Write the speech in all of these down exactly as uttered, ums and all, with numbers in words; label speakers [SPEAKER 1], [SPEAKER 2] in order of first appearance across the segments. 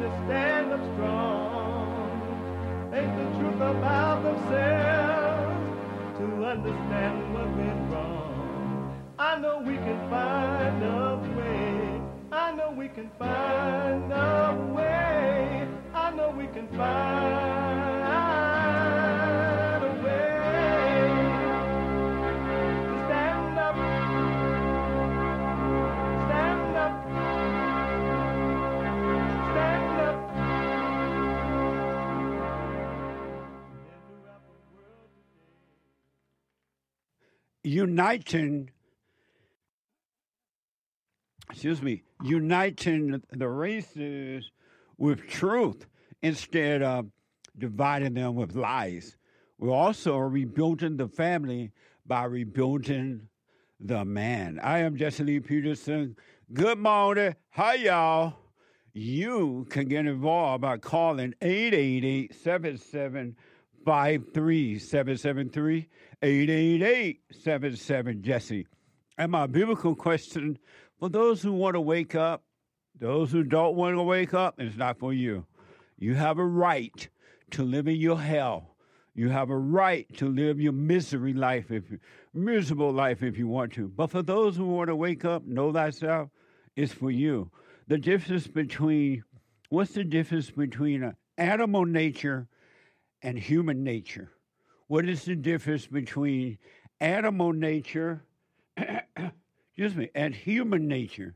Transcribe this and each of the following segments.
[SPEAKER 1] stand up strong, face the truth about themselves, to understand what went wrong. I know we can find a way. I know we can find a way. I know we can find a way to stand up, stand up, stand up.
[SPEAKER 2] Uniting, excuse me, uniting the races with truth instead of dividing them with lies. We're also rebuilding the family by rebuilding the man. I am Jesse Lee Peterson. Good morning. Hi, y'all. You can get involved by calling eight eight eight, seven seven five three seven seven three, eight eight eight, seven seven, Jesse. And my biblical question, for those who want to wake up, those who don't want to wake up, it's not for you. You have a right to live in your hell. You have a right to live your misery life, if you, miserable life if you want to. But for those who want to wake up, know thyself, it's for you. The difference between, what's the difference between an animal nature and human nature? What is the difference between animal nature, excuse me, and human nature?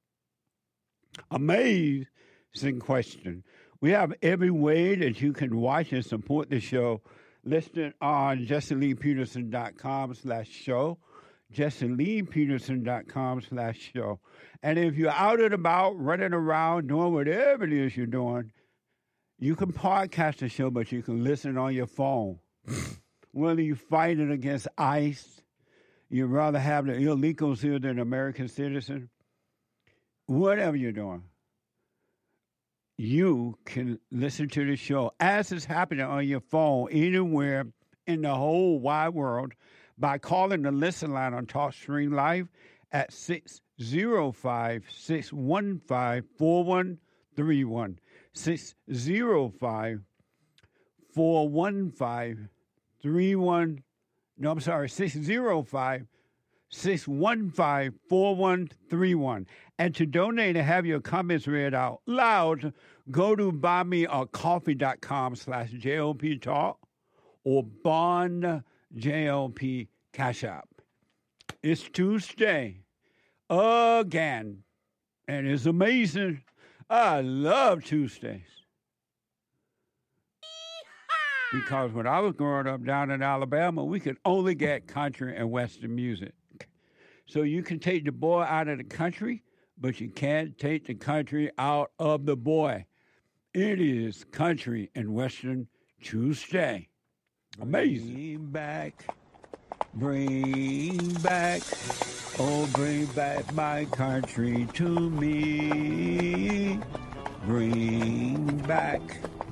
[SPEAKER 2] Amazing question. We have every way that you can watch and support the show listed on jesseleepeterson.com slash show, jesseleepeterson.com slash show. And if you're out and about, running around, doing whatever it is you're doing, you can podcast the show, but you can listen on your phone. Whether you're fighting against ICE, you'd rather have the illegals here than American citizen, whatever you're doing, you can listen to the show as it's happening on your phone anywhere in the whole wide world by calling the listen line on TalkStream Live at six oh five, six one five, four one three one. six oh five, four one five, three one. No, I'm sorry, six oh five, six one five, four one three one. And to donate and have your comments read out loud, go to buymeacoffee.com slash JLP Talk or Bond J L P Cash App. It's Tuesday again, and it's amazing. I love Tuesdays. Because when I was growing up down in Alabama, we could only get country and Western music. So you can take the boy out of the country, but you can't take the country out of the boy. It is country and Western Tuesday. Amazing. Bring back, bring back, oh, bring back my country to me. Bring back,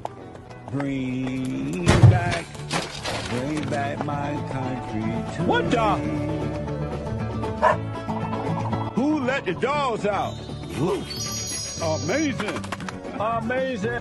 [SPEAKER 2] bring back, bring back my country to what me. What the? Who let the dogs out? Woo. Amazing. Amazing.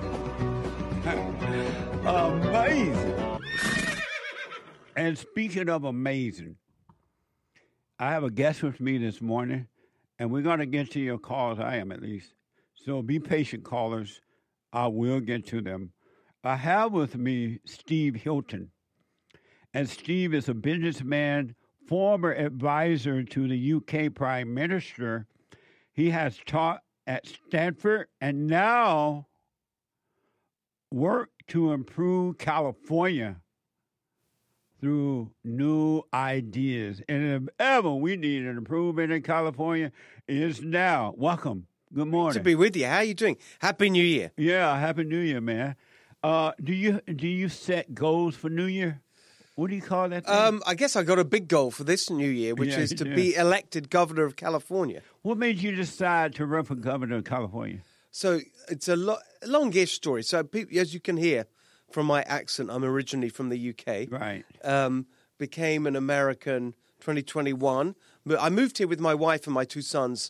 [SPEAKER 2] Amazing. And speaking of amazing, I have a guest with me this morning, and we're going to get to your calls, I am at least. So be patient, callers. I will get to them. I have with me Steve Hilton. And Steve is a businessman, former advisor to the U K Prime Minister. He has taught at Stanford and now work to improve California through new ideas. And if ever we need an improvement in California, it is now. Welcome. Good morning.
[SPEAKER 3] Good to be with you. How are you doing? Happy New Year.
[SPEAKER 2] Yeah, Happy New Year, man. Uh, do you do you set goals for New Year? What do you call that thing?
[SPEAKER 3] Um, I guess I got a big goal for this new year, which
[SPEAKER 2] Yeah,
[SPEAKER 3] is to
[SPEAKER 2] yeah.
[SPEAKER 3] be elected governor of California.
[SPEAKER 2] What made you decide to run for governor of California?
[SPEAKER 3] So it's a, lo- a longish story. So pe- as you can hear from my accent, I'm originally from the U K.
[SPEAKER 2] Right.
[SPEAKER 3] Um, became an American twenty twenty-one. But I moved here with my wife and my two sons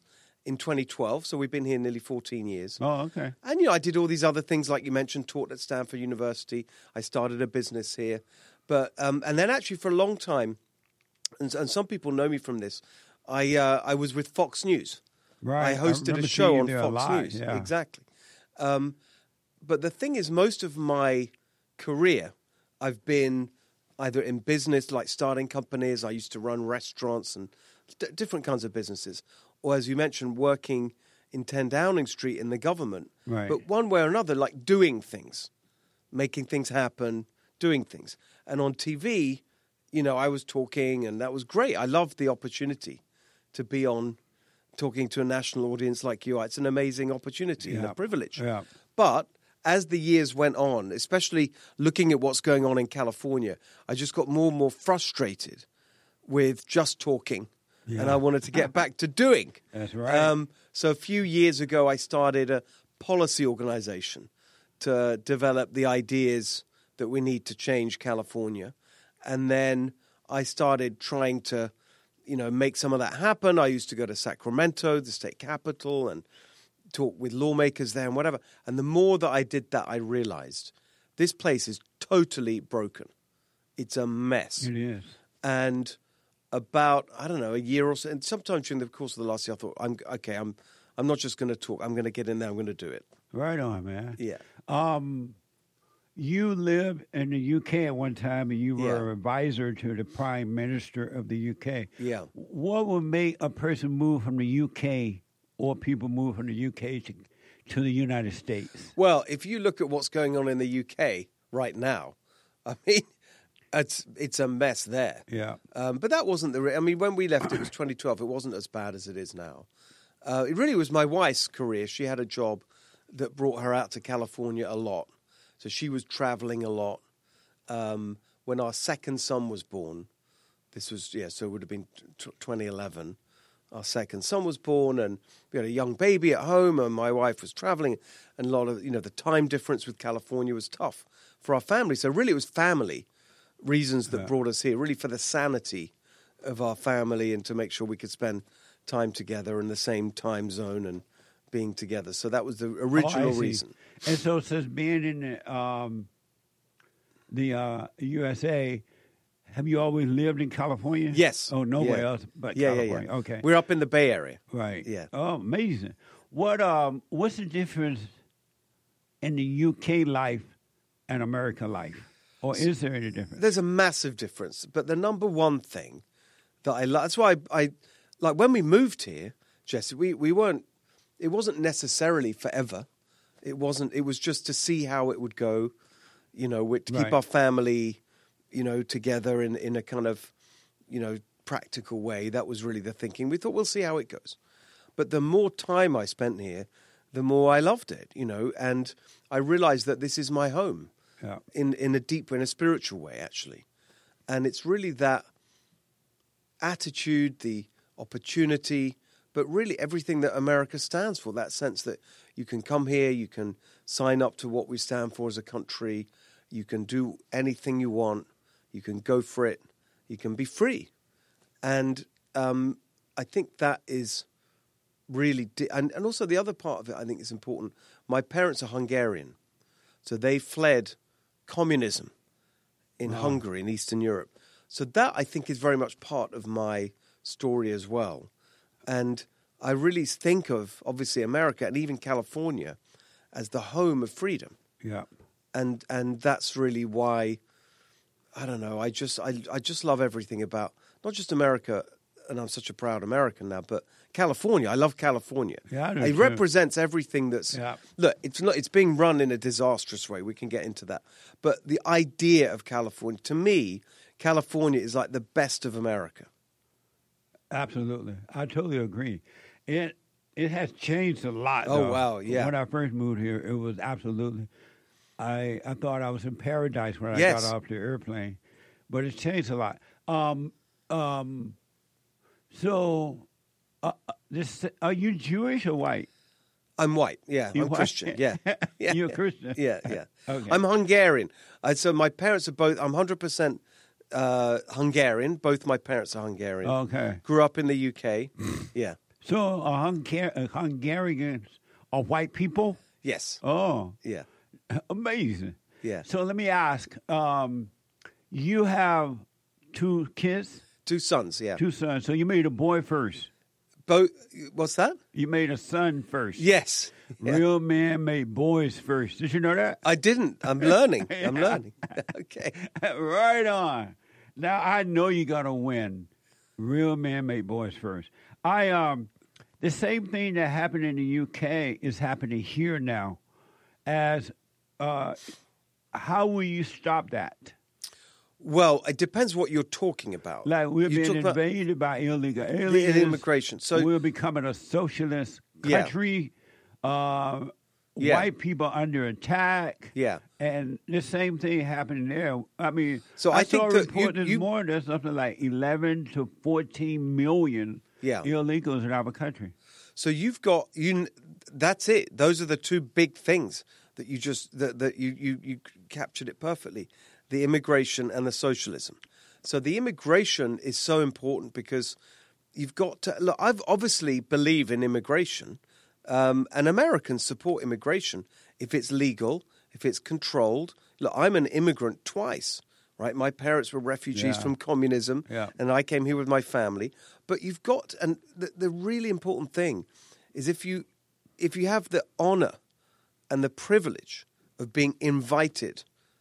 [SPEAKER 3] in twenty twelve. So we've been here nearly fourteen years.
[SPEAKER 2] Oh, okay.
[SPEAKER 3] And, you know, I did all these other things, like you mentioned, taught at Stanford University. I started a business here. But um, and then actually for a long time, and, and some people know me from this, I uh, I was with Fox News.
[SPEAKER 2] Right.
[SPEAKER 3] I hosted
[SPEAKER 2] remember
[SPEAKER 3] a show
[SPEAKER 2] seeing
[SPEAKER 3] on
[SPEAKER 2] you there
[SPEAKER 3] Fox
[SPEAKER 2] a lot,
[SPEAKER 3] News.
[SPEAKER 2] yeah.
[SPEAKER 3] Exactly. Um, but the thing is, most of my career, I've been either in business, like starting companies. I used to run restaurants and d- different kinds of businesses. Or as you mentioned, working in ten Downing Street in the government.
[SPEAKER 2] Right.
[SPEAKER 3] But one way or another, like doing things, making things happen, doing things. And on T V, you know, I was talking, and that was great. I loved the opportunity to be on, talking to a national audience like you. It's an amazing opportunity and
[SPEAKER 2] Yeah.
[SPEAKER 3] a privilege.
[SPEAKER 2] Yeah.
[SPEAKER 3] But as the years went on, especially looking at what's going on in California, I just got more and more frustrated with just talking. And
[SPEAKER 2] Yeah.
[SPEAKER 3] I wanted to get back to doing.
[SPEAKER 2] That's right.
[SPEAKER 3] Um, so a few years ago, I started a policy organization to develop the ideas that we need to change California. And then I started trying to, you know, make some of that happen. I used to go to Sacramento, the state capital, and talk with lawmakers there and whatever. And the more that I did that, I realized this place is totally broken. It's a mess.
[SPEAKER 2] It is.
[SPEAKER 3] And about, I don't know, a year or so, and sometime during the course of the last year, I thought, I'm okay, I'm I'm not just going to talk. I'm going to get in there. I'm going to do it.
[SPEAKER 2] Right on, man.
[SPEAKER 3] Yeah.
[SPEAKER 2] Um, you lived in the U K at one time, and you were
[SPEAKER 3] Yeah.
[SPEAKER 2] an advisor to the Prime Minister of the U K.
[SPEAKER 3] Yeah.
[SPEAKER 2] What would make a person move from the U K, or people move from the U K to, to the United States?
[SPEAKER 3] Well, if you look at what's going on in the U K right now, I mean, it's it's a mess there.
[SPEAKER 2] Yeah.
[SPEAKER 3] Um, but that wasn't the. Re- I mean, when we left, it was twenty twelve. It wasn't as bad as it is now. Uh, it really was my wife's career. She had a job that brought her out to California a lot, so she was traveling a lot. Um, when our second son was born, this was yeah, so it would have been t- twenty eleven. Our second son was born, and we had a young baby at home, and my wife was traveling, and a lot of you know the time difference with California was tough for our family. So really, it was family reasons that
[SPEAKER 2] Yeah.
[SPEAKER 3] brought us here, really for the sanity of our family and to make sure we could spend time together in the same time zone and being together. So that was the original
[SPEAKER 2] Oh, I see.
[SPEAKER 3] reason.
[SPEAKER 2] And so, since being in the, um, the uh, U S A, have you always lived in California?
[SPEAKER 3] Yes.
[SPEAKER 2] Oh, nowhere
[SPEAKER 3] Yeah.
[SPEAKER 2] else but
[SPEAKER 3] Yeah, yeah,
[SPEAKER 2] California.
[SPEAKER 3] yeah.
[SPEAKER 2] Okay.
[SPEAKER 3] We're up in the Bay Area.
[SPEAKER 2] Right.
[SPEAKER 3] Yeah.
[SPEAKER 2] Oh, amazing. What um what's the difference in the U K life and American life? Or is there any difference?
[SPEAKER 3] There's a massive difference, but the number one thing that I like, that's why I, I like when we moved here, Jesse, we, we weren't, it wasn't necessarily forever. It wasn't, it was just to see how it would go, you know, with, to keep
[SPEAKER 2] Right.
[SPEAKER 3] our family, you know, together in, in a kind of, you know, practical way. That was really the thinking. We thought, we'll see how it goes. But the more time I spent here, the more I loved it, you know, and I realized that this is my home.
[SPEAKER 2] Yeah.
[SPEAKER 3] in, in a deep, in a spiritual way, actually. And it's really that attitude, the opportunity, but really everything that America stands for, that sense that you can come here, you can sign up to what we stand for as a country, you can do anything you want, you can go for it, you can be free. And um, I think that is really, di- and, and also the other part of it I think is important. My parents are Hungarian, so they fled communism in
[SPEAKER 2] Wow.
[SPEAKER 3] Hungary, in Eastern Europe. So that, I think, is very much part of my story as well. And I really think of, obviously, America and even California as the home of freedom.
[SPEAKER 2] Yeah.
[SPEAKER 3] And and that's really why, I don't know, I just I, I just love everything about, not just America, and I'm such a proud American now, but California. I love California.
[SPEAKER 2] Yeah, I do
[SPEAKER 3] it
[SPEAKER 2] too.
[SPEAKER 3] represents everything that's
[SPEAKER 2] Yeah.
[SPEAKER 3] look. It's not. It's being run in a disastrous way. We can get into that, but the idea of California, to me, California is like the best of America.
[SPEAKER 2] Absolutely. I totally agree. It it has changed a lot.
[SPEAKER 3] Oh,
[SPEAKER 2] though.
[SPEAKER 3] wow, yeah.
[SPEAKER 2] When I first moved here, it was absolutely. I I thought I was in paradise when I
[SPEAKER 3] Yes.
[SPEAKER 2] got off the airplane, but it's changed a lot. Um um. So, uh, uh, this are you Jewish or white?
[SPEAKER 3] I'm white. Yeah,
[SPEAKER 2] You
[SPEAKER 3] I'm
[SPEAKER 2] white?
[SPEAKER 3] Christian. Yeah, yeah.
[SPEAKER 2] You're a Christian.
[SPEAKER 3] Yeah, yeah.
[SPEAKER 2] Okay.
[SPEAKER 3] I'm Hungarian. Uh, so my parents are both. I'm one hundred percent uh, Hungarian. Both my parents are Hungarian.
[SPEAKER 2] Okay.
[SPEAKER 3] Grew up in the U K. Yeah.
[SPEAKER 2] So uh, Hungar- uh, Hungarians are white people?
[SPEAKER 3] Yes.
[SPEAKER 2] Oh,
[SPEAKER 3] Yeah.
[SPEAKER 2] amazing.
[SPEAKER 3] Yeah.
[SPEAKER 2] So let me ask, um, you have two kids,
[SPEAKER 3] Two sons, yeah.
[SPEAKER 2] two sons. So you made a boy first.
[SPEAKER 3] Both. What's that?
[SPEAKER 2] You made a son first.
[SPEAKER 3] Yes. Yeah.
[SPEAKER 2] Real men made boys first. Did you know that?
[SPEAKER 3] I didn't. I'm learning. I'm learning. Okay.
[SPEAKER 2] Right on. Now I know you're gonna win. Real men make boys first. I um, the same thing that happened in the U K is happening here now. As uh, how will you stop that?
[SPEAKER 3] Well, it depends what you're talking about.
[SPEAKER 2] Like we're
[SPEAKER 3] You
[SPEAKER 2] being
[SPEAKER 3] talk about
[SPEAKER 2] invaded by illegal
[SPEAKER 3] the
[SPEAKER 2] aliens.
[SPEAKER 3] immigration. So
[SPEAKER 2] we're becoming a socialist
[SPEAKER 3] Yeah.
[SPEAKER 2] country. Uh,
[SPEAKER 3] Yeah.
[SPEAKER 2] White people under attack.
[SPEAKER 3] yeah.
[SPEAKER 2] And the same thing happening there. I mean,
[SPEAKER 3] So
[SPEAKER 2] I,
[SPEAKER 3] I
[SPEAKER 2] saw
[SPEAKER 3] think
[SPEAKER 2] a
[SPEAKER 3] that
[SPEAKER 2] report
[SPEAKER 3] you-
[SPEAKER 2] this
[SPEAKER 3] you-
[SPEAKER 2] morning. There's something like eleven to fourteen million
[SPEAKER 3] Yeah.
[SPEAKER 2] illegals in our country.
[SPEAKER 3] So you've got you. That's it. Those are the two big things that you just that, that you, you you captured it perfectly: the immigration and the socialism. So the immigration is so important because you've got to look. I've obviously believe in immigration, um, and Americans support immigration if it's legal, if it's controlled. Look, I'm an immigrant twice. Right, my parents were refugees
[SPEAKER 2] Yeah.
[SPEAKER 3] from communism,
[SPEAKER 2] Yeah.
[SPEAKER 3] and I came here with my family. But you've got, and the, the really important thing is if you if you have the honor and the privilege of being invited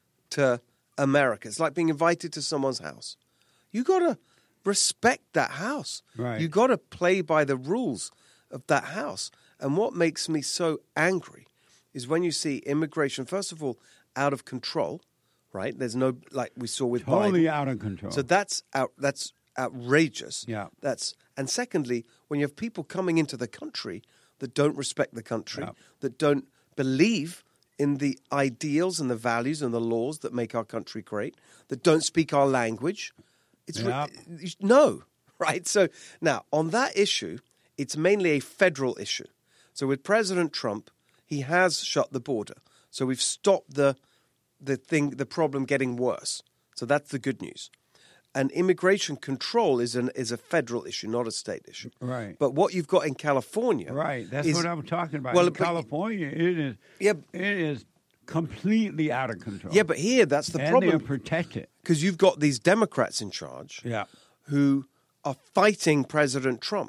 [SPEAKER 3] to America, it's like being invited to someone's house. You got to respect that house.
[SPEAKER 2] Right.
[SPEAKER 3] You got to play by the rules of that house. And what makes me so angry is when you see immigration, first of all, out of control. Right? There's no, like we saw with
[SPEAKER 2] Totally
[SPEAKER 3] Biden.
[SPEAKER 2] out of control.
[SPEAKER 3] So that's out, that's outrageous.
[SPEAKER 2] Yeah.
[SPEAKER 3] That's and secondly, when you have people coming into the country that don't respect the country,
[SPEAKER 2] Yeah.
[SPEAKER 3] that don't believe in the ideals and the values and the laws that make our country great, that don't speak our language, it's re-
[SPEAKER 2] Yeah.
[SPEAKER 3] no, right? So now on that issue, it's mainly a federal issue. So with President Trump, he has shut the border. So we've stopped the the thing, the problem getting worse. So that's the good news. And immigration control is an is a federal issue, not a state issue.
[SPEAKER 2] Right.
[SPEAKER 3] But what you've got in California,
[SPEAKER 2] Right. That's
[SPEAKER 3] is-
[SPEAKER 2] what I'm talking about.
[SPEAKER 3] Well,
[SPEAKER 2] in
[SPEAKER 3] but-
[SPEAKER 2] California, it is.
[SPEAKER 3] Yeah.
[SPEAKER 2] It is completely out of control.
[SPEAKER 3] Yeah, but here that's the
[SPEAKER 2] and
[SPEAKER 3] problem
[SPEAKER 2] they're protected.
[SPEAKER 3] because you've got these Democrats in charge
[SPEAKER 2] Yeah.
[SPEAKER 3] who are fighting President Trump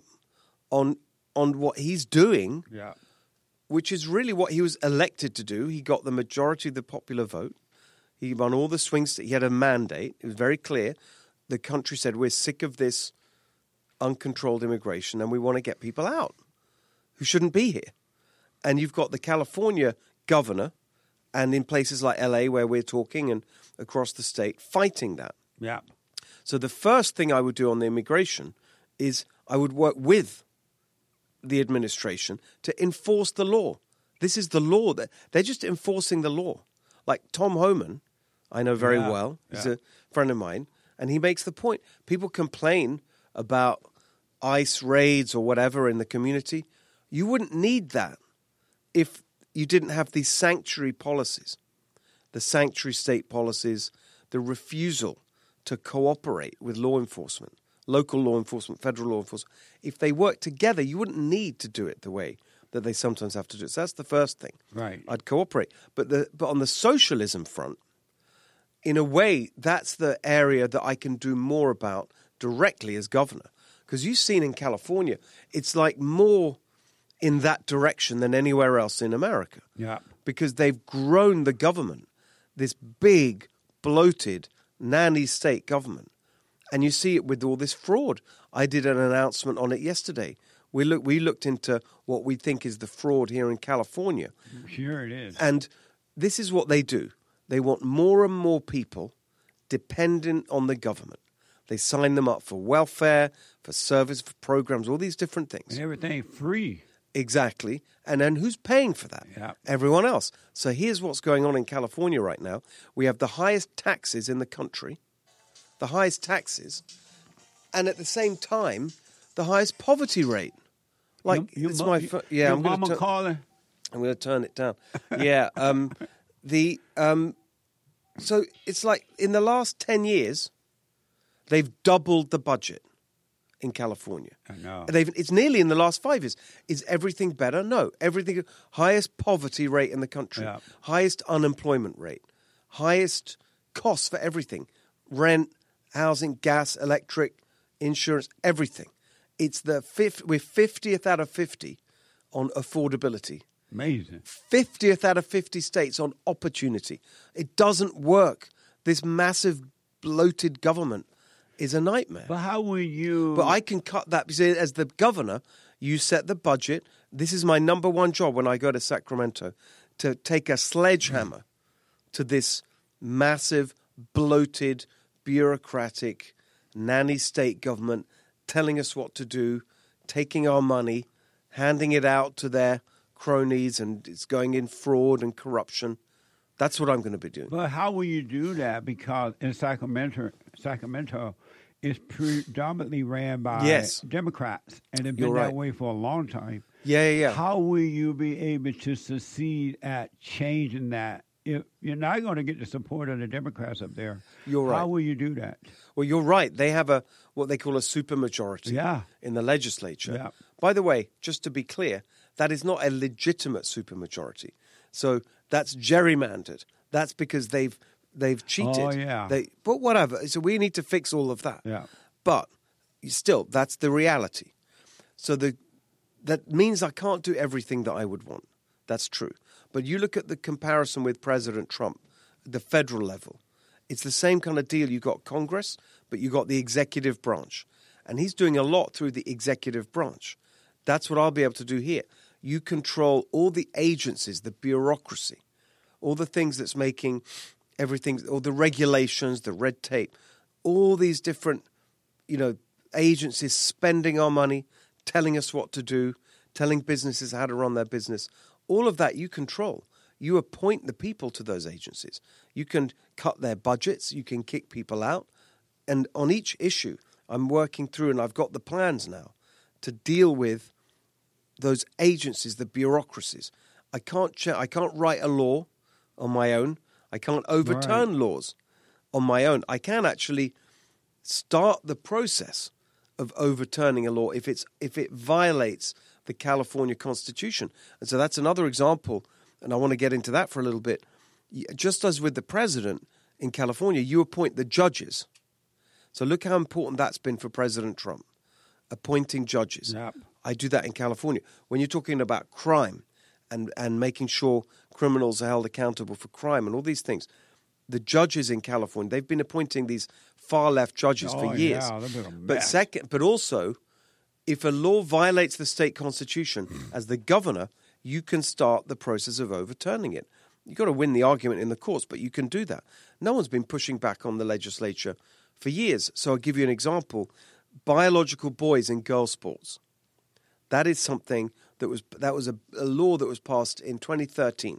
[SPEAKER 3] on on what he's doing,
[SPEAKER 2] Yeah.
[SPEAKER 3] which is really what he was elected to do. He got the majority of the popular vote. He won all the swing states. He had a mandate. It was very clear. The country said, we're sick of this uncontrolled immigration and we want to get people out who shouldn't be here. And you've got the California governor and in places like L A where we're talking and across the state fighting that.
[SPEAKER 2] Yeah.
[SPEAKER 3] So the first thing I would do on the immigration is I would work with the administration to enforce the law. This is the law. That they're just enforcing the law. Like Tom Homan, I know very
[SPEAKER 2] Yeah,
[SPEAKER 3] well. He's
[SPEAKER 2] yeah.
[SPEAKER 3] a friend of mine. And he makes the point. People complain about ICE raids or whatever in the community. You wouldn't need that if you didn't have these sanctuary policies, the sanctuary state policies, the refusal to cooperate with law enforcement, local law enforcement, federal law enforcement. If they work together, you wouldn't need to do it the way that they sometimes have to do it. So that's the first thing.
[SPEAKER 2] Right.
[SPEAKER 3] I'd cooperate. But the but on the socialism front, in a way, that's the area that I can do more about directly as governor. Because you've seen in California, it's like more in that direction than anywhere else in America.
[SPEAKER 2] Yeah.
[SPEAKER 3] Because they've grown the government, this big, bloated, nanny state government. And you see it with all this fraud. I did an announcement on it yesterday. We look, we looked into what we think is the fraud here in California.
[SPEAKER 2] Sure it is.
[SPEAKER 3] And this is what they do. They want more and more people dependent on the government. They sign them up for welfare, for service, for programs, all these different things.
[SPEAKER 2] And everything free.
[SPEAKER 3] Exactly. And then who's paying for that?
[SPEAKER 2] Yeah.
[SPEAKER 3] Everyone else. So here's what's going on in California right now. We have the highest taxes in the country, the highest taxes, and at the same time, the highest poverty rate. Like,
[SPEAKER 2] Your- your
[SPEAKER 3] it's
[SPEAKER 2] mo-
[SPEAKER 3] my
[SPEAKER 2] your-
[SPEAKER 3] fir- yeah.
[SPEAKER 2] Your
[SPEAKER 3] I'm gonna
[SPEAKER 2] mama
[SPEAKER 3] turn-
[SPEAKER 2] calling.
[SPEAKER 3] I'm going to turn it down. Yeah. Um, the um, so it's like in the last ten years, they've doubled the budget in California.
[SPEAKER 2] I know.
[SPEAKER 3] They've, it's nearly in the last five years. Is everything better? No. Everything. Highest poverty rate in the country.
[SPEAKER 2] Yeah.
[SPEAKER 3] Highest unemployment rate. Highest costs for everything. Rent, housing, gas, electric, insurance, everything. It's the fifth, we're fiftieth out of fifty on affordability.
[SPEAKER 2] Amazing.
[SPEAKER 3] fiftieth out of fifty states on opportunity. It doesn't work. This massive bloated government is a nightmare.
[SPEAKER 2] But how will you...
[SPEAKER 3] But I can cut that because as the governor, you set the budget. This is my number one job when I go to Sacramento, to take a sledgehammer to this massive, bloated, bureaucratic, nanny state government telling us what to do, taking our money, handing it out to their cronies, and it's going in fraud and corruption. That's what I'm going to be doing.
[SPEAKER 2] But how will you do that? Because in Sacramento, Sacramento is predominantly ran by
[SPEAKER 3] Yes.
[SPEAKER 2] Democrats, and they've been
[SPEAKER 3] You're
[SPEAKER 2] that
[SPEAKER 3] right.
[SPEAKER 2] way for a long time.
[SPEAKER 3] Yeah, yeah, yeah.
[SPEAKER 2] How will you be able to succeed at changing that? If you're not going to get the support of the Democrats up there,
[SPEAKER 3] You're right.
[SPEAKER 2] How will you do that?
[SPEAKER 3] Well, you're right. They have a what they call a supermajority
[SPEAKER 2] Yeah.
[SPEAKER 3] in the legislature.
[SPEAKER 2] Yeah.
[SPEAKER 3] By the way, just to be clear, that is not a legitimate supermajority. So that's gerrymandered. That's because they've they've cheated.
[SPEAKER 2] Oh, yeah.
[SPEAKER 3] They, but whatever. So we need to fix all of that.
[SPEAKER 2] Yeah.
[SPEAKER 3] But still, that's the reality. So the that means I can't do everything that I would want. That's true. But you look at the comparison with President Trump, the federal level. It's the same kind of deal. You got Congress, but you got the executive branch. And he's doing a lot through the executive branch. That's what I'll be able to do here. You control all the agencies, the bureaucracy, all the things that's making everything, all the regulations, the red tape, all these different, you know, agencies spending our money, telling us what to do, telling businesses how to run their business. All of that you control. You appoint the people to those agencies. You can cut their budgets. You can kick people out. And on each issue, I'm working through, and I've got the plans now to deal with those agencies, the bureaucracies. I can't ch- I can't write a law on my own. I can't overturn
[SPEAKER 2] Right.
[SPEAKER 3] laws on my own. I can actually start the process of overturning a law if it's if it violates the California Constitution. And so that's another example, and I want to get into that for a little bit. Just as with the president in California, you appoint the judges. So look how important that's been for President Trump, appointing judges.
[SPEAKER 2] Yep.
[SPEAKER 3] I do that in California. When you're talking about crime and, and making sure criminals are held accountable for crime and all these things, the judges in California, they've been appointing these far-left judges
[SPEAKER 2] Oh,
[SPEAKER 3] for years.
[SPEAKER 2] yeah, they've been a
[SPEAKER 3] But
[SPEAKER 2] mess.
[SPEAKER 3] second, but also, if a law violates the state constitution, as the governor, you can start the process of overturning it. You've got to win the argument in the courts, but you can do that. No one's been pushing back on the legislature for years. So I'll give you an example. Biological boys in girls' sports. That is something that was that was a, a law that was passed in twenty thirteen.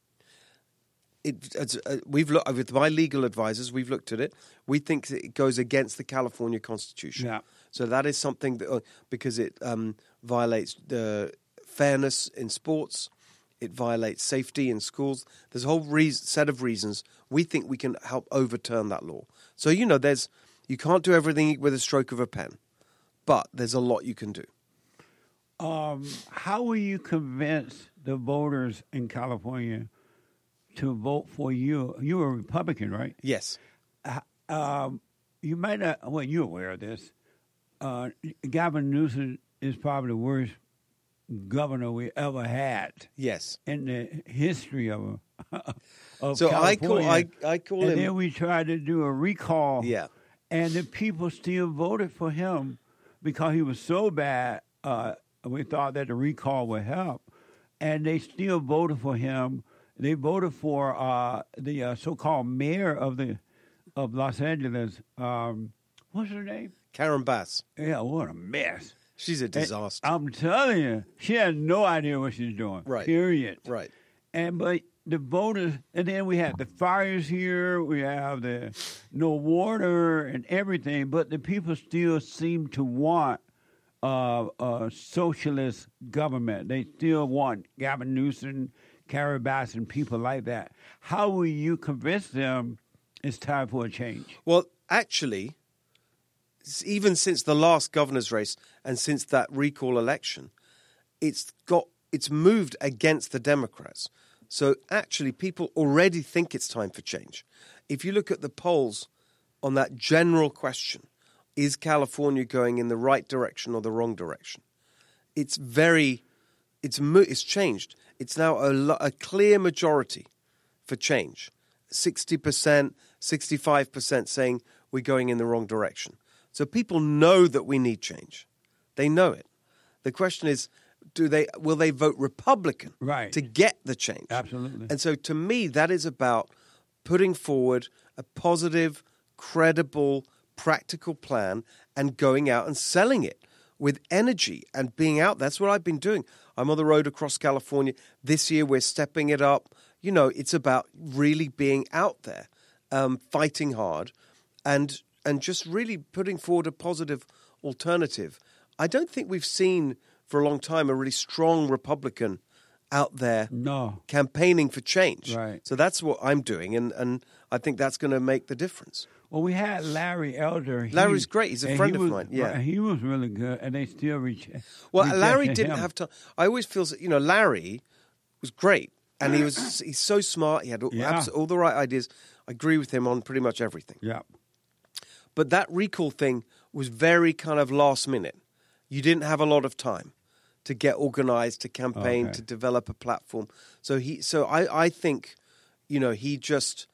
[SPEAKER 3] It, it's, uh, we've looked with my legal advisors. We've looked at it. We think that it goes against the California Constitution.
[SPEAKER 2] Yeah.
[SPEAKER 3] So that is something that uh, because it um, violates the fairness in sports, it violates safety in schools. There's a whole reason, set of reasons we think we can help overturn that law. So you know, there's you can't do everything with a stroke of a pen, but there's a lot you can do.
[SPEAKER 2] Um, how will you convince the voters in California to vote for you? You're a Republican, right?
[SPEAKER 3] Yes.
[SPEAKER 2] Um, you might not, well, you're aware of this. Uh, Gavin Newsom is probably the worst governor we ever had
[SPEAKER 3] Yes.
[SPEAKER 2] in the history of, of
[SPEAKER 3] So I call
[SPEAKER 2] California.
[SPEAKER 3] I I call
[SPEAKER 2] and
[SPEAKER 3] him.
[SPEAKER 2] then we tried to do a recall.
[SPEAKER 3] Yeah.
[SPEAKER 2] And the people still voted for him because he was so bad. Uh, we thought that the recall would help. And they still voted for him. They voted for uh, the uh, so-called mayor of the of Los Angeles. Um, what's her name?
[SPEAKER 3] Karen Bass.
[SPEAKER 2] Yeah, what a mess.
[SPEAKER 3] She's a disaster.
[SPEAKER 2] And I'm telling you, she has no idea what she's doing.
[SPEAKER 3] Right.
[SPEAKER 2] Period.
[SPEAKER 3] Right.
[SPEAKER 2] And but the voters, and then we have the fires here, we have the no water and everything, but the people still seem to want uh, a socialist government. They still want Gavin Newsom, Carrie Bass, and people like that. How will you convince them it's time for a change?
[SPEAKER 3] Well, actually, even since the last governor's race and since that recall election, it's got it's moved against the Democrats. So actually, people already think it's time for change. If you look at the polls on that general question, is California going in the right direction or the wrong direction? It's very, it's it's changed. It's now a, a clear majority for change. sixty percent, sixty-five percent saying we're going in the wrong direction. So people know that we need change. They know it. The question is, do they will they vote Republican
[SPEAKER 2] right.
[SPEAKER 3] to get the change?
[SPEAKER 2] Absolutely.
[SPEAKER 3] And so to me, that is about putting forward a positive, credible, practical plan and going out and selling it with energy and being out. That's what I've been doing. I'm on the road across California. This year, we're stepping it up. You know, it's about really being out there, um, fighting hard, and and just really putting forward a positive alternative. I don't think we've seen for a long time a really strong Republican out there
[SPEAKER 2] no.
[SPEAKER 3] campaigning for change.
[SPEAKER 2] Right.
[SPEAKER 3] So that's what I'm doing, and, and I think that's going to make the difference.
[SPEAKER 2] Well, we had Larry Elder. He,
[SPEAKER 3] Larry's great. He's a friend
[SPEAKER 2] he
[SPEAKER 3] of
[SPEAKER 2] was,
[SPEAKER 3] mine. Yeah,
[SPEAKER 2] he was really good, and they still reach.
[SPEAKER 3] Well, Larry
[SPEAKER 2] rejected
[SPEAKER 3] didn't
[SPEAKER 2] him.
[SPEAKER 3] have time. I always feel, you know, Larry was great, and he was he's so smart. He had all,
[SPEAKER 2] Yeah.
[SPEAKER 3] abs- all the right ideas. I agree with him on pretty much everything.
[SPEAKER 2] Yeah.
[SPEAKER 3] But that recall thing was very kind of last minute. You didn't have a lot of time to get organized, to campaign,
[SPEAKER 2] Okay.
[SPEAKER 3] to develop a platform. So he, so I, I think, you know, he just,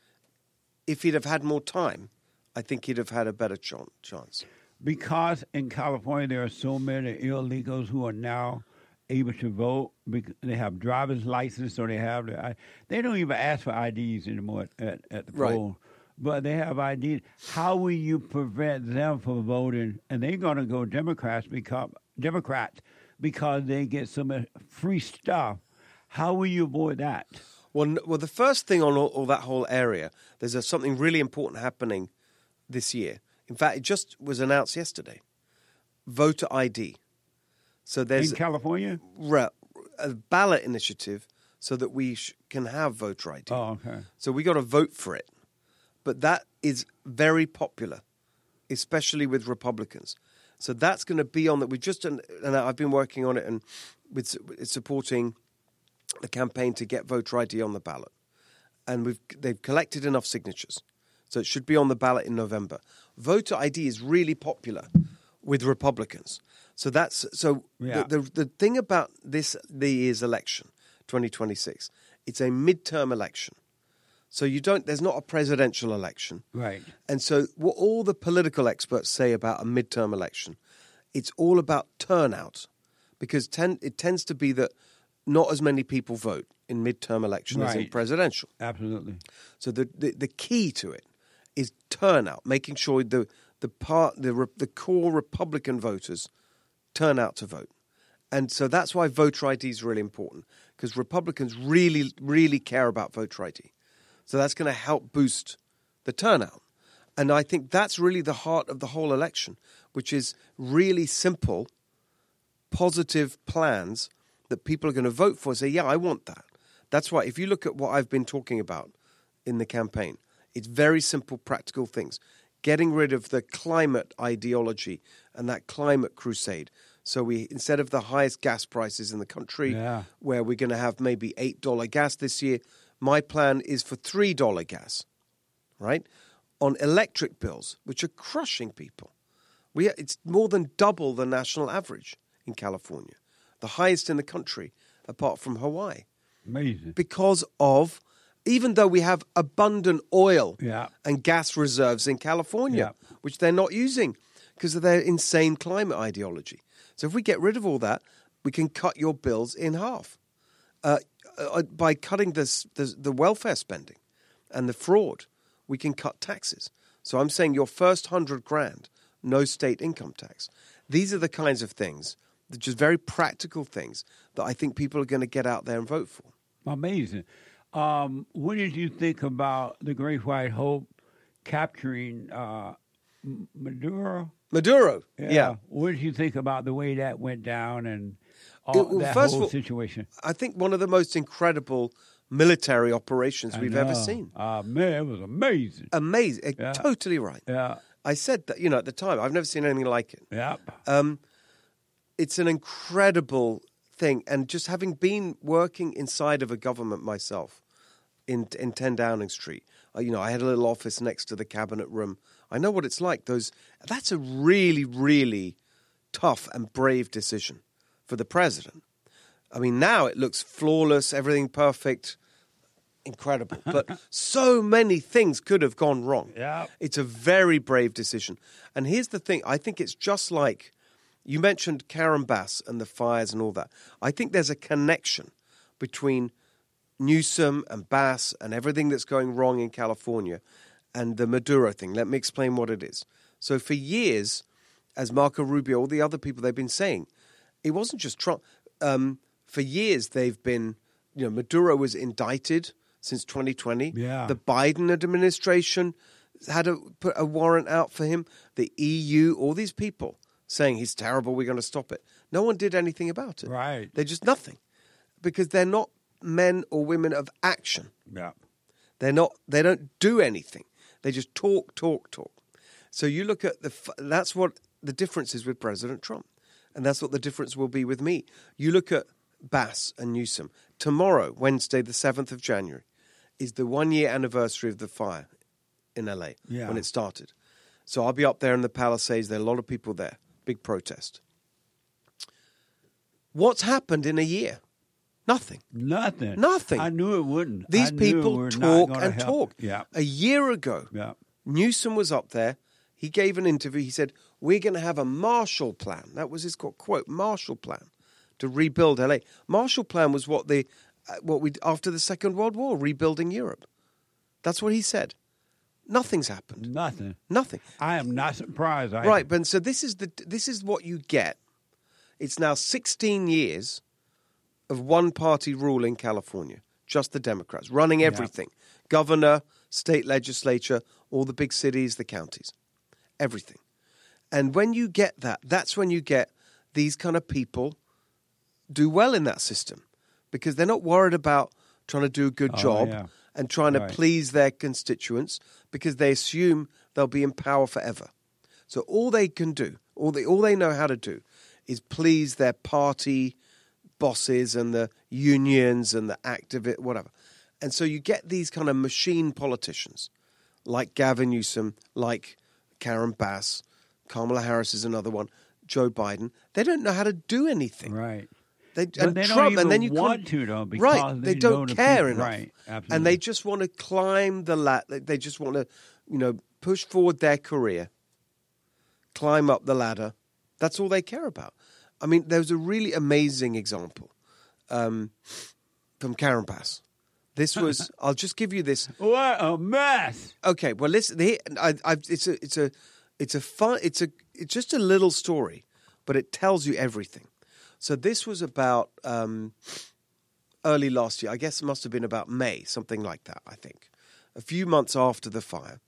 [SPEAKER 3] if he'd have had more time, I think he'd have had a better ch- chance.
[SPEAKER 2] Because in California there are so many illegals who are now able to vote. bec- They have driver's license, or they have their, I- they don't even ask for I Ds anymore at, at, at the
[SPEAKER 3] Right.
[SPEAKER 2] poll. But they have I Ds. How will you prevent them from voting? And they're going to go Democrats because Democrats because they get some uh, free stuff. How will you avoid that?
[SPEAKER 3] Well, n- well, the first thing on all, all that whole area, there's a, something really important happening this year. In fact, it just was announced yesterday. Voter I D. So there's
[SPEAKER 2] In California?
[SPEAKER 3] re- a ballot initiative so that we sh- can have voter I D.
[SPEAKER 2] Oh, okay.
[SPEAKER 3] So we got to vote for it. But that is very popular, especially with Republicans. So that's going to be on that. We just and I've been working on it and with supporting the campaign to get voter I D on the ballot, and we've they've collected enough signatures, so it should be on the ballot in November. Voter I D is really popular with Republicans. So that's so
[SPEAKER 2] Yeah.
[SPEAKER 3] the, the the thing about this the year's election, twenty twenty-six, it's a midterm election. So you don't. There's not a presidential election,
[SPEAKER 2] Right.
[SPEAKER 3] and so what all the political experts say about a midterm election, it's all about turnout, because ten, it tends to be that not as many people vote in midterm elections as in
[SPEAKER 2] Right.
[SPEAKER 3] presidential.
[SPEAKER 2] Absolutely.
[SPEAKER 3] So the, the the key to it is turnout, making sure the the part the re- the core Republican voters turn out to vote, and so that's why voter I D is really important, because Republicans really really care about voter I D. So that's going to help boost the turnout. And I think that's really the heart of the whole election, which is really simple, positive plans that people are going to vote for. Say, yeah, I want that. That's why if you look at what I've been talking about in the campaign, it's very simple, practical things. Getting rid of the climate ideology and that climate crusade. So we, instead of the highest gas prices in the country,
[SPEAKER 2] Yeah.
[SPEAKER 3] where we're going to have maybe eight dollars gas this year, my plan is for three dollars gas, right? On electric bills, which are crushing people. We It's more than double the national average in California, the highest in the country, apart from Hawaii.
[SPEAKER 2] Amazing.
[SPEAKER 3] Because of, even though we have abundant oil
[SPEAKER 2] Yeah.
[SPEAKER 3] and gas reserves in California,
[SPEAKER 2] Yeah.
[SPEAKER 3] which they're not using because of their insane climate ideology. So if we get rid of all that, we can cut your bills in half. Uh, uh, by cutting this, this, the welfare spending and the fraud, we can cut taxes. So I'm saying your first hundred grand, no state income tax. These are the kinds of things, just very practical things that I think people are going to get out there and vote for.
[SPEAKER 2] Amazing. Um, what did you think about the Great White Hope capturing uh, M- Maduro?
[SPEAKER 3] Maduro, yeah.
[SPEAKER 2] What did you think about the way that went down and all,
[SPEAKER 3] It- well,
[SPEAKER 2] that
[SPEAKER 3] first of
[SPEAKER 2] whole
[SPEAKER 3] all,
[SPEAKER 2] situation?
[SPEAKER 3] I think one of the most incredible military operations
[SPEAKER 2] I
[SPEAKER 3] we've ever
[SPEAKER 2] know.
[SPEAKER 3] seen.
[SPEAKER 2] Uh, man, it was amazing.
[SPEAKER 3] Amazing.
[SPEAKER 2] Yeah.
[SPEAKER 3] Totally right.
[SPEAKER 2] Yeah.
[SPEAKER 3] I said that, you know, at the time, I've never seen anything like it.
[SPEAKER 2] Yep.
[SPEAKER 3] Um, it's an incredible thing. And just having been working inside of a government myself in in ten Downing Street, uh, you know, I had a little office next to the cabinet room. I know what it's like. Those That's a really, really tough and brave decision for the president. I mean, now it looks flawless, everything perfect, incredible. But so many things could have gone wrong.
[SPEAKER 2] Yeah.
[SPEAKER 3] It's a very brave decision. And here's the thing. I think it's just like, you mentioned Karen Bass and the fires and all that. I think there's a connection between Newsom and Bass and everything that's going wrong in California and the Maduro thing. Let me explain what it is. So for years, as Marco Rubio, all the other people, they've been saying, it wasn't just Trump. Um, for years, they've been, you know, Maduro was indicted since twenty twenty.
[SPEAKER 2] Yeah.
[SPEAKER 3] The Biden administration had to put a warrant out for him. The E U, all these people saying he's terrible, we're going to stop it. No one did anything about it.
[SPEAKER 2] Right.
[SPEAKER 3] They're just nothing. Because they're not men or women of action.
[SPEAKER 2] Yeah.
[SPEAKER 3] They're not, they don't do anything. They just talk, talk, talk. So you look at the, that's what the difference is with President Trump. And that's what the difference will be with me. You look at Bass and Newsom. Tomorrow, Wednesday, the seventh of January, is the one-year anniversary of the fire in L A
[SPEAKER 2] Yeah.
[SPEAKER 3] when it started. So I'll be up there in the Palisades. There are a lot of people there. Big protest. What's happened in a year? Nothing.
[SPEAKER 2] Nothing.
[SPEAKER 3] Nothing.
[SPEAKER 2] I knew it wouldn't.
[SPEAKER 3] These
[SPEAKER 2] I knew
[SPEAKER 3] people
[SPEAKER 2] we're not
[SPEAKER 3] talk
[SPEAKER 2] gonna
[SPEAKER 3] and
[SPEAKER 2] help.
[SPEAKER 3] talk.
[SPEAKER 2] Yeah.
[SPEAKER 3] A year ago,
[SPEAKER 2] Yeah.
[SPEAKER 3] Newsom was up there. He gave an interview. He said, we're going to have a Marshall Plan. That was his quote, Marshall Plan, to rebuild L A. Marshall Plan was what the uh, what we after the Second World War, rebuilding Europe. That's what he said. Nothing's happened.
[SPEAKER 2] Nothing.
[SPEAKER 3] Nothing.
[SPEAKER 2] I am not surprised. I
[SPEAKER 3] Right, but so this is the this is what you get. It's now sixteen years of one-party rule in California, just the Democrats running everything. Governor, state legislature, all the big cities, the counties, everything. And when you get that, that's when you get these kind of people do well in that system because they're not worried about trying to do a good
[SPEAKER 2] Oh,
[SPEAKER 3] job
[SPEAKER 2] yeah.
[SPEAKER 3] and trying to
[SPEAKER 2] Right.
[SPEAKER 3] please their constituents because they assume they'll be in power forever. So all they can do, all they, all they know how to do is please their party bosses and the unions and the activists, whatever. And so you get these kind of machine politicians like Gavin Newsom, like Karen Bass, Kamala Harris is another one, Joe Biden. They don't know how to do anything.
[SPEAKER 2] Right.
[SPEAKER 3] They,
[SPEAKER 2] But
[SPEAKER 3] and
[SPEAKER 2] they don't
[SPEAKER 3] Trump,
[SPEAKER 2] even
[SPEAKER 3] and then you
[SPEAKER 2] want
[SPEAKER 3] can't-
[SPEAKER 2] to, though, because
[SPEAKER 3] right? They,
[SPEAKER 2] they
[SPEAKER 3] don't
[SPEAKER 2] know the
[SPEAKER 3] care
[SPEAKER 2] people-
[SPEAKER 3] enough,
[SPEAKER 2] right, absolutely.
[SPEAKER 3] and they just want to climb the ladder. They just want to, you know, push forward their career, climb up the ladder. That's all they care about. I mean, there was a really amazing example um, from Karen Bass. This was. I'll just give you this.
[SPEAKER 2] What a mess.
[SPEAKER 3] Okay, well, listen. Here, I, I, it's a, it's a, it's a fun. It's a, it's just a little story, but it tells you everything. So this was about um, early last year. I guess it must have been about May, something like that. I think a few months after the fire,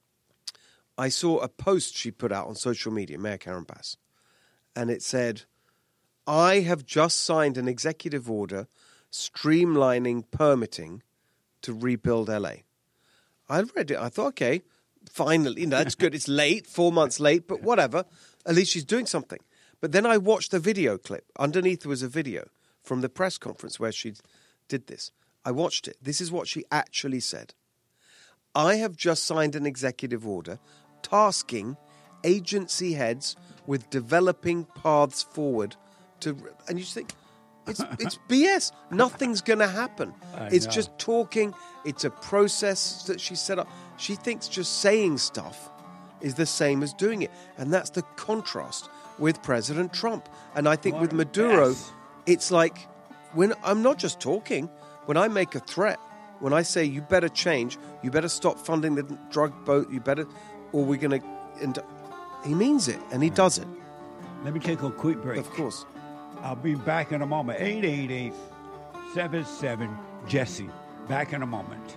[SPEAKER 3] I saw a post she put out on social media, Mayor Karen Bass, and it said, "I have just signed an executive order streamlining permitting to rebuild L A." I read it. I thought, okay, finally, you know, that's good. It's late, four months late, but whatever. At least she's doing something. But then I watched the video clip. Underneath was a video from the press conference where she did this. I watched it. This is what she actually said. "I have just signed an executive order tasking agency heads with developing paths forward to..." And you just think, it's, it's B S. Nothing's going to happen.
[SPEAKER 2] I
[SPEAKER 3] It's
[SPEAKER 2] know.
[SPEAKER 3] just talking. It's a process that she set up. She thinks just saying stuff is the same as doing it. And that's the contrast with President Trump. And I think
[SPEAKER 2] What
[SPEAKER 3] with
[SPEAKER 2] a
[SPEAKER 3] Maduro,
[SPEAKER 2] mess.
[SPEAKER 3] it's like, when I'm not just talking, when I make a threat, when I say you better change, you better stop funding the drug boat, you better, or we're going to, and he means it, and he does it,
[SPEAKER 2] Let me take a quick break.
[SPEAKER 3] of course.
[SPEAKER 2] I'll be back in a moment. eight eight eight, seven seven, Jesse. Back in a moment.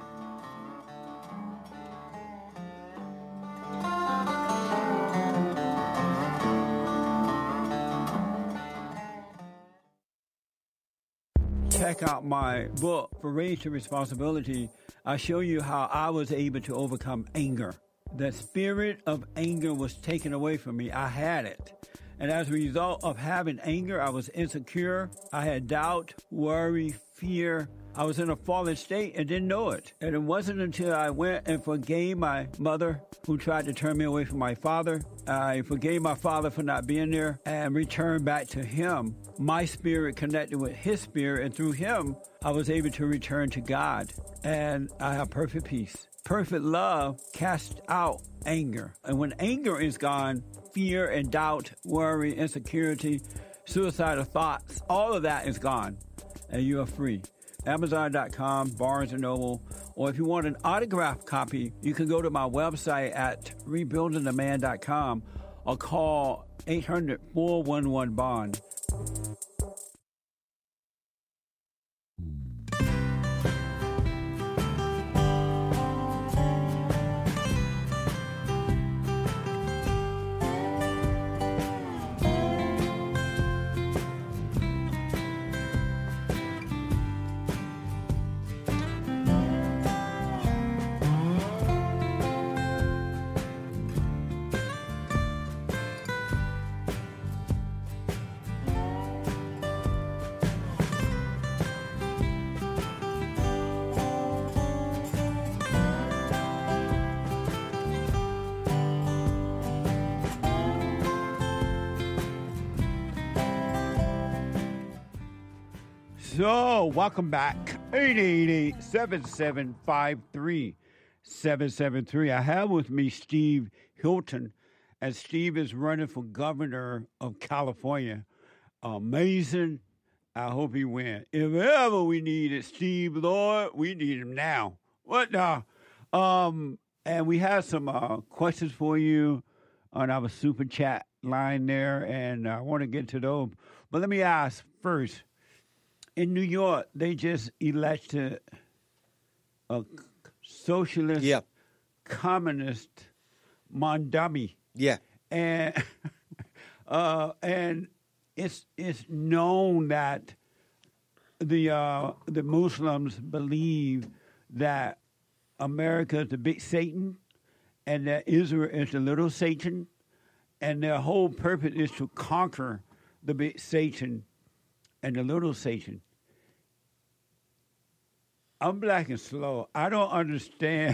[SPEAKER 2] Check out my book, For Race to Responsibility. I show you how I was able to overcome anger the spirit of anger was taken away from me. I had it. And as a result of having anger, I was insecure. I had doubt, worry, fear. I was in a fallen state and didn't know it. And it wasn't until I went and forgave my mother who tried to turn me away from my father. I forgave my father for not being there and returned back to him. My spirit connected with his spirit, and through him, I was able to return to God. And I have perfect peace. Perfect love casts out anger. And when anger is gone, fear and doubt, worry, insecurity, suicidal thoughts, all of that is gone. And you are free. Amazon dot com, Barnes and Noble, or if you want an autographed copy, you can go to my website at rebuilding the man dot com or call eight hundred, four one one, bond. So, welcome back. eight eight eight, seven seven five, three seven seven three. I have with me Steve Hilton, and Steve is running for governor of California. Amazing. I hope he wins. If ever we needed Steve, Lord, we need him now. What now? Um, and we have some uh, questions for you on our super chat line there, and I want to get to those. But let me ask first. In New York, they just elected a socialist,
[SPEAKER 3] yeah.
[SPEAKER 2] communist Mondami.
[SPEAKER 3] Yeah.
[SPEAKER 2] And uh, and it's it's known that the uh, the Muslims believe that America is the big Satan and that Israel is the little Satan, and their whole purpose is to conquer the big Satan and the little Satan. I'm black and slow. I don't understand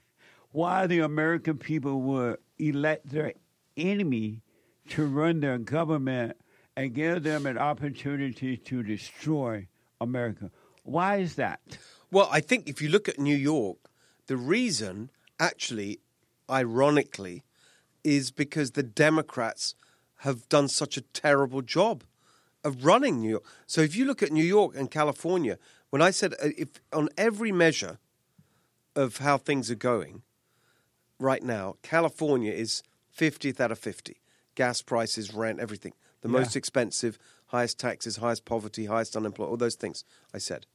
[SPEAKER 2] why the American people would elect their enemy to run their government and give them an opportunity to destroy America. Why is that?
[SPEAKER 3] Well, I think if you look at New York, the reason, actually, ironically, is because the Democrats have done such a terrible job of running New York. So if you look at New York and California, when I said uh, if on every measure of how things are going right now, California is fiftieth out of fifty. Gas prices, rent, everything. The yeah. most expensive, highest taxes, highest poverty, highest unemployment, all those things I said.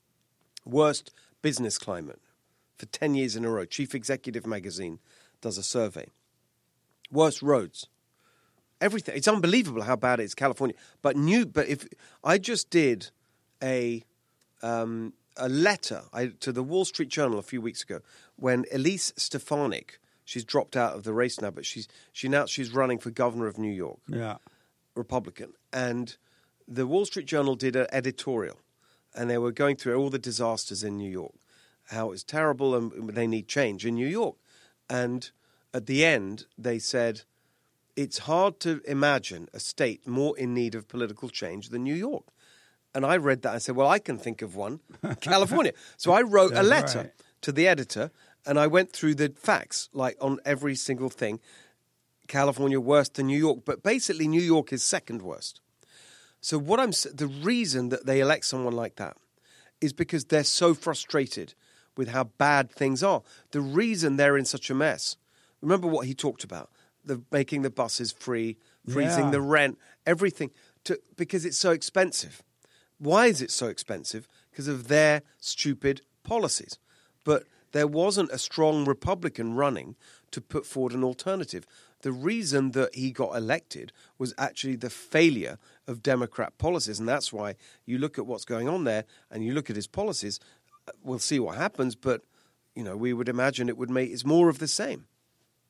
[SPEAKER 3] Worst business climate for ten years in a row. Chief Executive Magazine does a survey. Worst roads. Everything. It's unbelievable how bad it is, California. But new. But if I just did a um, a letter I, to the Wall Street Journal a few weeks ago when Elise Stefanik, she's dropped out of the race now, but she's she announced she's running for governor of New York,
[SPEAKER 2] yeah,
[SPEAKER 3] Republican. And the Wall Street Journal did an editorial, and they were going through all the disasters in New York, how it's terrible and they need change in New York. And at the end, they said, it's hard to imagine a state more in need of political change than New York. And I read that. I said, well, I can think of one, California. So I wrote a letter
[SPEAKER 2] right.
[SPEAKER 3] to the editor, and I went through the facts, like on every single thing. California worse than New York, but basically New York is second worst. So what I'm the reason that they elect someone like that is because they're so frustrated with how bad things are. The reason they're in such a mess. Remember what he talked about. The making the buses free, freezing
[SPEAKER 2] yeah.
[SPEAKER 3] the rent, everything, to, because it's so expensive. Why is it so expensive? Because of their stupid policies. But there wasn't a strong Republican running to put forward an alternative. The reason that he got elected was actually the failure of Democrat policies, and that's why you look at what's going on there and you look at his policies, we'll see what happens, but you know, we would imagine it would make it's more of the same.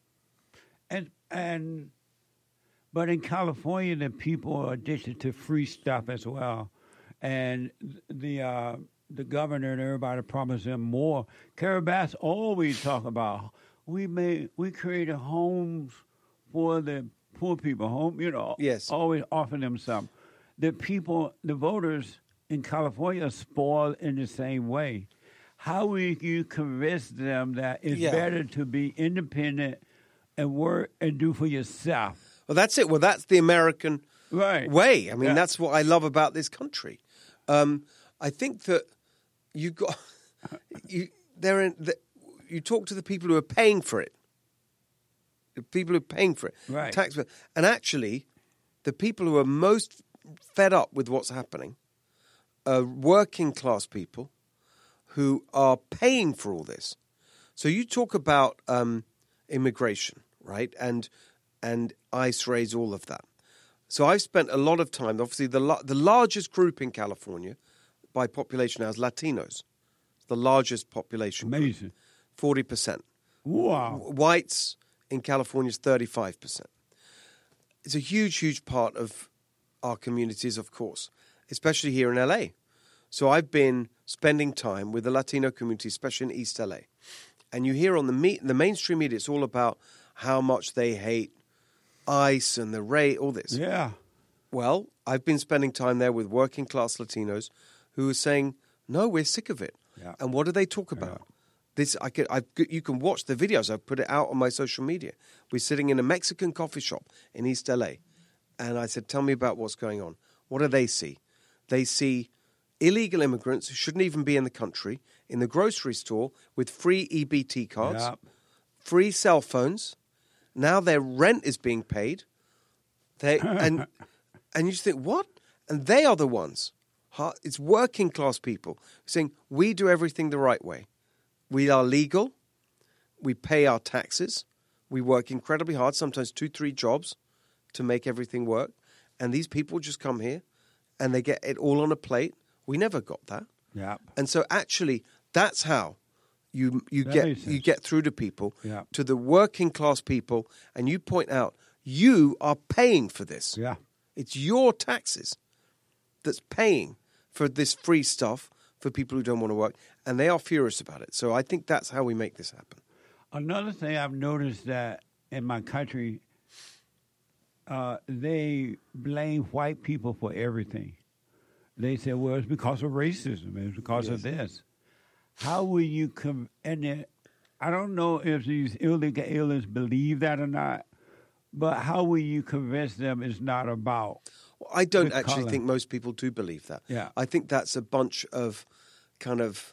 [SPEAKER 2] And and but in California, the people are addicted to free stuff as well, and the uh, the governor and everybody promised them more. Carol Bass always talk about we made we created homes for the poor people, home you know,
[SPEAKER 3] Yes.
[SPEAKER 2] always offering them something. The people, the voters in California are spoiled in the same way. How will you convince them that it's
[SPEAKER 3] Yeah.
[SPEAKER 2] better to be independent and work and do for yourself?
[SPEAKER 3] Well, that's it. Well, that's the American
[SPEAKER 2] Right.
[SPEAKER 3] way. I mean,
[SPEAKER 2] Yeah.
[SPEAKER 3] that's what I love about this country. Um, I think that you got you they're in the, you talk to the people who are paying for it, the people who are paying for it,
[SPEAKER 2] Right.
[SPEAKER 3] tax, and actually, the people who are most fed up with what's happening are working class people who are paying for all this. So you talk about um, immigration, right, and and ICE raids, all of that. So I've spent a lot of time. Obviously, the la- the largest group in California by population now is Latinos. The largest population,
[SPEAKER 2] Amazing.
[SPEAKER 3] forty percent.
[SPEAKER 2] Wow.
[SPEAKER 3] Whites in California is thirty-five percent. It's a huge, huge part of our communities, of course, especially here in L A. So I've been spending time with the Latino community, especially in East L A. And you hear on the me- the mainstream media, it's all about how much they hate ICE and the rate, all this.
[SPEAKER 2] Yeah.
[SPEAKER 3] Well, I've been spending time there with working class Latinos who are saying, no, we're sick of it.
[SPEAKER 2] Yeah.
[SPEAKER 3] And what do they talk about? This I could, I, you can watch the videos. I've put it out on my social media. We're sitting in a Mexican coffee shop in East L A. And I said, tell me about what's going on. What do they see? They see illegal immigrants who shouldn't even be in the country in the grocery store with free E B T cards,
[SPEAKER 2] Yeah.
[SPEAKER 3] free cell phones. Now their rent is being paid. They and and you just think, what? And they are the ones. huh, It's working class people saying, we do everything the right way. We are legal. We pay our taxes. We work incredibly hard, sometimes two, three jobs to make everything work. And these people just come here and they get it all on a plate. We never got that.
[SPEAKER 2] Yeah.
[SPEAKER 3] And so actually, that's how you you
[SPEAKER 2] That
[SPEAKER 3] get
[SPEAKER 2] makes
[SPEAKER 3] you
[SPEAKER 2] sense.
[SPEAKER 3] get through to people,
[SPEAKER 2] Yeah.
[SPEAKER 3] to the working class people, and you point out you are paying for this.
[SPEAKER 2] Yeah.
[SPEAKER 3] It's your taxes that's paying for this free stuff for people who don't want to work, and they are furious about it. So I think that's how we make this happen.
[SPEAKER 2] Another thing I've noticed that in my country, uh, they blame white people for everything. They say, well, it's because of racism. It's because of this. How will you come? And then, I don't know if these illegal aliens believe that or not, but how will you convince them it's not about?
[SPEAKER 3] Well, I don't
[SPEAKER 2] The
[SPEAKER 3] actually
[SPEAKER 2] colour.
[SPEAKER 3] think most people do believe that.
[SPEAKER 2] Yeah.
[SPEAKER 3] I think that's a bunch of kind of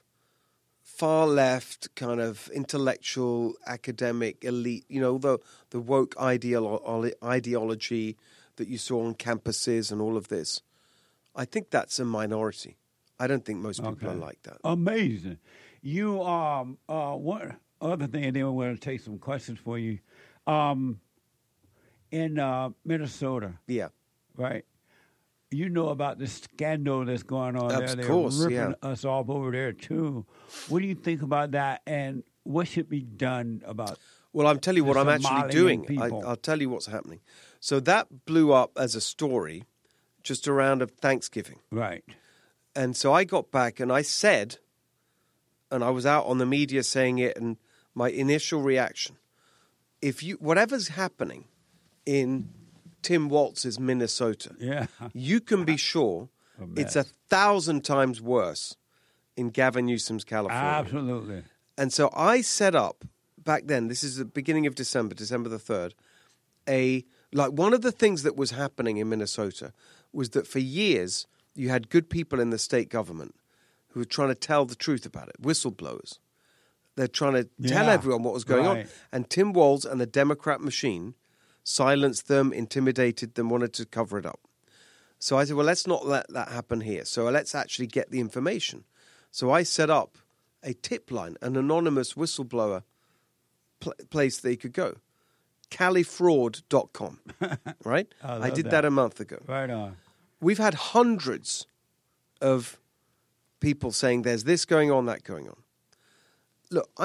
[SPEAKER 3] far left, kind of intellectual, academic, elite, you know, the, the woke ideolo- ideology that you saw on campuses and all of this. I think that's a minority. I don't think most people
[SPEAKER 2] Okay.
[SPEAKER 3] are like that.
[SPEAKER 2] Amazing. You um uh one other thing, and then we're going to take some questions for you. Um, in uh, Minnesota,
[SPEAKER 3] Yeah.
[SPEAKER 2] right? You know about the scandal that's going on
[SPEAKER 3] Of
[SPEAKER 2] there. They're
[SPEAKER 3] course,
[SPEAKER 2] ripping
[SPEAKER 3] yeah.
[SPEAKER 2] us off over there too. What do you think about that, and what should be done about?
[SPEAKER 3] Well, I'll tell you
[SPEAKER 2] the
[SPEAKER 3] what I'm actually
[SPEAKER 2] Somalian
[SPEAKER 3] doing. I,
[SPEAKER 2] people?
[SPEAKER 3] I'll tell you what's happening. So that blew up as a story just around of Thanksgiving.
[SPEAKER 2] Right.
[SPEAKER 3] And so I got back and I said, and I was out on the media saying it, and my initial reaction, if you whatever's happening in Tim Walz's Minnesota,
[SPEAKER 2] Yeah.
[SPEAKER 3] you can be sure
[SPEAKER 2] A
[SPEAKER 3] it's a
[SPEAKER 2] mess.
[SPEAKER 3] thousand times worse in Gavin Newsom's California.
[SPEAKER 2] Absolutely.
[SPEAKER 3] And so I set up back then, this is the beginning of December, December the third, a like one of the things that was happening in Minnesota was that for years you had good people in the state government who were trying to tell the truth about it, whistleblowers. They're trying to tell
[SPEAKER 2] Yeah,
[SPEAKER 3] everyone what was going
[SPEAKER 2] right.
[SPEAKER 3] on. And Tim Walz and the Democrat machine silenced them, intimidated them, wanted to cover it up. So I said, well, let's not let that happen here. So let's actually get the information. So I set up a tip line, an anonymous whistleblower pl- place they could go. Cali Fraud dot com, right?
[SPEAKER 2] I
[SPEAKER 3] I,
[SPEAKER 2] love
[SPEAKER 3] did
[SPEAKER 2] that.
[SPEAKER 3] that a month ago.
[SPEAKER 2] Right on.
[SPEAKER 3] We've had hundreds of people saying there's this going on, that going on. Look, I'm not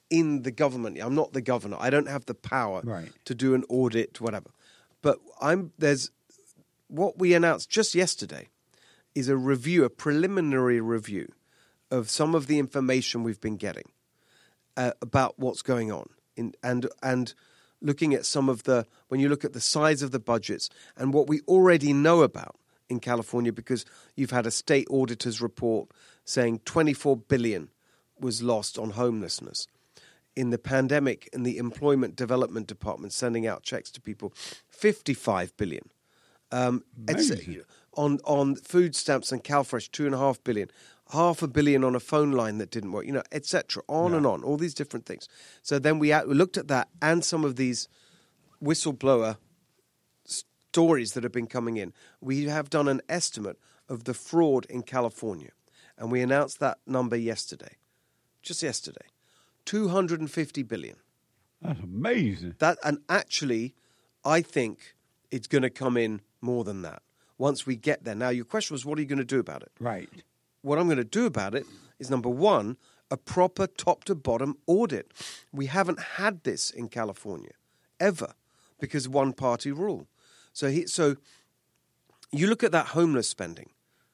[SPEAKER 3] in the government. I'm not the governor. I don't have the power
[SPEAKER 2] Right.
[SPEAKER 3] to do an audit, whatever. But I'm there's what we announced just yesterday is a review, a preliminary review of some of the information we've been getting uh, about what's going on, in, and and looking at some of the when you look at the size of the budgets and what we already know about in California, because you've had a state auditor's report saying twenty-four billion was lost on homelessness. In the pandemic, in the Employment Development Department, sending out checks to people, fifty-five billion. Um, it's, on on food stamps and CalFresh, two and a half billion. Half a billion on a phone line that didn't work, you know, et cetera. On
[SPEAKER 2] Yeah.
[SPEAKER 3] and on, all these different things. So then we, we looked at that and some of these whistleblower stories that have been coming in. We have done an estimate of the fraud in California, and we announced that number yesterday, just yesterday, two hundred fifty billion.
[SPEAKER 2] That's amazing.
[SPEAKER 3] That, and actually, I think it's going to come in more than that once we get there. Now, your question was, what are you going to do about it?
[SPEAKER 2] Right.
[SPEAKER 3] What I'm going to do about it is, number one, a proper top-to-bottom audit. We haven't had this in California, ever, because of one-party rule. So, he, so you look at that homeless spending,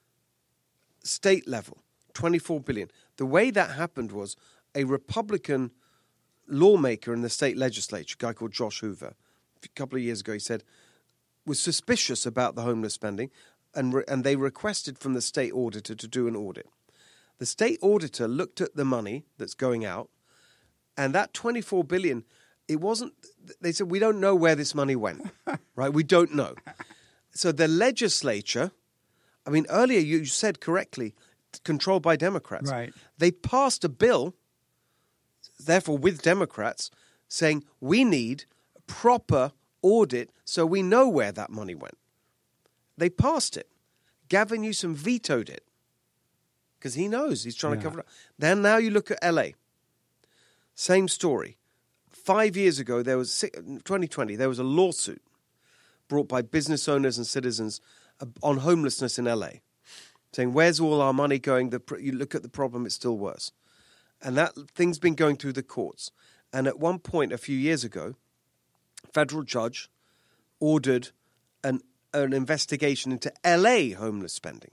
[SPEAKER 3] state level, twenty-four billion dollars. The way that happened was a Republican lawmaker in the state legislature, a guy called Josh Hoover, a couple of years ago, he said, was suspicious about the homeless spending, and re- and they requested from the state auditor to do an audit. The state auditor looked at the money that's going out, and that twenty-four billion dollars, it wasn't, they said, we don't know where this money went, right? We don't know. So the legislature, I mean, earlier you said correctly, controlled by Democrats.
[SPEAKER 2] Right.
[SPEAKER 3] They passed a bill, therefore with Democrats, saying we need a proper audit so we know where that money went. They passed it. Gavin Newsom vetoed it because he knows he's trying
[SPEAKER 2] Yeah.
[SPEAKER 3] to cover it up. Then now you look at L A. Same story. Five years ago, there was twenty twenty. There was a lawsuit brought by business owners and citizens on homelessness in L A, saying, "Where's all our money going?" The you look at the problem; it's still worse. And that thing's been going through the courts. And at one point, a few years ago, a federal judge ordered an an investigation into L A homeless spending.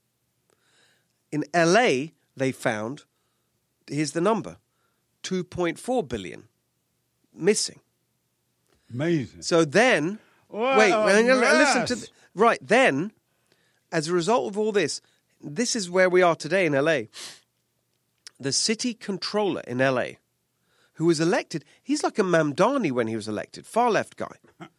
[SPEAKER 3] In L A, they found, here's the number, two point four billion missing.
[SPEAKER 2] Amazing.
[SPEAKER 3] So then,
[SPEAKER 2] What
[SPEAKER 3] wait,
[SPEAKER 2] a
[SPEAKER 3] hang on, listen to,
[SPEAKER 2] mess.
[SPEAKER 3] th- right, then, as a result of all this, this is where we are today in L A. The city controller in L A, who was elected, he's like a Mamdani when he was elected, far left guy.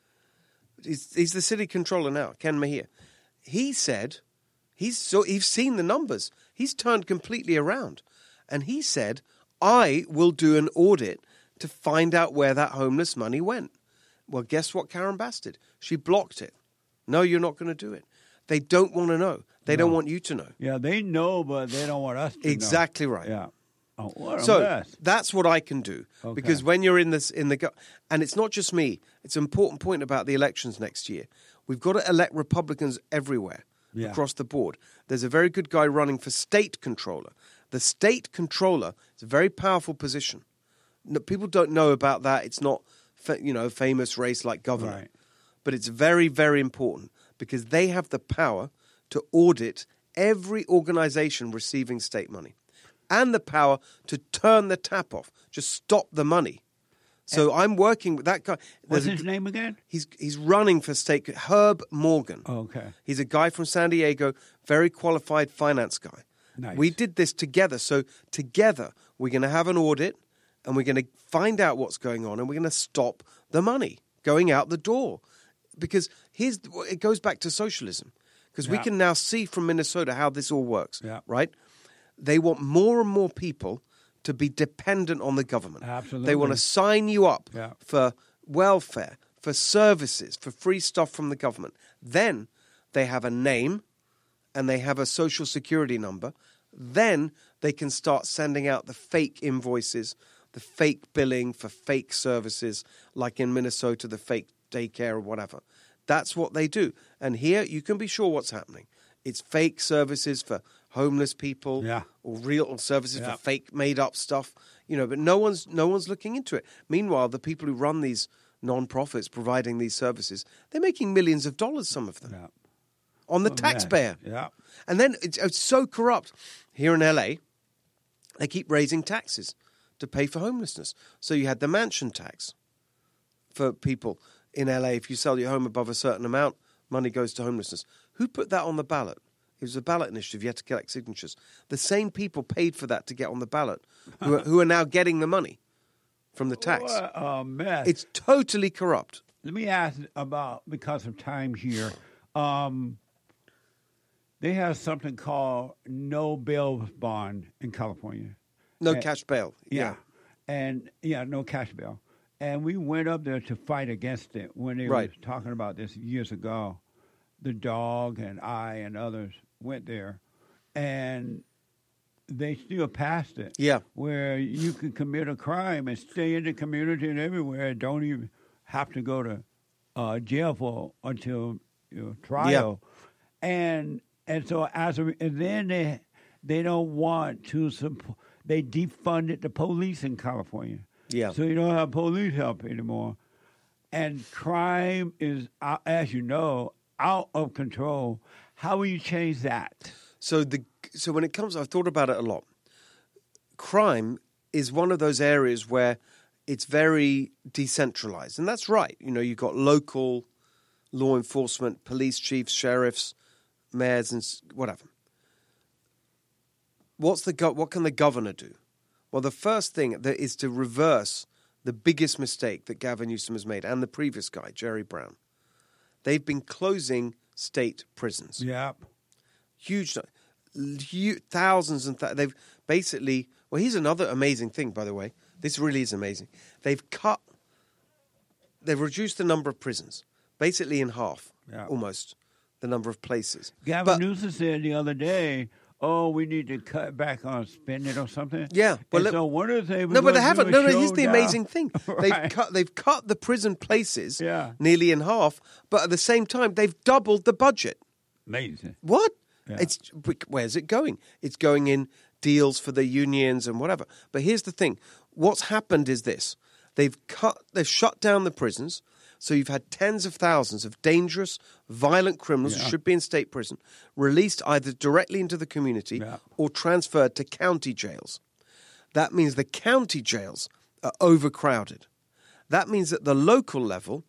[SPEAKER 3] He's, he's the city controller now, Ken Mejia. He said, he's so he's seen the numbers. He's turned completely around. And he said, I will do an audit to find out where that homeless money went. Well, guess what Karen Bass did? She blocked it. No, you're not going to do it. They don't want to know. They
[SPEAKER 2] No.
[SPEAKER 3] don't want you to know.
[SPEAKER 2] Yeah, they know, but they don't want us to know.
[SPEAKER 3] Exactly right.
[SPEAKER 2] Yeah. Oh, what a
[SPEAKER 3] So
[SPEAKER 2] mess.
[SPEAKER 3] that's what I can do,
[SPEAKER 2] Okay.
[SPEAKER 3] because when you're in this in the go- and it's not just me. It's an important point about the elections next year. We've got to elect Republicans everywhere
[SPEAKER 2] Yeah.
[SPEAKER 3] across the board. There's a very good guy running for state controller. The state controller is a very powerful position. No, people don't know about that. It's not fa- you know a famous race like governor,
[SPEAKER 2] Right.
[SPEAKER 3] but it's very very important because they have the power to audit every organization receiving state money. And the power to turn the tap off, just stop the money. So I'm working with that guy.
[SPEAKER 2] What's
[SPEAKER 3] There's a-
[SPEAKER 2] his name again?
[SPEAKER 3] He's he's running for state. Herb Morgan.
[SPEAKER 2] Okay.
[SPEAKER 3] He's a guy from San Diego, very qualified finance guy.
[SPEAKER 2] Nice.
[SPEAKER 3] We did this together. So together we're going to have an audit, and we're going to find out what's going on, and we're going to stop the money going out the door. Because here's it goes back to socialism. Because we
[SPEAKER 2] Yeah.
[SPEAKER 3] can now see from Minnesota how this all works.
[SPEAKER 2] Yeah.
[SPEAKER 3] Right. They want more and more people to be dependent on the government.
[SPEAKER 2] Absolutely.
[SPEAKER 3] They want to sign you up
[SPEAKER 2] Yeah.
[SPEAKER 3] for welfare, for services, for free stuff from the government. Then they have a name and they have a social security number. Then they can start sending out the fake invoices, the fake billing for fake services, like in Minnesota, the fake daycare or whatever. That's what they do. And here you can be sure what's happening. It's fake services for homeless people,
[SPEAKER 2] Yeah.
[SPEAKER 3] or real services
[SPEAKER 2] Yeah.
[SPEAKER 3] for fake made-up stuff. You know, but no one's no one's looking into it. Meanwhile, the people who run these non-profits providing these services, they're making millions of dollars, some of them,
[SPEAKER 2] Yeah.
[SPEAKER 3] on the
[SPEAKER 2] Oh,
[SPEAKER 3] taxpayer.
[SPEAKER 2] man. Yeah.
[SPEAKER 3] And then it's, it's so corrupt. Here in L A, they keep raising taxes to pay for homelessness. So you had the mansion tax for people in L A. If you sell your home above a certain amount, money goes to homelessness. Who put that on the ballot? It was a ballot initiative. You had to collect signatures. The same people paid for that to get on the ballot, who are, who are now getting the money from the tax.
[SPEAKER 2] What a mess.
[SPEAKER 3] It's totally corrupt.
[SPEAKER 2] Let me ask about, because of time here, um, they have something called no bail bond in California.
[SPEAKER 3] No
[SPEAKER 2] And-
[SPEAKER 3] cash bail.
[SPEAKER 2] Yeah. And, yeah, no cash bail. And we went up there to fight against it when they
[SPEAKER 3] Right.
[SPEAKER 2] were talking about this years ago. The dog and I and others went there, and they still passed it.
[SPEAKER 3] Yeah.
[SPEAKER 2] Where you can commit a crime and stay in the community and everywhere, don't even have to go to uh, jail for until you know, trial. And and so as a, and then they they don't want to support. They defunded the police in California.
[SPEAKER 3] Yeah.
[SPEAKER 2] So you don't have police help anymore, and crime is, uh, as you know, out of control. How will you change that?
[SPEAKER 3] So the so when it comes, I've thought about it a lot. Crime is one of those areas where it's very decentralized, and that's right. You know, you've got local law enforcement, police chiefs, sheriffs, mayors, and s- whatever. What's the go- what can the governor do? Well, the first thing that is to reverse the biggest mistake that Gavin Newsom has made, and the previous guy, Jerry Brown. They've been closing state prisons.
[SPEAKER 2] Yeah.
[SPEAKER 3] Huge, hu- thousands and th- they've basically. Well, here's another amazing thing, by the way. This really is amazing. They've cut, they've reduced the number of prisons, basically in half,
[SPEAKER 2] Yeah.
[SPEAKER 3] almost, the number of places.
[SPEAKER 2] Gavin
[SPEAKER 3] But-
[SPEAKER 2] Newsom said the other day, "Oh, we need to cut back on spending or something."
[SPEAKER 3] Yeah, well,
[SPEAKER 2] And
[SPEAKER 3] let-
[SPEAKER 2] so one of the things. we're
[SPEAKER 3] No, but they
[SPEAKER 2] gonna do
[SPEAKER 3] haven't.
[SPEAKER 2] is
[SPEAKER 3] No, no. Here's the
[SPEAKER 2] show
[SPEAKER 3] amazing
[SPEAKER 2] down-
[SPEAKER 3] thing: they've
[SPEAKER 2] Right.
[SPEAKER 3] cut, they've cut the prison places
[SPEAKER 2] Yeah.
[SPEAKER 3] nearly in half, but at the same time, they've doubled the budget.
[SPEAKER 2] Amazing.
[SPEAKER 3] What?
[SPEAKER 2] Yeah.
[SPEAKER 3] It's where's it going? It's going in deals for the unions and whatever. But here's the thing: what's happened is this: they've cut, they've shut down the prisons. So you've had tens of thousands of dangerous, violent criminals
[SPEAKER 2] Yeah.
[SPEAKER 3] who should be in state prison released either directly into the community
[SPEAKER 2] Yeah.
[SPEAKER 3] or transferred to county jails. That means the county jails are overcrowded. That means at the local level,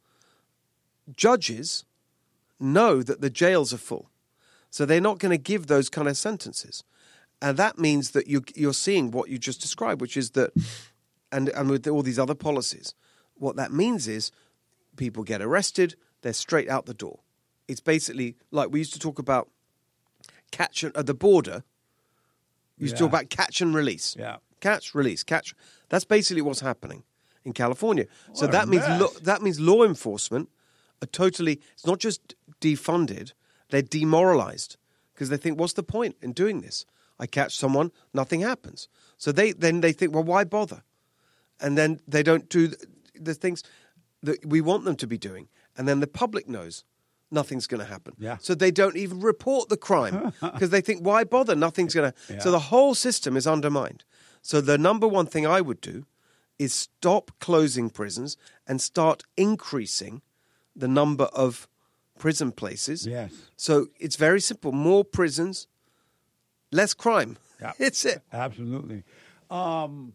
[SPEAKER 3] judges know that the jails are full. So they're not going to give those kind of sentences. And that means that you, you're seeing what you just described, which is that, and, and with all these other policies, what that means is people get arrested, they're straight out the door. It's basically like we used to talk about catch and, at the border. We used to
[SPEAKER 2] Yeah.
[SPEAKER 3] talk about catch and release.
[SPEAKER 2] Yeah.
[SPEAKER 3] Catch, release, catch. That's basically what's happening in California. So
[SPEAKER 2] What a
[SPEAKER 3] that means
[SPEAKER 2] mess.
[SPEAKER 3] lo- that means law enforcement are totally. It's not just defunded; they're demoralized because they think, "What's the point in doing this? I catch someone, nothing happens." So they then they think, "Well, why bother?" And then they don't do the, the things that we want them to be doing, and then the public knows nothing's going to happen.
[SPEAKER 2] Yeah.
[SPEAKER 3] So they don't even report the crime because they think, why bother? Nothing's going to.
[SPEAKER 2] Yeah.
[SPEAKER 3] So the whole system is undermined. So the number one thing I would do is stop closing prisons and start increasing the number of prison places.
[SPEAKER 2] Yes.
[SPEAKER 3] So it's very simple. More prisons, less crime.
[SPEAKER 2] Yeah.
[SPEAKER 3] It's it.
[SPEAKER 2] Absolutely. Um,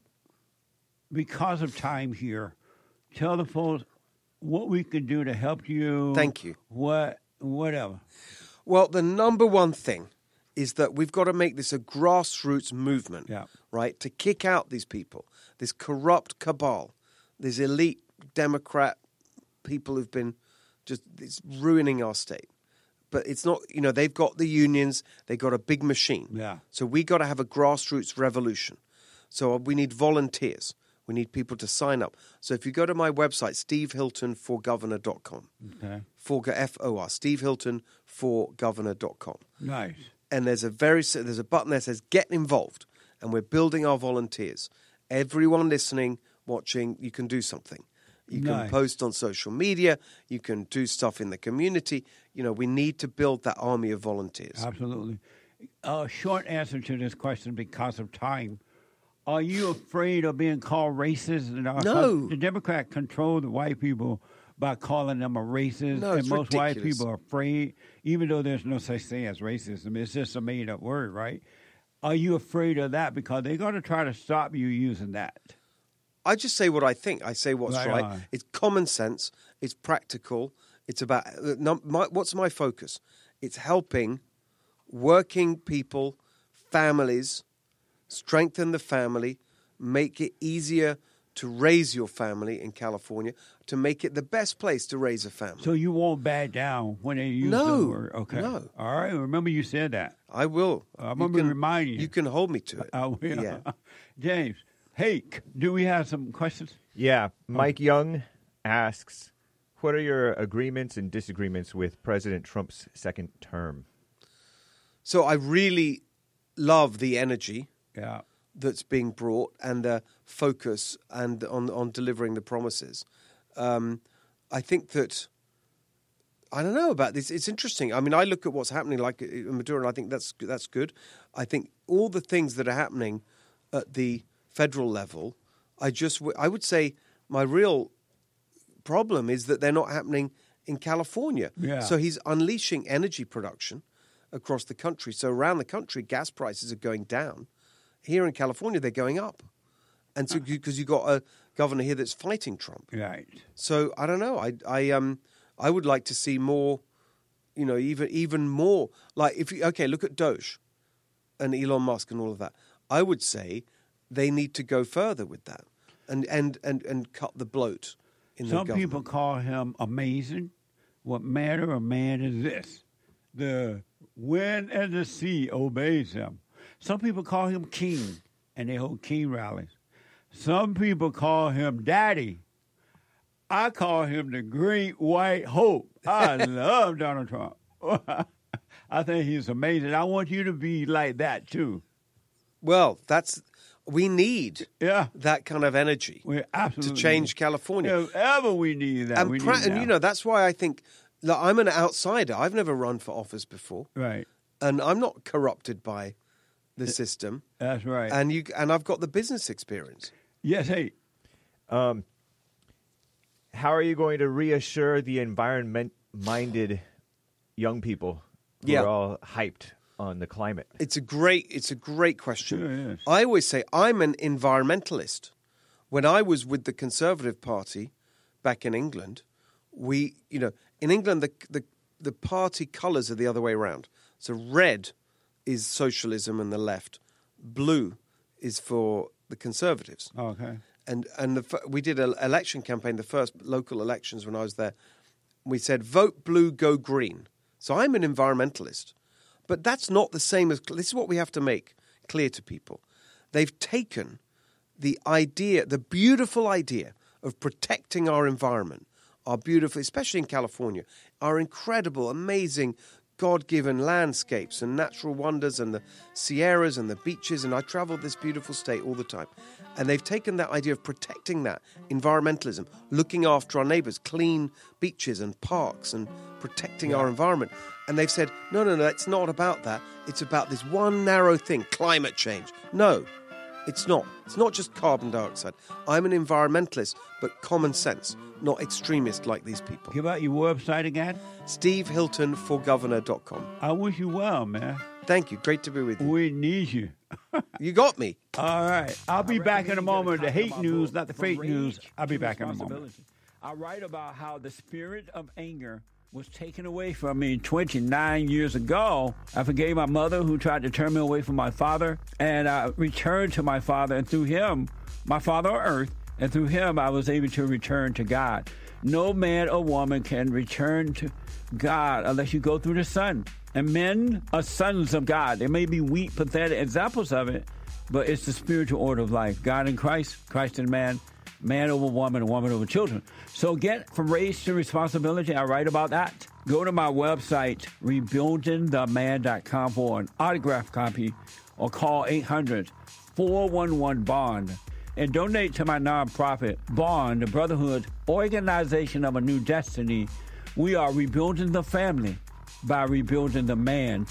[SPEAKER 2] because of time here, tell the folks what we can do to help you.
[SPEAKER 3] Thank you.
[SPEAKER 2] What, whatever.
[SPEAKER 3] Well, the number one thing is that we've got to make this a grassroots movement,
[SPEAKER 2] Yeah.
[SPEAKER 3] right, to kick out these people, this corrupt cabal, these elite Democrat people who've been just it's ruining our state. But it's not, you know, they've got the unions, they've got a big machine.
[SPEAKER 2] Yeah.
[SPEAKER 3] So we got to have a grassroots revolution. So we need volunteers. We need people to sign up. So if you go to my website, steve hilton for governor dot com,
[SPEAKER 2] Okay.
[SPEAKER 3] for F O R, steve hilton for governor dot com.
[SPEAKER 2] Nice.
[SPEAKER 3] And there's a very there's a button there that says get involved, and we're building our volunteers. Everyone listening, watching, you can do something. You can
[SPEAKER 2] Nice.
[SPEAKER 3] post on social media. You can do stuff in the community. You know, we need to build that army of volunteers.
[SPEAKER 2] Absolutely. A short answer to this question because of time. Are you afraid of being called racist?
[SPEAKER 3] No.
[SPEAKER 2] The Democrats control the white people by calling them a racist.
[SPEAKER 3] No,
[SPEAKER 2] and
[SPEAKER 3] it's
[SPEAKER 2] most white
[SPEAKER 3] ridiculous.
[SPEAKER 2] people are afraid, even though there's no such thing as racism. It's just a made-up word, right? Are you afraid of that? Because they're going to try to stop you using that.
[SPEAKER 3] I just say what I think. I say what's
[SPEAKER 2] Right
[SPEAKER 3] right.
[SPEAKER 2] on.
[SPEAKER 3] It's common sense. It's practical. It's about uh, num- my, what's my focus? It's helping working people, families, strengthen the family, make it easier to raise your family in California, to make it the best place to raise a family.
[SPEAKER 2] So you won't back down when they use
[SPEAKER 3] No,
[SPEAKER 2] the word? Okay.
[SPEAKER 3] no.
[SPEAKER 2] All right. Remember you said that.
[SPEAKER 3] I will.
[SPEAKER 2] I'm
[SPEAKER 3] You
[SPEAKER 2] going to
[SPEAKER 3] can-
[SPEAKER 2] remind you.
[SPEAKER 3] You can hold me to it.
[SPEAKER 2] I will.
[SPEAKER 3] Yeah.
[SPEAKER 2] James, hey, do we have some questions?
[SPEAKER 4] Yeah. Mike Young asks, what are your agreements and disagreements with President Trump's second term?
[SPEAKER 3] So I really love the energy
[SPEAKER 2] Yeah.
[SPEAKER 3] that's being brought and the focus and on on delivering the promises. Um, I think that I don't know about this. It's interesting. I mean, I look at what's happening like in Maduro, and I think that's that's good. I think all the things that are happening at the federal level, I just w- I would say my real problem is that they're not happening in California.
[SPEAKER 2] Yeah.
[SPEAKER 3] So he's unleashing energy production across the country. So around the country, gas prices are going down. Here in California, they're going up. And so because you've got a governor here that's fighting Trump.
[SPEAKER 2] Right.
[SPEAKER 3] So I don't know. I I um I would like to see more, you know, even even more. Like if you okay, look at Doge and Elon Musk and all of that. I would say they need to go further with that and and and, and cut the bloat in
[SPEAKER 2] Some
[SPEAKER 3] the government.
[SPEAKER 2] people call him amazing. What matter of man is this: the wind and the sea obeys him. Some people call him king, and they hold king rallies. Some people call him daddy. I call him the great white hope. I love Donald Trump. I think he's amazing. I want you to be like that too.
[SPEAKER 3] Well, that's we need
[SPEAKER 2] Yeah,
[SPEAKER 3] that kind of energy
[SPEAKER 2] we
[SPEAKER 3] to
[SPEAKER 2] absolutely
[SPEAKER 3] change California.
[SPEAKER 2] If ever we need that,
[SPEAKER 3] and
[SPEAKER 2] we
[SPEAKER 3] pra-
[SPEAKER 2] need
[SPEAKER 3] and
[SPEAKER 2] now.
[SPEAKER 3] you know that's why I think that I'm an outsider. I've never run for office before,
[SPEAKER 2] right?
[SPEAKER 3] and I'm not corrupted by the system.
[SPEAKER 2] That's right.
[SPEAKER 3] And you and I've got the business experience.
[SPEAKER 2] yes, hey,
[SPEAKER 4] Um, how are you going to reassure the environment-minded young people who
[SPEAKER 3] Yeah.
[SPEAKER 4] are all hyped on the climate?
[SPEAKER 3] It's a great it's a great question.
[SPEAKER 2] Sure is.
[SPEAKER 3] I always say I'm an environmentalist. When I was with the Conservative Party back in England, we you know in England the the, the party colours are the other way around. So red is socialism and the left, blue is for the Conservatives.
[SPEAKER 2] okay.
[SPEAKER 3] And and the, f- we did an election campaign, the first local elections when I was there. We said, vote blue, go green. So I'm an environmentalist. But that's not the same as, this is what we have to make clear to people. They've taken the idea, the beautiful idea of protecting our environment, our beautiful, especially in California, our incredible, amazing, God-given landscapes and natural wonders and the Sierras and the beaches. And I travel this beautiful state all the time. And they've taken that idea of protecting that, environmentalism, looking after our neighbors, clean beaches and parks and protecting our environment. And they've said, no, no, no, it's not about that. It's about this one narrow thing, climate change. No, it's not. It's not just carbon dioxide. I'm an environmentalist, but common sense, not extremist like these people.
[SPEAKER 2] Give out your website again.
[SPEAKER 3] Steve Hilton for governor dot com.
[SPEAKER 2] I wish you well, man.
[SPEAKER 3] Thank you. Great to be with you.
[SPEAKER 2] We need you.
[SPEAKER 3] You got me.
[SPEAKER 2] All right. I'll be back in a moment. The hate news, not the fake news. I'll be back in a moment. I write about how the spirit of anger was taken away from me twenty-nine years ago. I forgave my mother who tried to turn me away from my father, and I returned to my father, and through him, my father on earth, and through him, I was able to return to God. No man or woman can return to God unless you go through the Son. And men are sons of God. There may be weak, pathetic examples of it, but it's the spiritual order of life. God in Christ, Christ in man, man over woman, and woman over children. So get from race to responsibility. I write about that. Go to my website, rebuilding the man dot com for an autographed copy or call eight hundred, four one one, BOND. And donate to my nonprofit, BOND, the Brotherhood Organization of a New Destiny. We are rebuilding the family by rebuilding the man.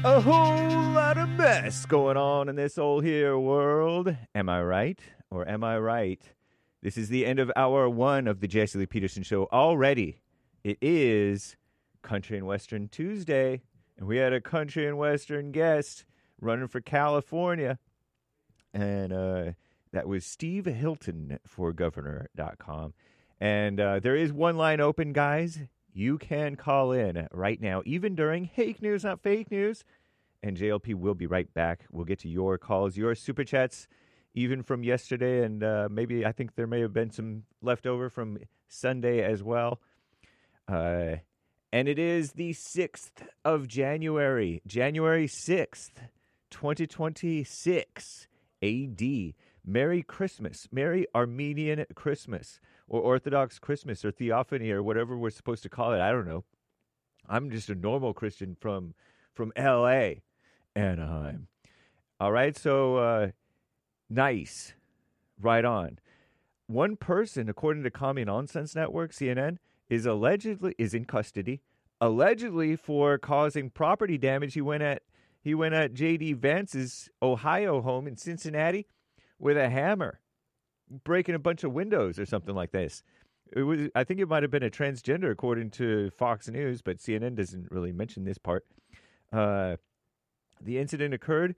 [SPEAKER 4] A whole lot of mess going on in this old here world. Am I right? Or am I right? This is the end of hour one of the Jesse Lee Peterson Show already. It is Country and Western Tuesday, and we had a country and Western guest running for California, and uh, that was Steve Hilton for governor dot com. And uh, there is one line open, guys. You can call in right now, even during Hake News, Not Fake News. And J L P will be right back. We'll get to your calls, your super chats, even from yesterday. And uh, maybe I think there may have been some leftover from Sunday as well. Uh, and it is the sixth of January, January sixth, twenty twenty-six A D. Merry Christmas, Merry Armenian Christmas, or Orthodox Christmas, or Theophany, or whatever we're supposed to call it. I don't know. I'm just a normal Christian from from L A, Anaheim. All right, so uh, nice. Right on. One person, according to Commie Nonsense Network, C N N, is allegedly is in custody, allegedly for causing property damage. He went at he went at J D Vance's Ohio home in Cincinnati with a hammer, breaking a bunch of windows or something like this. It was, I think it might have been a transgender, according to Fox News, but C N N doesn't really mention this part. Uh, the incident occurred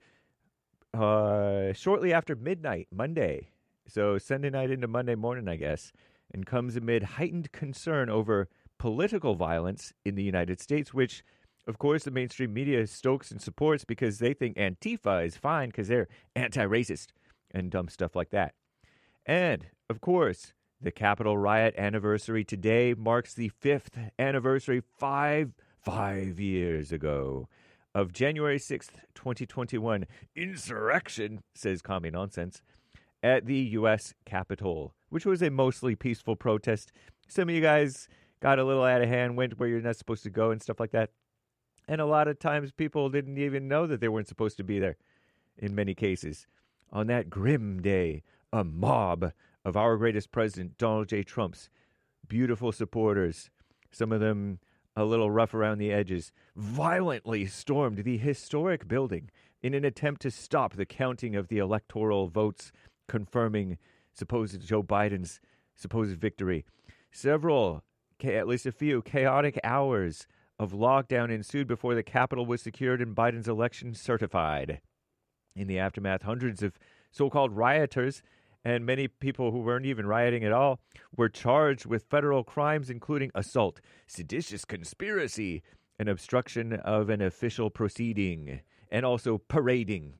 [SPEAKER 4] uh, shortly after midnight, Monday. So Sunday night into Monday morning, I guess, and comes amid heightened concern over political violence in the United States, which, of course, the mainstream media stokes and supports because they think Antifa is fine because they're anti-racist and dumb stuff like that. And, of course, the Capitol riot anniversary today marks the fifth anniversary, five, five years ago, of January sixth, twenty twenty-one insurrection, says Commie Nonsense, at the U S Capitol, which was a mostly peaceful protest. Some of you guys got a little out of hand, went where you're not supposed to go and stuff like that. And a lot of times people didn't even know that they weren't supposed to be there in many cases. On that grim day, a mob of our greatest president, Donald J. Trump's beautiful supporters, some of them a little rough around the edges, violently stormed the historic building in an attempt to stop the counting of the electoral votes confirming supposed Joe Biden's supposed victory. Several, at least a few, chaotic hours of lockdown ensued before the Capitol was secured and Biden's election certified. In the aftermath, hundreds of so-called rioters and many people who weren't even rioting at all were charged with federal crimes, including assault, seditious conspiracy, and obstruction of an official proceeding, and also parading.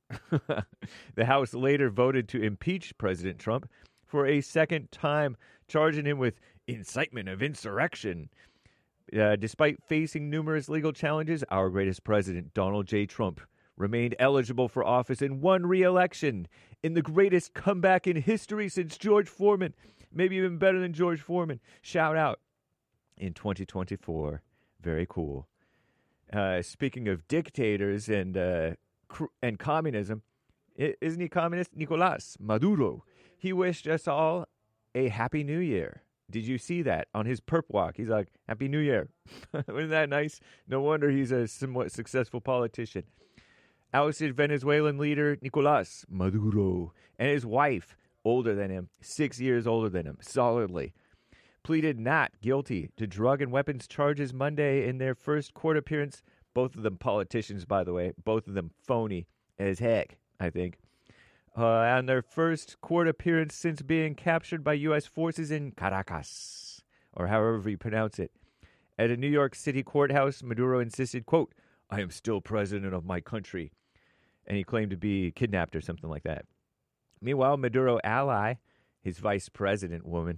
[SPEAKER 4] The House later voted to impeach President Trump for a second time, charging him with incitement of insurrection. Uh, despite facing numerous legal challenges, our greatest president, Donald J. Trump, remained eligible for office and won re-election in the greatest comeback in history since George Foreman, maybe even better than George Foreman. Shout out in twenty twenty-four. Very cool. Uh, speaking of dictators and uh, cr- and communism, isn't he communist? Nicolás Maduro. He wished us all a happy new year. Did you see that on his perp walk? He's like, Happy New Year. Wasn't that nice? No wonder he's a somewhat successful politician. Ousted Venezuelan leader Nicolás Maduro and his wife, older than him, six years older than him, solidly, pleaded not guilty to drug and weapons charges Monday in their first court appearance. Both of them politicians, by the way. Both of them phony as heck, I think. Uh, on their first court appearance since being captured by U S forces in Caracas, or however you pronounce it. At a New York City courthouse, Maduro insisted, quote, I am still president of my country. And he claimed to be kidnapped or something like that. Meanwhile, Maduro ally, his vice president woman,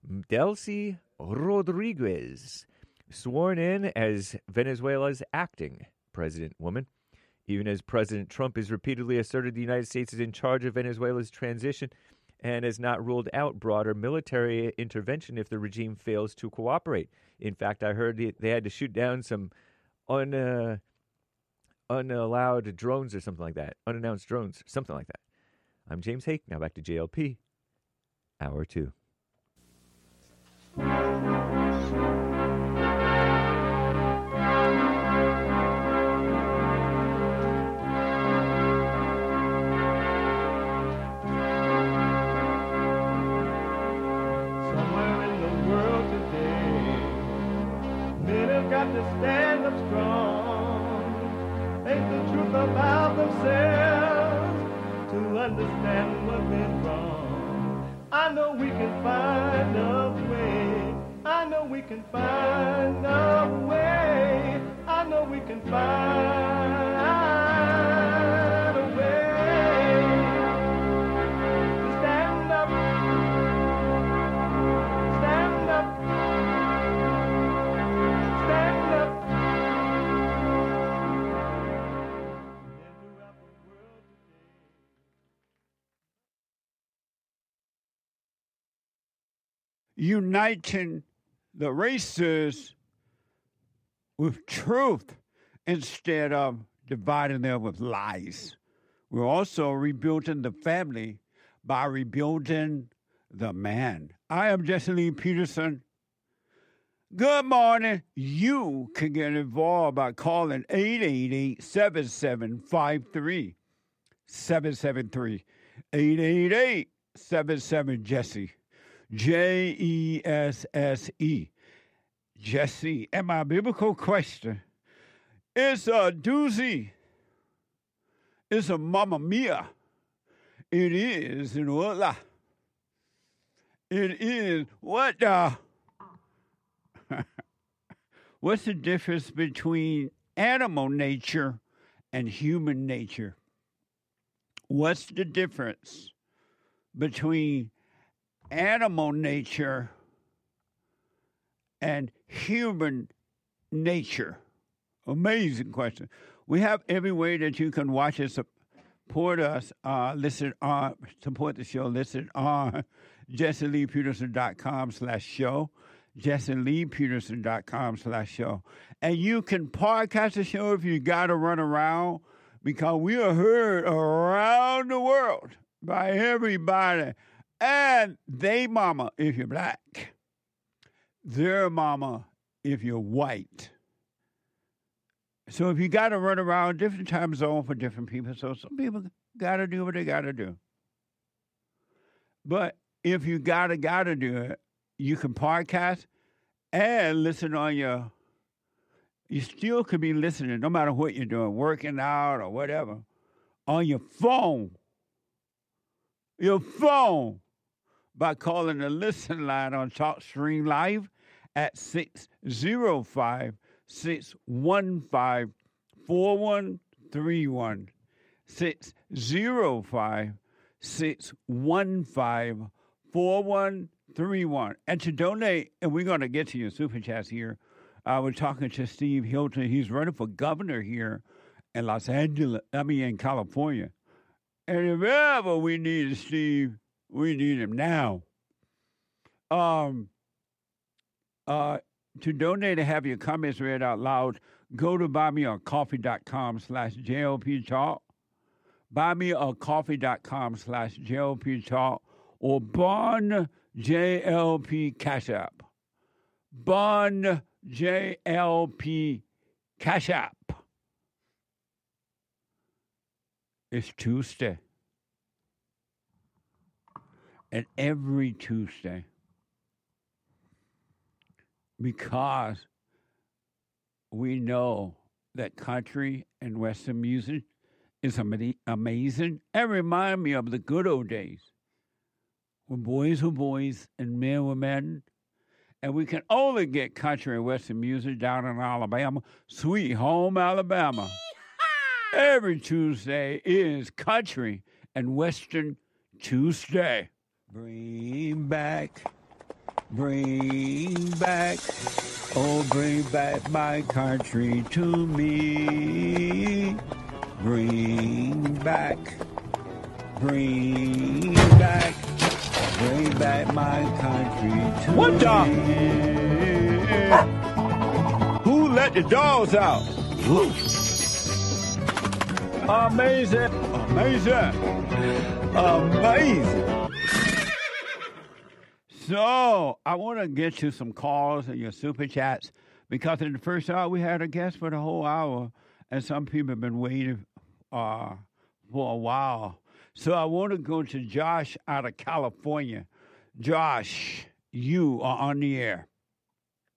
[SPEAKER 4] Delcy Rodriguez, sworn in as Venezuela's acting president woman, even as President Trump has repeatedly asserted the United States is in charge of Venezuela's transition and has not ruled out broader military intervention if the regime fails to cooperate. In fact, I heard they had to shoot down some un, uh, unallowed drones or something like that, unannounced drones, something like that. I'm James Hake. Now back to J L P, Hour two.
[SPEAKER 1] to stand up strong, think the truth about themselves, to understand what went wrong. I know we can find a way. I know we can find a way. I know we can find a way to stand up, stand up, stand up. And throughout the world today.
[SPEAKER 2] Uniting the races with truth instead of dividing them with lies. We're also rebuilding the family by rebuilding the man. I am Jesse Lee Peterson. Good morning. You can get involved by calling eight eight eight, seven seven five three, seven seven three, eight eight eight, seven seven, Jesse. J E S S E. Jesse. And my biblical question is a doozy. It's a mamma mia. It is in Ola. It is what the. What's the difference between animal nature and human nature? What's the difference between animal nature and human nature? Amazing question. We have every way that you can watch us, support us, uh, listen on, support the show, listen on jesse lee peterson dot com slash show, jesse lee peterson dot com slash show. And you can podcast the show if you got to run around, because we are heard around the world by everybody. And they mama if you're black. Their mama if you're white. So if you got to run around, different time zone for different people. So some people got to do what they got to do. But if you got to, got to do it, you can podcast and listen on your, you still could be listening no matter what you're doing, working out or whatever, on your phone. Your phone. By calling the listen line on TalkStream Live at six oh five, six one five, four one three one. six oh five, six one five, four one three one. And to donate, and we're going to get to your super chats here. Uh, we're talking to Steve Hilton. He's running for governor here in Los Angeles, I mean in California. And if ever we need Steve, we need him now. Um, uh, to donate and have your comments read out loud, go to buymeacoffee.com slash JLP Talk, buymeacoffee.com slash JLP Talk, or Bond J L P Cash App. Bond J L P Cash App. It's Tuesday. And every Tuesday, because we know that country and Western music is ama- amazing, and remind me of the good old days when boys were boys and men were men, and we can only get country and Western music down in Alabama, sweet home Alabama. Every Tuesday is Country and Western Tuesday. Bring back, bring back, oh, bring back my country to me. Bring back, bring back, bring back my country to
[SPEAKER 4] What the?
[SPEAKER 2] me. Who let the dogs out? Woo. Amazing, amazing, amazing. So, I want to get to some calls and your super chats, because in the first hour we had a guest for the whole hour, and some people have been waiting uh, for a while. So I want to go to Josh out of California. Josh, you are on the air.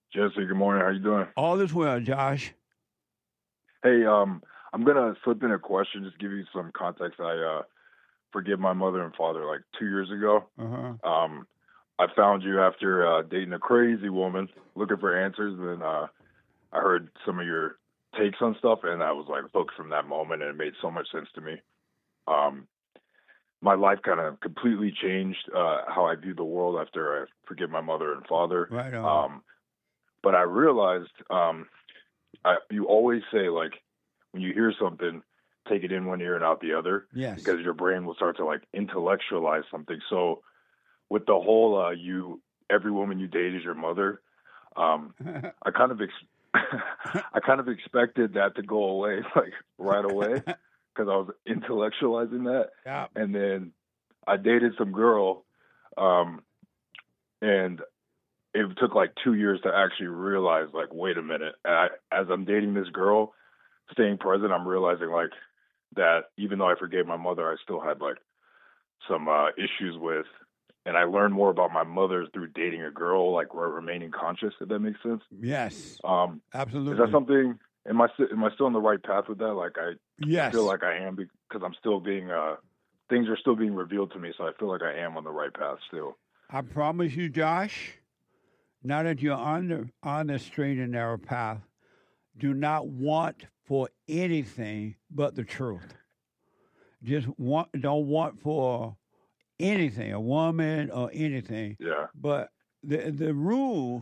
[SPEAKER 5] Jesse, good morning. How you doing?
[SPEAKER 2] All is well, Josh.
[SPEAKER 5] Hey, um, I'm gonna slip in a question, just give you some context. I uh, forgive my mother and father like two years ago.
[SPEAKER 2] Uh-huh.
[SPEAKER 5] Um, I found you after uh, dating a crazy woman, looking for answers, and uh, I heard some of your takes on stuff, and I was like hooked from that moment, and it made so much sense to me. Um, my life kind of completely changed uh, how I view the world after I forgive my mother and father.
[SPEAKER 2] Right on.
[SPEAKER 5] Um, but I realized um, I, you always say, like, when you hear something, take it in one ear and out the other.
[SPEAKER 2] Yes.
[SPEAKER 5] Because your brain will start to, like, intellectualize something. So with the whole uh, you, every woman you date is your mother, um, I kind of ex- I kind of expected that to go away, like, right away, because I was intellectualizing that.
[SPEAKER 2] Yeah.
[SPEAKER 5] And then I dated some girl, um, and it took like two years to actually realize, like, wait a minute. And I, as I'm dating this girl, staying present, I'm realizing, like, that even though I forgave my mother, I still had, like, some uh, issues with, and I learned more about my mother through dating a girl, like, re- remaining conscious, if that makes sense.
[SPEAKER 2] Yes.
[SPEAKER 5] Um,
[SPEAKER 2] Absolutely.
[SPEAKER 5] is that something, am I, sti- am I still on the right path with that? Like, I
[SPEAKER 2] Yes.
[SPEAKER 5] feel like I am because I'm still being, uh, things are still being revealed to me, so I feel like I am on the right path still.
[SPEAKER 2] I promise you, Josh, now that you're on the, on the straight and narrow path, do not want for anything but the truth. Just want, don't want for anything, a woman or anything.
[SPEAKER 5] Yeah.
[SPEAKER 2] But the the rule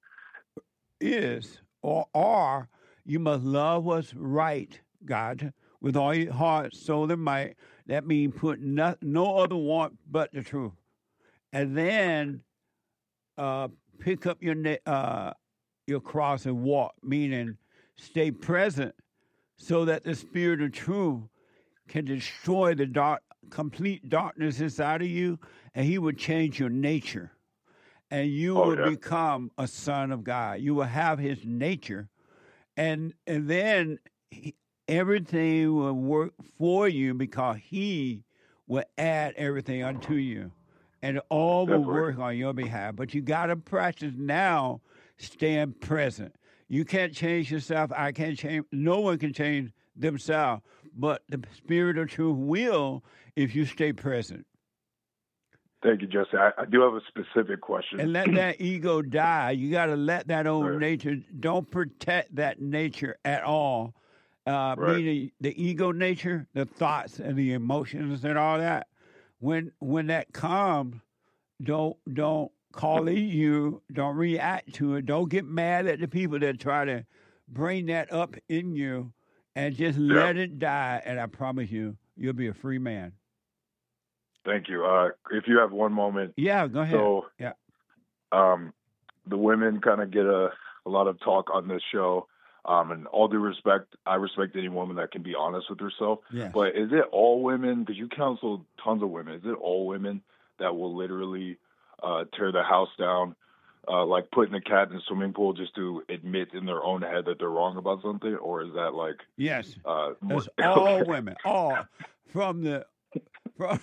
[SPEAKER 2] is, or are, you must love what's right, God, with all your heart, soul, and might. That means put no, no other want but the truth. And then uh, pick up your na- uh, your cross and walk, meaning stay present so that the spirit of truth can destroy the dark, complete darkness inside of you, and he will change your nature. And you
[SPEAKER 5] Oh,
[SPEAKER 2] will
[SPEAKER 5] yeah.
[SPEAKER 2] become a son of God. You will have his nature. And, and then he, everything will work for you because he will add everything unto you. And all will
[SPEAKER 5] Definitely.
[SPEAKER 2] work on your behalf. But you got to practice now staying present. You can't change yourself. I can't change. No one can change themselves. But the spirit of truth will if you stay present.
[SPEAKER 5] Thank you, Jesse. I, I do have a specific question.
[SPEAKER 2] And let that ego die. You got to let that old
[SPEAKER 5] Right.
[SPEAKER 2] nature, don't protect that nature at all. Uh,
[SPEAKER 5] Right.
[SPEAKER 2] Meaning the ego nature, the thoughts and the emotions and all that. When when that comes, don't don't call it you. Don't react to it. Don't get mad at the people that try to bring that up in you, and just
[SPEAKER 5] Yeah.
[SPEAKER 2] let it die. And I promise you, you'll be a free man.
[SPEAKER 5] Thank you. Uh, if you have one moment,
[SPEAKER 2] Yeah, go ahead.
[SPEAKER 5] so
[SPEAKER 2] Yeah.
[SPEAKER 5] um, the women kind of get a, a lot of talk on this show. Um, and all due respect, I respect any woman that can be honest with herself.
[SPEAKER 2] Yes.
[SPEAKER 5] But is it all women? Because you counsel tons of women. Is it all women that will literally uh, tear the house down, uh, like putting a cat in a swimming pool just to admit in their own head that they're wrong about something? Or is that like...
[SPEAKER 2] Yes.
[SPEAKER 5] Uh, more,
[SPEAKER 2] It's all
[SPEAKER 5] okay.
[SPEAKER 2] women, all from the from,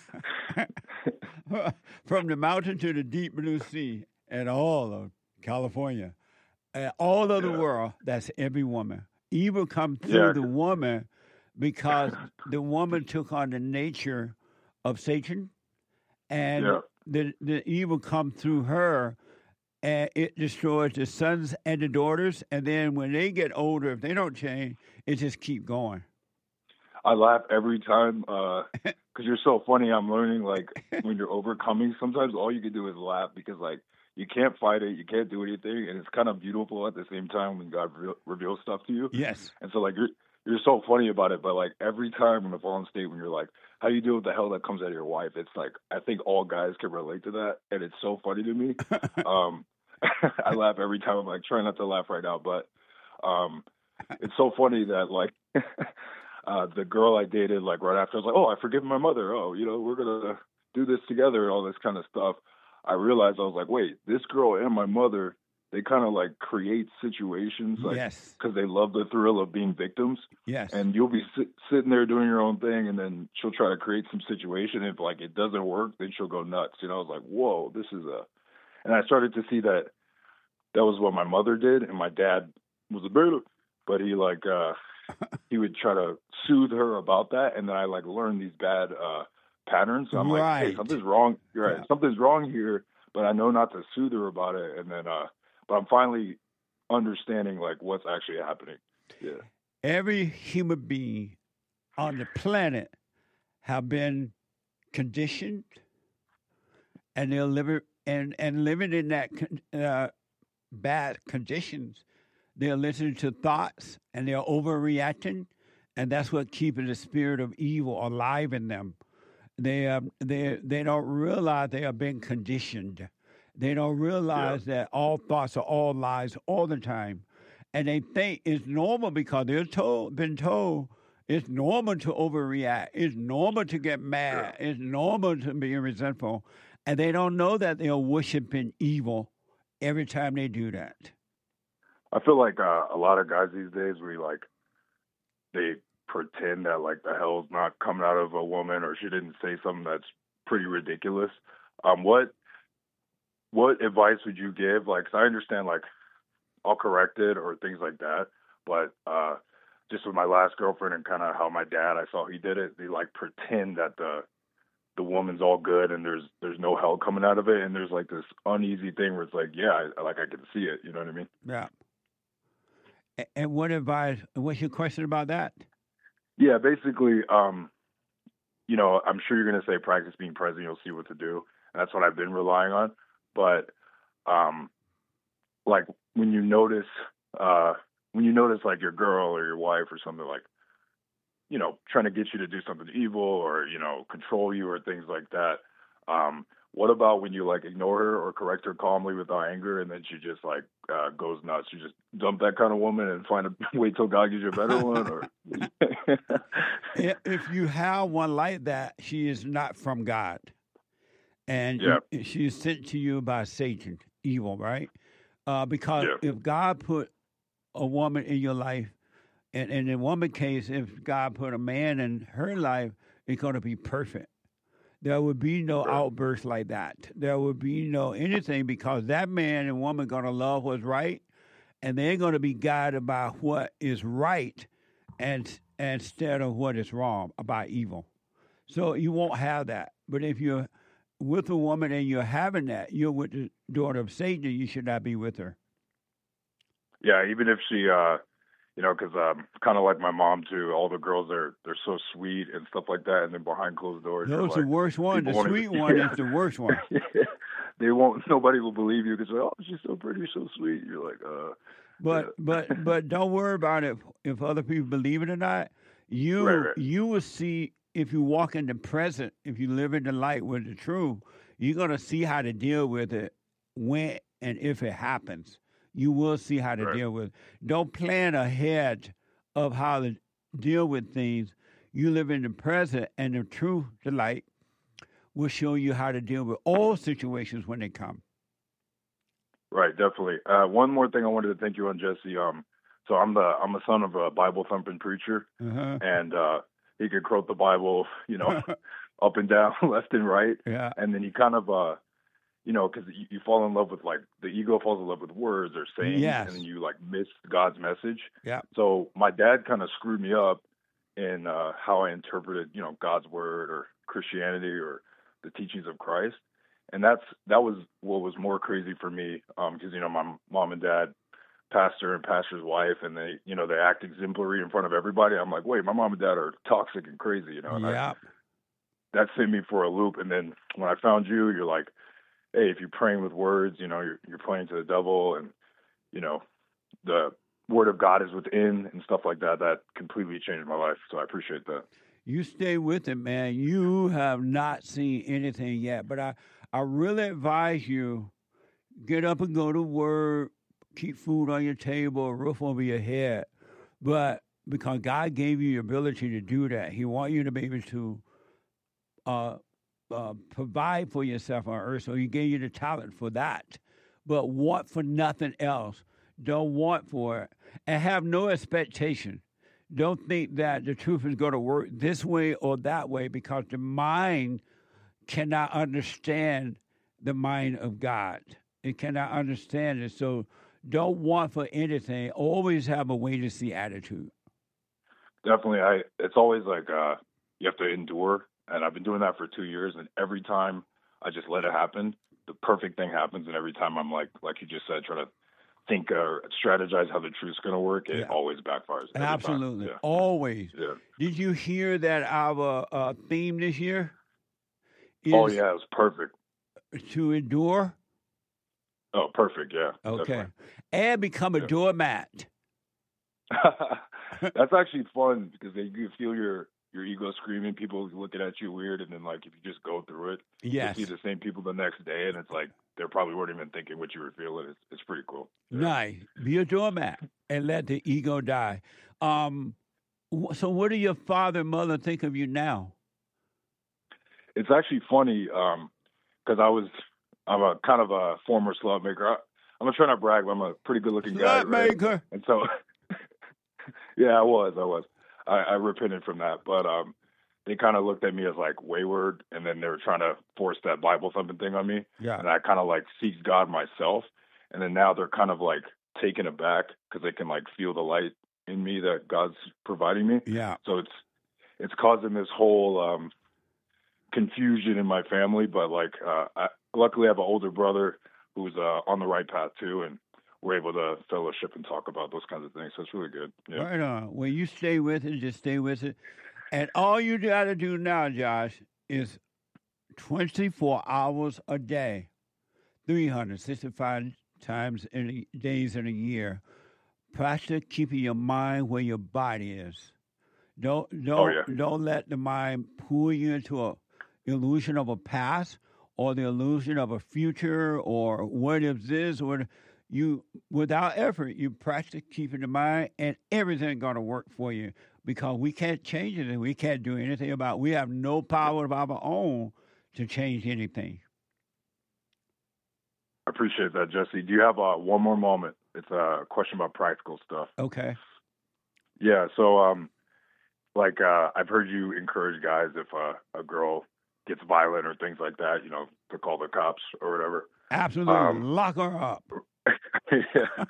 [SPEAKER 2] from the mountain to the deep blue sea, and all of California, and all of the
[SPEAKER 5] Yeah.
[SPEAKER 2] world. That's every woman. Evil come through
[SPEAKER 5] Yeah.
[SPEAKER 2] the woman because the woman took on the nature of Satan, and
[SPEAKER 5] Yeah.
[SPEAKER 2] the the evil come through her. And it destroys the sons and the daughters. And then when they get older, if they don't change, it just keep going.
[SPEAKER 5] I laugh every time because you're so funny. I'm learning, like, when you're overcoming, sometimes all you can do is laugh because, like, you can't fight it, you can't do anything, and it's kind of beautiful at the same time when God re- reveals stuff to you.
[SPEAKER 2] Yes.
[SPEAKER 5] And so, like, you're you're so funny about it, but, like, every time in the fallen state when you're like, how do you deal with the hell that comes out of your wife? It's like, I think all guys can relate to that, and it's so funny to me. um, I laugh every time. I'm like, trying not to laugh right now, but um, it's so funny that, like, uh, the girl I dated, like, right after, I was like, oh, I forgive my mother. Oh, you know, we're going to do this together and all this kind of stuff. I realized, I was like, wait, this girl and my mother, they kind of, like, create situations, like,
[SPEAKER 2] Yes.
[SPEAKER 5] because they love the thrill of being victims.
[SPEAKER 2] Yes.
[SPEAKER 5] And you'll be sit- sitting there doing your own thing, and then she'll try to create some situation. If, like, it doesn't work, then she'll go nuts. You know, I was like, whoa, this is a... And I started to see that that was what my mother did, and my dad was a beta, but he like uh, he would try to soothe her about that, and then I like learned these bad uh, patterns. So I'm
[SPEAKER 2] Right.
[SPEAKER 5] like, hey, something's wrong. You're right,
[SPEAKER 2] Yeah.
[SPEAKER 5] something's wrong here, but I know not to soothe her about it, and then uh, but I'm finally understanding like what's actually happening. Yeah.
[SPEAKER 2] Every human being on the planet have been conditioned, and they're living and and living in that con- uh, bad conditions. They're listening to thoughts and they're overreacting, and that's what keeping the spirit of evil alive in them. They uh, they they don't realize they are being conditioned. They don't realize that all thoughts are all lies all the time, and they think it's normal because they're told been told it's normal to overreact. It's normal to get mad. It's normal to be resentful, and they don't know that they are worshiping evil every time they do that.
[SPEAKER 5] I feel like uh, a lot of guys these days, we like they pretend that like the hell's not coming out of a woman, or she didn't say something that's pretty ridiculous. Um, what what advice would you give? Like, 'cause I understand like I'll correct it or things like that, but uh, just with my last girlfriend and kind of how my dad, I saw he did it. They like pretend that the the woman's all good and there's there's no hell coming out of it, and there's like this uneasy thing where it's like, yeah, I, like I can see it. You know what I mean?
[SPEAKER 2] Yeah. A- And what advice? What's your question about that?
[SPEAKER 5] Yeah, basically, um, you know, I'm sure you're going to say practice being present. You'll see what to do. And that's what I've been relying on. But um, like when you notice, uh, when you notice like your girl or your wife or something like, you know, trying to get you to do something evil or, you know, control you or things like that. Um, what about when you like ignore her or correct her calmly without anger, and then she just like uh, goes nuts? You just dump that kind of woman and find a wait till God gives you a better one, or
[SPEAKER 2] I- If you have one like that, she is not from God, and
[SPEAKER 5] Yeah.
[SPEAKER 2] she is sent to you by Satan, evil, right? Uh, because
[SPEAKER 5] Yeah.
[SPEAKER 2] if God put a woman in your life, and, and in woman case, if God put a man in her life, it's going to be perfect. There would be no
[SPEAKER 5] Right.
[SPEAKER 2] outbursts like that. There would be no anything, because that man and woman going to love what's right, and they're going to be guided by what is right, and instead of what is wrong, about evil. So you won't have that. But if you're with a woman and you're having that, you're with the daughter of Satan, you should not be with her.
[SPEAKER 5] yeah, even if she, uh, you know, because um, kind of like my mom too. All the girls are they're so sweet and stuff like that, and then behind closed doors, you're
[SPEAKER 2] Those are the
[SPEAKER 5] like,
[SPEAKER 2] worst one. The
[SPEAKER 5] people won't
[SPEAKER 2] sweet
[SPEAKER 5] even-
[SPEAKER 2] one
[SPEAKER 5] Yeah.
[SPEAKER 2] is the worst one.
[SPEAKER 5] they won't. Nobody will believe you because oh, she's so pretty, so sweet. You're like, uh,
[SPEAKER 2] But
[SPEAKER 5] Yeah.
[SPEAKER 2] but but don't worry about it if other people believe it or not. You
[SPEAKER 5] Right, right.
[SPEAKER 2] you will see if you walk in the present, if you live in the light with the truth, you're gonna see how to deal with it when and if it happens. You will see how to
[SPEAKER 5] Right.
[SPEAKER 2] deal with it. Don't plan ahead of how to deal with things. You live in the present, and the truth, the light, will show you how to deal with all situations when they come.
[SPEAKER 5] Right, definitely. Uh, one more thing I wanted to thank you on, Jesse. Um, so I'm the I'm a son of a Bible thumping preacher,
[SPEAKER 2] Uh-huh.
[SPEAKER 5] and uh, he could quote the Bible, you know, up and down, left and right,
[SPEAKER 2] Yeah.
[SPEAKER 5] and then he kind of, uh, you know, because you, you fall in love with like the ego falls in love with words or sayings,
[SPEAKER 2] Yes.
[SPEAKER 5] and then you like miss God's message.
[SPEAKER 2] Yeah.
[SPEAKER 5] So my dad kind of screwed me up in uh, how I interpreted, you know, God's word or Christianity or the teachings of Christ. And that's that was what was more crazy for me, because um, you know my mom and dad, pastor and pastor's wife, and they you know they act exemplary in front of everybody. I'm like, wait, my mom and dad are toxic and crazy, you know. And I,
[SPEAKER 2] Yeah.
[SPEAKER 5] that sent me for a loop. And then when I found you, you're like, hey, if you're praying with words, you know, you're you're praying to the devil, and you know, the word of God is within and stuff like that. That completely changed my life. So I appreciate that.
[SPEAKER 2] You stay with it, man. You have not seen anything yet, but I, I really advise you get up and go to work, keep food on your table, a roof over your head. But because God gave you the ability to do that, He wants you to be able to uh, uh, provide for yourself on earth. So He gave you the talent for that. But want for nothing else. Don't want for it, and have no expectation. Don't think that the truth is going to work this way or that way, because the mind cannot understand the mind of God. It cannot understand it. So don't want for anything. Always have a wait and see attitude.
[SPEAKER 5] Definitely. I. It's always like uh, you have to endure, and I've been doing that for two years. And every time I just let it happen, the perfect thing happens. And every time I'm like, like you just said, trying to think or strategize how the truth's going to work, it
[SPEAKER 2] Yeah.
[SPEAKER 5] always backfires. every time.
[SPEAKER 2] Absolutely.
[SPEAKER 5] Yeah.
[SPEAKER 2] Always.
[SPEAKER 5] Yeah.
[SPEAKER 2] Did you hear that our uh, theme this year is
[SPEAKER 5] Oh yeah, it was perfect.
[SPEAKER 2] to endure?
[SPEAKER 5] Oh, perfect. Yeah.
[SPEAKER 2] Okay. And become a
[SPEAKER 5] Yeah.
[SPEAKER 2] doormat.
[SPEAKER 5] definitely. That's actually fun because they, you feel your your ego screaming, people looking at you weird, and then like if you just go through it,
[SPEAKER 2] Yes.
[SPEAKER 5] you see the same people the next day, and it's like they probably weren't even thinking what you were feeling. It's it's pretty cool. Yeah.
[SPEAKER 2] Nice. Be a doormat and let the ego die. Um, wh- so what do your father and mother think of you now?
[SPEAKER 5] It's actually funny because I was I'm a kind of a former slut maker. I, I'm not trying to brag, but I'm a pretty good looking guy.
[SPEAKER 2] Slut
[SPEAKER 5] right?
[SPEAKER 2] maker.
[SPEAKER 5] And so, yeah, I was, I was. I, I repented from that, but um, they kind of looked at me as like wayward, and then they were trying to force that Bible thumping thing on me,
[SPEAKER 2] Yeah.
[SPEAKER 5] and I kind of like seeked God myself, and then now they're kind of like taken aback because they can like feel the light in me that God's providing me.
[SPEAKER 2] Yeah.
[SPEAKER 5] So it's it's causing this whole um, confusion in my family, but like uh, I, luckily I have an older brother who's uh, on the right path too, and we're able to fellowship and talk about those kinds of things. So it's really good. Yeah.
[SPEAKER 2] Right on. When you stay with it, just stay with it. And all you got to do now, Josh, is twenty-four hours a day, three hundred sixty-five times in a, days in a year. Practice keeping your mind where your body is. Don't don't
[SPEAKER 5] Oh, yeah.
[SPEAKER 2] don't let the mind pull you into a illusion of a past or the illusion of a future or what if this or you without effort you practice keeping the mind and everything gonna work for you because we can't change it and we can't do anything about it. We have no power of our own to change anything.
[SPEAKER 5] I appreciate that, Jesse. Do you have uh, one more moment? It's a question about practical stuff.
[SPEAKER 2] Okay.
[SPEAKER 5] Yeah. So, um, like, uh, I've heard you encourage guys if uh, a girl gets violent or things like that, you know, to call the cops or whatever.
[SPEAKER 2] Absolutely.
[SPEAKER 5] Um,
[SPEAKER 2] Lock her up.
[SPEAKER 5] Yeah.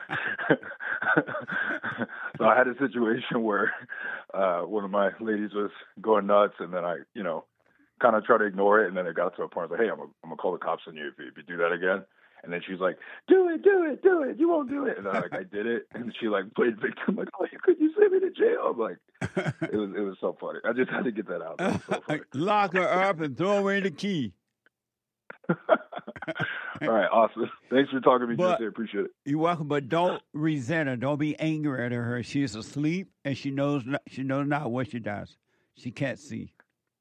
[SPEAKER 5] So I had a situation where uh, one of my ladies was going nuts, and then I, you know, kind of tried to ignore it, and then it got to a point where I was like, hey, I'm gonna, I'm gonna call the cops on you if you, if you do that again. And then she's like, do it, do it, do it. You won't do it. And then like I did it, and she like played victim, like, oh, you could you send me to jail? I'm like, it was it was so funny. I just had to get that out. That was so funny.
[SPEAKER 2] Lock her up and throw away the key.
[SPEAKER 5] All right, awesome. Thanks for talking to me,
[SPEAKER 2] But-
[SPEAKER 5] Jesse. I appreciate it.
[SPEAKER 2] You're welcome, but don't resent her. Don't be angry at her. She's asleep, and she knows not, she knows not what she does. She can't see.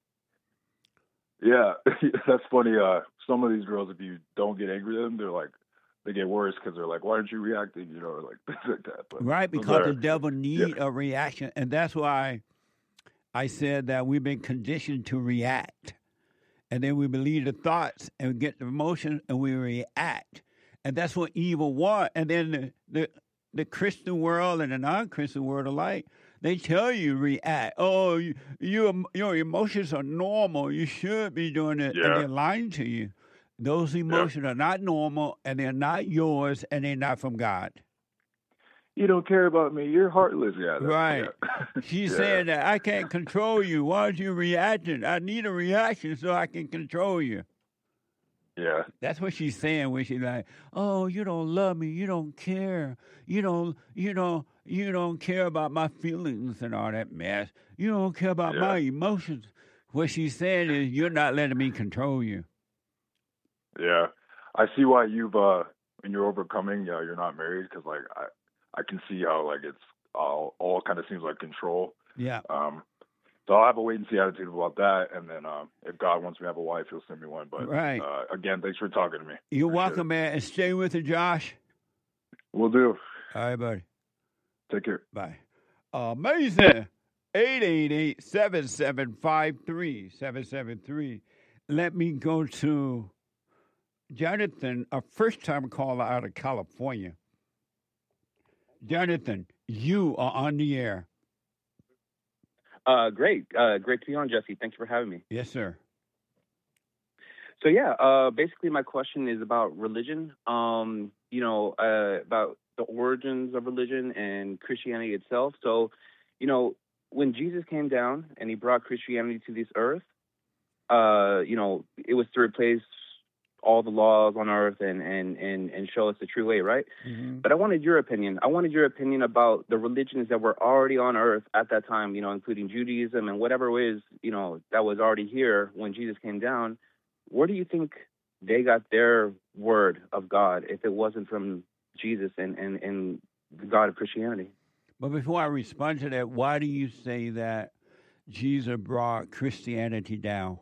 [SPEAKER 5] Yeah, that's funny. Uh, some of these girls, if you don't get angry at them, they're like, they get worse because they're like, why aren't you reacting? You know, or like things like that. But
[SPEAKER 2] Right,
[SPEAKER 5] those
[SPEAKER 2] because
[SPEAKER 5] are-
[SPEAKER 2] the devil need a reaction, and that's why I said that we've been conditioned to react, and then we believe the thoughts and get the emotion, and we react, and that's what evil wants. And then the the, the Christian world and the non-Christian world alike, they tell you react. Oh, you, you your emotions are normal. You should be doing it,
[SPEAKER 5] Yeah.
[SPEAKER 2] and they're lying to you. Those emotions are not normal, and they're not yours, and they're not from God.
[SPEAKER 5] you don't care about me. You're heartless. Yeah, that's-
[SPEAKER 2] Right.
[SPEAKER 5] yeah.
[SPEAKER 2] She's
[SPEAKER 5] Yeah.
[SPEAKER 2] saying that I can't control you. Why aren't you reacting? I need a reaction so I can control you.
[SPEAKER 5] Yeah,
[SPEAKER 2] That's what she's saying when she's like, "Oh, you don't love me. You don't care. You don't. You don't. You don't care about my feelings and all that mess. You don't care about
[SPEAKER 5] Yeah.
[SPEAKER 2] my emotions." What she's saying is, you're not letting me control you.
[SPEAKER 5] yeah. I see why you've uh, when you're overcoming, uh, you're not married because like I, I can see how like it's all all kind of seems like control.
[SPEAKER 2] Yeah.
[SPEAKER 5] Um, so I'll have a wait and see attitude about that, and then um, if God wants me to have a wife, He'll send me one. But
[SPEAKER 2] Right.
[SPEAKER 5] uh, again, thanks for talking to me.
[SPEAKER 2] You're
[SPEAKER 5] Appreciate
[SPEAKER 2] welcome, man, and stay with it, Josh.
[SPEAKER 5] it. Will do.
[SPEAKER 2] All right, buddy.
[SPEAKER 5] Take care.
[SPEAKER 2] Bye. Amazing. eight eight eight, seven seven five, three seven seven three. Let me go to Jonathan, a first-time caller out of California. Jonathan, you are on the air.
[SPEAKER 6] Uh, great. Uh, great to be on, Jesse. Thanks for having me.
[SPEAKER 2] Yes, sir.
[SPEAKER 6] So yeah, uh, basically my question is about religion. Um, you know, uh, about the origins of religion and Christianity itself. So, you know, when Jesus came down and he brought Christianity to this earth, uh, you know, it was to replace all the laws on earth and, and, and, and show us the true way, right?
[SPEAKER 2] Mm-hmm.
[SPEAKER 6] But I wanted your opinion. I wanted your opinion about the religions that were already on earth at that time, you know, including Judaism and whatever it is, you know, that was already here when Jesus came down. Where do you think they got their word of God if it wasn't from Jesus and, and, and the God of Christianity?
[SPEAKER 2] But before I respond to that, why do you say that Jesus brought Christianity down?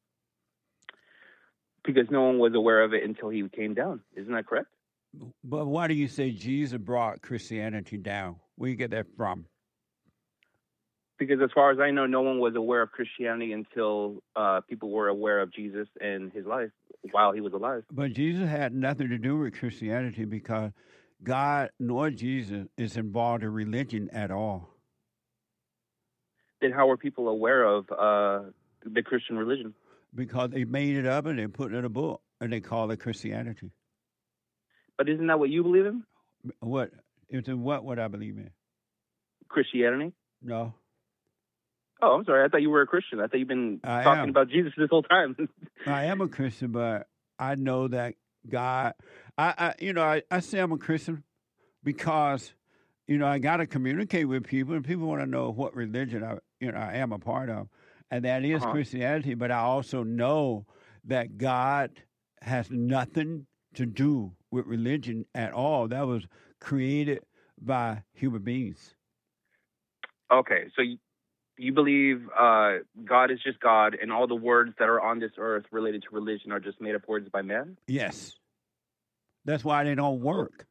[SPEAKER 6] Because no one was aware of it until he came down. Isn't that correct?
[SPEAKER 2] But why do you say Jesus brought Christianity down? Where you get that from?
[SPEAKER 6] Because as far as I know, no one was aware of Christianity until uh, people were aware of Jesus and his life while he was alive.
[SPEAKER 2] But Jesus had nothing to do with Christianity because God nor Jesus is involved in religion at all.
[SPEAKER 6] Then how were people aware of uh, the Christian religion?
[SPEAKER 2] Because they made it up and they put it in a book and they call it Christianity.
[SPEAKER 6] But isn't that what you believe in?
[SPEAKER 2] What? It's in what would I believe in?
[SPEAKER 6] Christianity?
[SPEAKER 2] No.
[SPEAKER 6] Oh, I'm sorry. I thought you were a Christian. I thought you've been
[SPEAKER 2] I
[SPEAKER 6] talking
[SPEAKER 2] am.
[SPEAKER 6] about Jesus this whole time.
[SPEAKER 2] I am a Christian, but I know that God, I, I you know, I, I say I'm a Christian because, you know, I got to communicate with people and people want to know what religion I, you know, I am a part of. And that is
[SPEAKER 6] Uh-huh.
[SPEAKER 2] Christianity, but I also know that God has nothing to do with religion at all. That was created by human beings.
[SPEAKER 6] Okay, so you, you believe uh, God is just God, and all the words that are on this earth related to religion are just made up words by men?
[SPEAKER 2] Yes. That's why they don't work.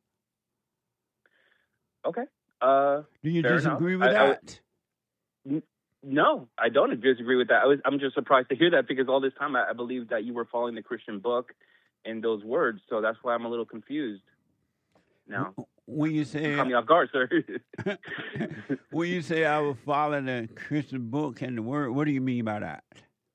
[SPEAKER 6] Okay. Uh,
[SPEAKER 2] Do you
[SPEAKER 6] Fair
[SPEAKER 2] disagree
[SPEAKER 6] enough.
[SPEAKER 2] with
[SPEAKER 6] I- I
[SPEAKER 2] that?
[SPEAKER 6] would- no, I don't disagree with that. I was, I'm just surprised to hear that because all this time I, I believed that you were following the Christian book and those words, so that's why I'm a little confused now.
[SPEAKER 2] When you
[SPEAKER 6] You
[SPEAKER 2] say
[SPEAKER 6] caught me off guard, sir.
[SPEAKER 2] when you say I was following the Christian book and the word, what do you mean by that?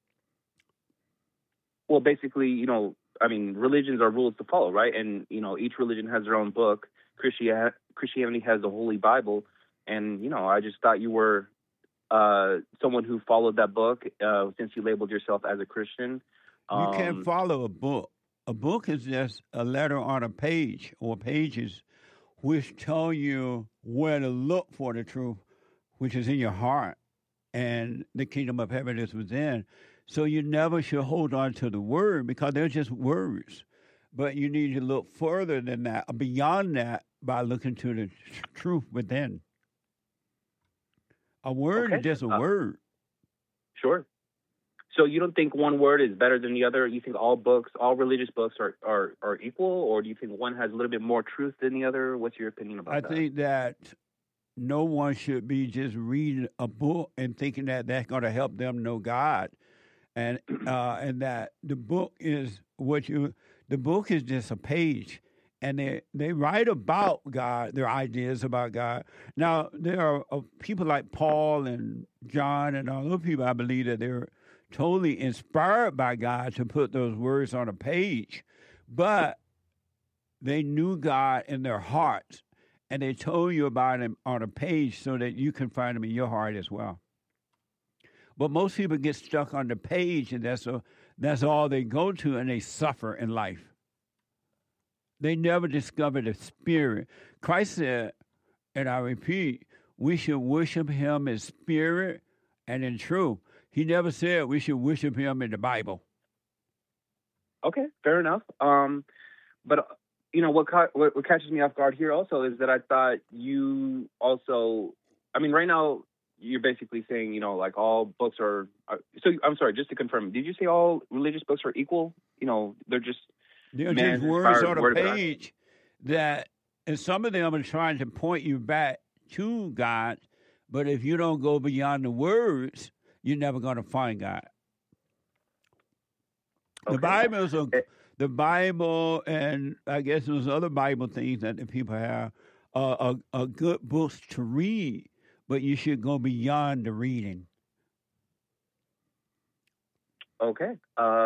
[SPEAKER 6] Well, basically, you know, I mean, religions are rules to follow, right? And, you know, each religion has their own book. Christian Christianity has the Holy Bible. And, you know, I just thought you were uh, someone who followed that book uh, since you labeled yourself as a Christian.
[SPEAKER 2] You
[SPEAKER 6] Um,
[SPEAKER 2] can't follow a book. A book is just a letter on a page or pages which tell you where to look for the truth, which is in your heart, and the kingdom of heaven is within. So you never should hold on to the word because they're just words. But you need to look further than that, beyond that, by looking to the tr- truth within. A word
[SPEAKER 6] Okay.
[SPEAKER 2] is just a
[SPEAKER 6] Uh,
[SPEAKER 2] word.
[SPEAKER 6] Sure. So you don't think one word is better than the other? You think all books, all religious books are, are, are equal? Or do you think one has a little bit more truth than the other? What's your opinion about
[SPEAKER 2] I
[SPEAKER 6] that?
[SPEAKER 2] think that no one should be just reading a book and thinking that that's going to help them know God, and uh, and that the book is what you. The book is just a page, and they they write about God, their ideas about God. Now there are uh, people like Paul and John and all those people. I believe that they're totally inspired by God to put those words on a page, but they knew God in their hearts. And they told you about him on a page so that you can find him in your heart as well. But most people get stuck on the page, and that's a, that's all they go to, and they suffer in life. They never discover the spirit. Christ said, and I repeat, we should worship him in spirit and in truth. He never said we should worship him in the Bible.
[SPEAKER 6] Okay, fair enough. Um, but you know what, ca- what what catches me off guard here also is that I thought you also, I mean, right now you're basically saying, you know, like all books are. are so I'm sorry, just to confirm, did you say all religious books are equal? You know, they're just
[SPEAKER 2] They're
[SPEAKER 6] man's
[SPEAKER 2] just words
[SPEAKER 6] inspired
[SPEAKER 2] on a
[SPEAKER 6] word of God?
[SPEAKER 2] page that, and some of them are trying to point you back to God. But if you don't go beyond the words, you're never going to find God. The
[SPEAKER 6] Okay.
[SPEAKER 2] Bible is a,
[SPEAKER 6] Eh.
[SPEAKER 2] the Bible, and I guess there's other Bible things that the people have uh, are, are good books to read, but you should go beyond the reading.
[SPEAKER 6] Okay. Uh,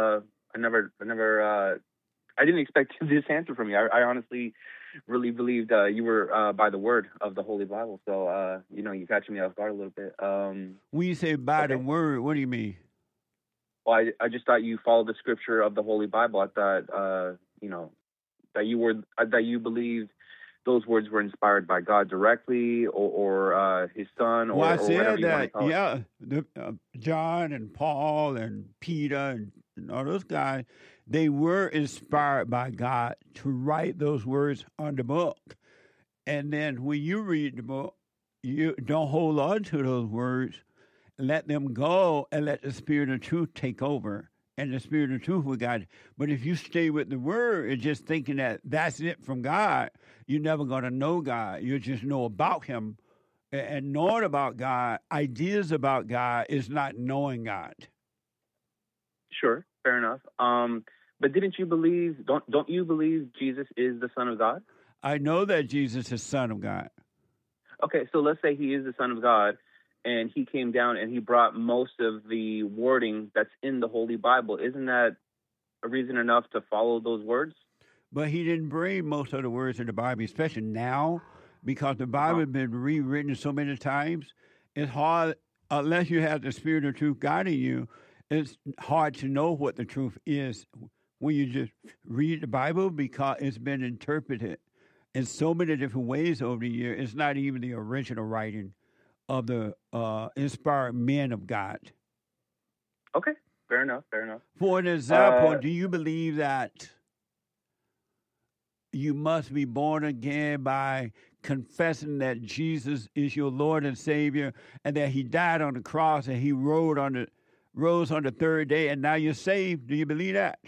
[SPEAKER 6] I never, I never, uh, I didn't expect this answer from you. I, I honestly really believed uh, you were uh, by the word of the Holy Bible. So, uh, you know, you catching me off guard a little bit. Um,
[SPEAKER 2] When you say by
[SPEAKER 6] okay.
[SPEAKER 2] the word, what do you mean?
[SPEAKER 6] Well, I, I just thought you followed the scripture of the Holy Bible. I thought, uh, you know, that you were uh, that you believed those words were inspired by God directly, or, or uh, His Son, or,
[SPEAKER 2] Well, I
[SPEAKER 6] or whatever
[SPEAKER 2] said
[SPEAKER 6] you want to
[SPEAKER 2] that,
[SPEAKER 6] call it.
[SPEAKER 2] yeah, the, uh, John and Paul and Peter and, and all those guys, they were inspired by God to write those words on the book. And then when you read the book, you don't hold on to those words. Let them go and let the Spirit of truth take over. And the Spirit of truth will guide you. But if you stay with the word and just thinking that that's it from God, you're never going to know God. You just know about Him. And knowing about God, ideas about God, is not knowing God.
[SPEAKER 6] Sure, fair enough. Um, but didn't you believe? Don't don't you believe Jesus is the Son of God?
[SPEAKER 2] I know that Jesus is Son of God.
[SPEAKER 6] Okay, so let's say He is the Son of God, and He came down and He brought most of the wording that's in the Holy Bible. Isn't that a reason enough to follow those words?
[SPEAKER 2] But He didn't bring most of the words in the Bible, especially now, because the Bible has been rewritten so many times. It's hard, unless you have the Spirit of truth guiding you, it's hard to know what the truth is when you just read the Bible, because it's been interpreted in so many different ways over the years. It's not even the original writing of the uh, inspired men of God.
[SPEAKER 6] Okay, fair enough, fair enough.
[SPEAKER 2] For an example,
[SPEAKER 6] Uh,
[SPEAKER 2] do you believe that you must be born again by confessing that Jesus is your Lord and Savior, and that He died on the cross and He rose on the rose on the third day, and now you're saved? Do you believe that?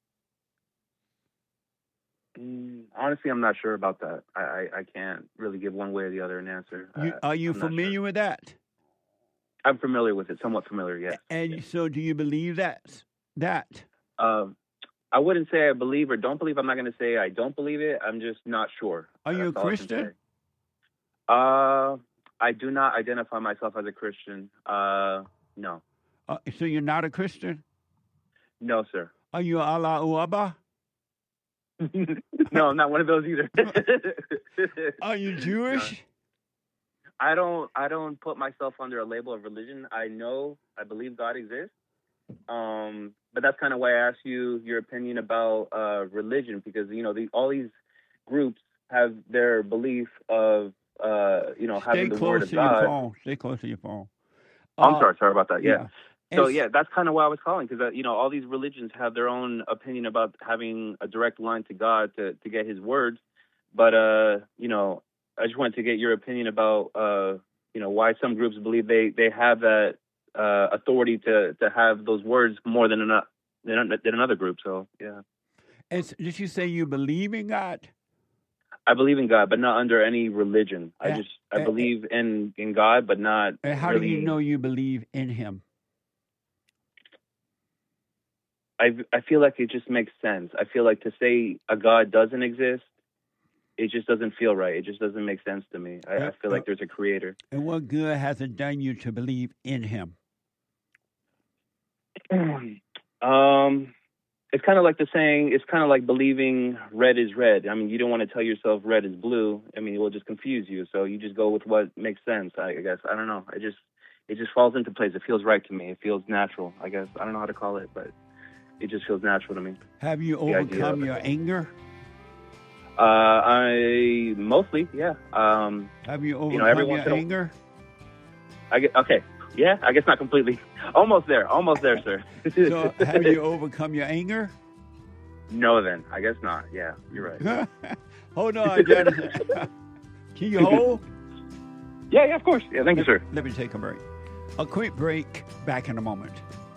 [SPEAKER 6] Mm, honestly, I'm not sure about that. I, I, I can't really give one way or the other an answer.
[SPEAKER 2] You,
[SPEAKER 6] I,
[SPEAKER 2] are you
[SPEAKER 6] I'm not
[SPEAKER 2] familiar
[SPEAKER 6] sure.
[SPEAKER 2] with that?
[SPEAKER 6] I'm familiar with it, somewhat familiar, yes.
[SPEAKER 2] And
[SPEAKER 6] yes.
[SPEAKER 2] so, do you believe that? That
[SPEAKER 6] Um, I wouldn't say I believe or don't believe. I'm not going to say I don't believe it. I'm just not sure.
[SPEAKER 2] are you a
[SPEAKER 6] That's all I can
[SPEAKER 2] Christian?
[SPEAKER 6] say. Uh, I do not identify myself as a Christian. Uh, no.
[SPEAKER 2] Uh, so you're not a Christian?
[SPEAKER 6] No, sir.
[SPEAKER 2] Are you Allah Abba?
[SPEAKER 6] No, I'm not one of those either.
[SPEAKER 2] Are you Jewish?
[SPEAKER 6] I don't. I don't put myself under a label of religion. I know. I believe God exists. Um, but that's kind of why I asked you your opinion about uh, religion, because you know the, all these groups have their belief of uh, you know
[SPEAKER 2] Stay
[SPEAKER 6] having the word
[SPEAKER 2] close
[SPEAKER 6] of
[SPEAKER 2] to your
[SPEAKER 6] God.
[SPEAKER 2] phone. Stay close to your phone.
[SPEAKER 6] I'm
[SPEAKER 2] Uh,
[SPEAKER 6] sorry. Sorry about that. Yeah. So
[SPEAKER 2] And
[SPEAKER 6] yeah, that's kind of why I was calling, because uh, you know all these religions have their own opinion about having a direct line to God to, to get His words, but uh, you know I just wanted to get your opinion about uh, you know why some groups believe they, they have that uh, authority to, to have those words more than another than, than another group. So yeah,
[SPEAKER 2] And s- did you say you believe in God?
[SPEAKER 6] I believe in God, but not under any religion. I
[SPEAKER 2] Uh,
[SPEAKER 6] just I
[SPEAKER 2] uh,
[SPEAKER 6] believe in, in God, but not
[SPEAKER 2] And how
[SPEAKER 6] really.
[SPEAKER 2] do you know you believe in Him?
[SPEAKER 6] I I feel like it just makes sense. I feel like to say a God doesn't exist, it just doesn't feel right. It just doesn't make sense to me. I, I feel like there's a creator.
[SPEAKER 2] And what good has it done you to believe in Him?
[SPEAKER 6] um, it's kind of like the saying. It's kind of like believing red is red. I mean, you don't want to tell yourself red is blue. I mean, it will just confuse you. So you just go with what makes sense. I, I guess I don't know. It just it just falls into place. It feels right to me. It feels natural. I guess I don't know how to call it, but it just feels natural to me.
[SPEAKER 2] Have you
[SPEAKER 6] The idea
[SPEAKER 2] overcome
[SPEAKER 6] of
[SPEAKER 2] your
[SPEAKER 6] it.
[SPEAKER 2] anger?
[SPEAKER 6] Uh, I mostly, yeah. Um,
[SPEAKER 2] Have you overcome
[SPEAKER 6] You know, every
[SPEAKER 2] your
[SPEAKER 6] once in a-
[SPEAKER 2] anger?
[SPEAKER 6] I get, okay, yeah. I guess not completely. Almost there. Almost there, sir.
[SPEAKER 2] So have you overcome your anger?
[SPEAKER 6] No, then I guess not. Yeah, you're right.
[SPEAKER 2] Hold on, Jonathan. Can you hold?
[SPEAKER 6] Yeah, yeah, of course. Yeah, thank you, sir.
[SPEAKER 2] Let me take a break. A quick break. Back in a moment.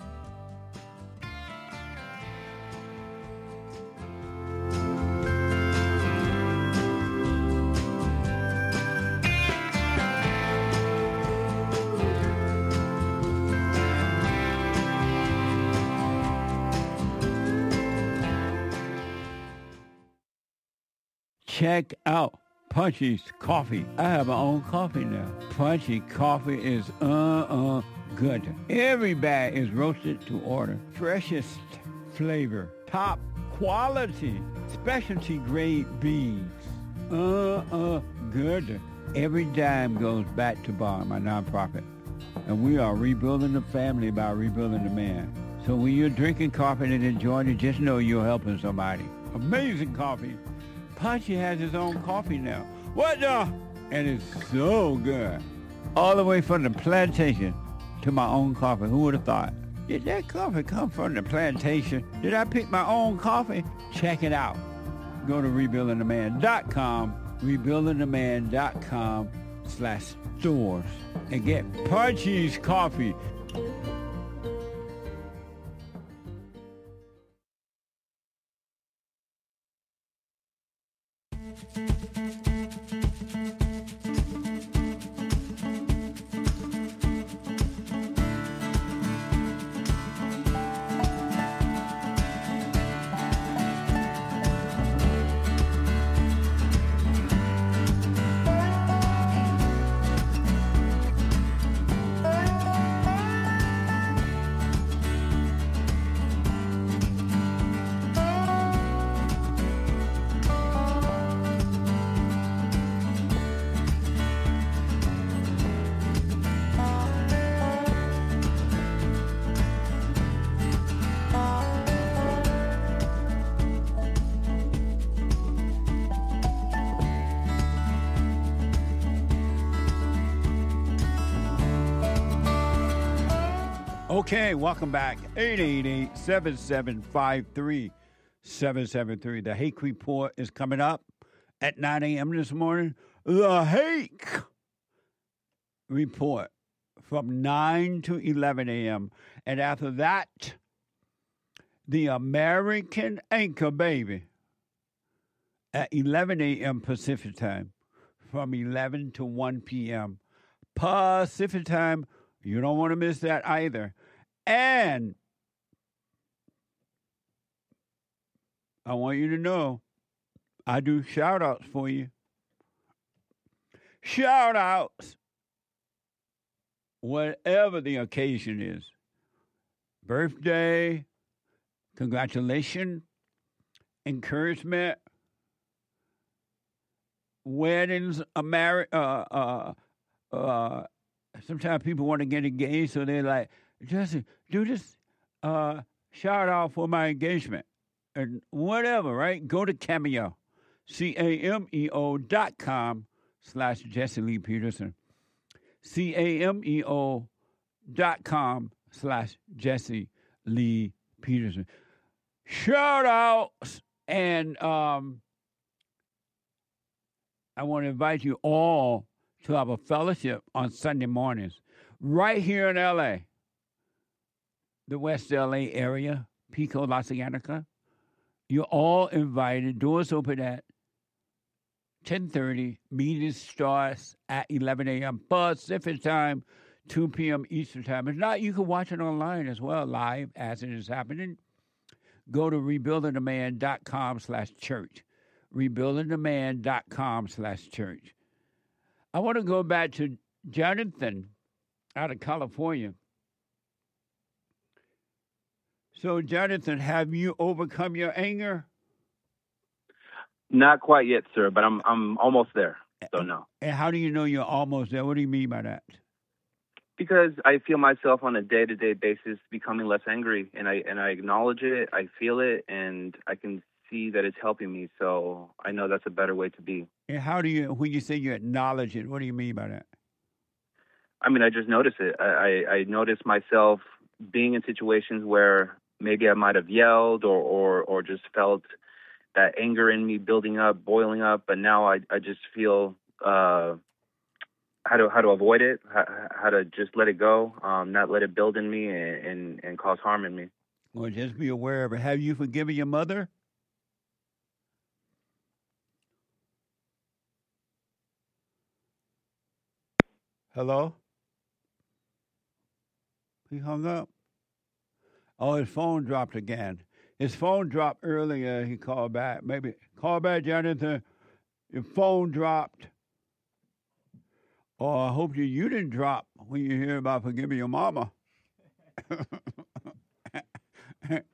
[SPEAKER 2] Check out Punchy's Coffee. I have my own coffee now. Punchy Coffee is uh-uh good. Every bag is roasted to order. Freshest flavor, top quality, specialty grade beans. Uh, uh, good. Every dime goes back to Bar, my nonprofit. And we are rebuilding the family by rebuilding the man. So when you're drinking coffee and enjoying it, just know you're helping somebody. Amazing coffee. Punchy has his own coffee now. What the? And it's so good. All the way from the plantation to my own coffee. Who would have thought? Did that coffee come from the plantation? Did I pick my own coffee? Check it out. Go to rebuilding the man dot com, rebuilding the man dot com slash stores, and get Punchy's coffee. Okay, welcome back. eight eight eight, seven seven five, three seven seven three. The Hake Report is coming up at nine a.m. this morning. The Hake Report from nine to eleven a.m. And after that, the American Anchor Baby at eleven a.m. Pacific Time from eleven to one p.m. Pacific Time. You don't want to miss that either. And I want you to know I do shout-outs for you. Shout-outs, whatever the occasion is. Birthday, congratulations, encouragement, weddings, a marriage, uh, uh, uh, sometimes people want to get engaged, so they're like, Jesse, do this uh, shout out for my engagement. And whatever, right? Go to Cameo, C A M E O dot com slash Jesse Lee Peterson. C A M E O dot com slash Jesse Lee Peterson. Shout outs. And um, I want to invite you all to have a fellowship on Sunday mornings right here in L A, the West L A area, Pico, La Cienega. You're all invited. Doors open at ten thirty. Meeting starts at eleven a.m. Pacific time, two p.m. Eastern time. If not, you can watch it online as well, live as it is happening. Go to rebuilding the man dot com slash church. rebuilding the man dot com slash church. I want to go back to Jonathan out of California. So, Jonathan, have you overcome your anger?
[SPEAKER 6] Not quite yet, sir, but I'm I'm almost there. So no.
[SPEAKER 2] And how do you know you're almost there? What do you mean by that?
[SPEAKER 6] Because I feel myself on a day-to-day basis becoming less angry, and I and I acknowledge it, I feel it, and I can see that it's helping me. So I know that's a better way to be.
[SPEAKER 2] And how do you, when you say you acknowledge it, what do you mean by that?
[SPEAKER 6] I mean, I just notice it. I I, I notice myself being in situations where maybe I might have yelled or, or, or just felt that anger in me building up, boiling up, but now I, I just feel uh, how to how to avoid it, how, how to just let it go, um, not let it build in me and, and, and cause harm in me.
[SPEAKER 2] Well, just be aware of it. Have you forgiven your mother? Hello? He hung up. Oh, his phone dropped again. His phone dropped earlier. He called back. Maybe call back, Jonathan. Your phone dropped. Oh, I hope you, you didn't drop when you hear about forgiving your mama.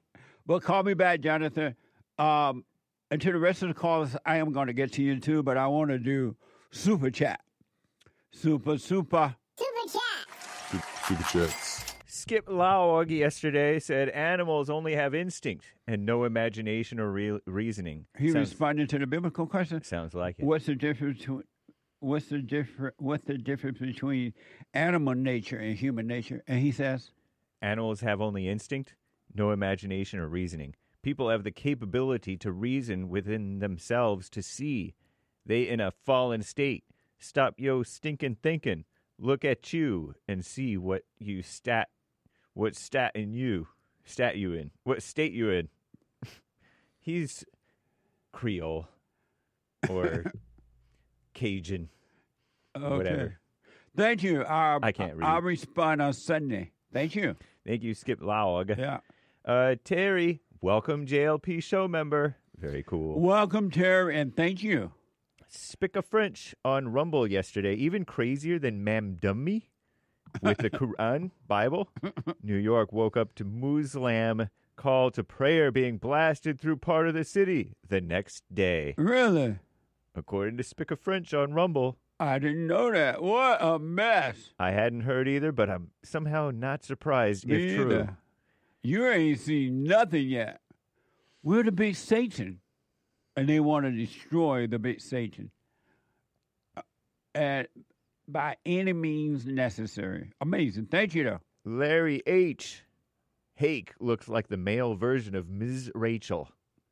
[SPEAKER 2] But call me back, Jonathan. Um, and to the rest of the callers, I am going to get to you too, but I want to do super chat. Super, super.
[SPEAKER 7] Super chats.
[SPEAKER 4] Skip Laug yesterday said animals only have instinct and no imagination or re- reasoning.
[SPEAKER 2] He
[SPEAKER 4] sounds,
[SPEAKER 2] responded to the biblical question.
[SPEAKER 4] sounds like it.
[SPEAKER 2] What's the difference between what's the different what's the difference between animal nature and human nature? And he says,
[SPEAKER 4] Animals have only instinct, no imagination or reasoning. People have the capability to reason within themselves to see. They in a fallen state. Stop yo stinking thinking. Look at you and see what you stat, what stat in you, stat you in, what state you in. He's Creole or Cajun,
[SPEAKER 2] okay.
[SPEAKER 4] whatever.
[SPEAKER 2] Thank you. I'll,
[SPEAKER 4] I can't read.
[SPEAKER 2] I'll respond on Sunday. Thank you.
[SPEAKER 4] Thank you, Skip Laug.
[SPEAKER 2] Yeah.
[SPEAKER 4] Uh, Terry, welcome J L P show member. Very cool.
[SPEAKER 2] Welcome, Terry, and thank you.
[SPEAKER 4] Spick of French on Rumble yesterday, even crazier than Mam Dummy with the Quran Bible. New York woke up to Muslim call to prayer being blasted through part of the city the next day.
[SPEAKER 2] Really?
[SPEAKER 4] According to Spick of French on Rumble.
[SPEAKER 2] I didn't know that. What a mess.
[SPEAKER 4] I hadn't heard either, but I'm somehow not surprised
[SPEAKER 2] Me
[SPEAKER 4] if true.
[SPEAKER 2] either. You ain't seen nothing yet. We're the big Satan. And they want to destroy the big Satan. Uh, and by any means necessary. Amazing. Thank you, though.
[SPEAKER 4] Larry H. Hake looks like the male version of Miz Rachel.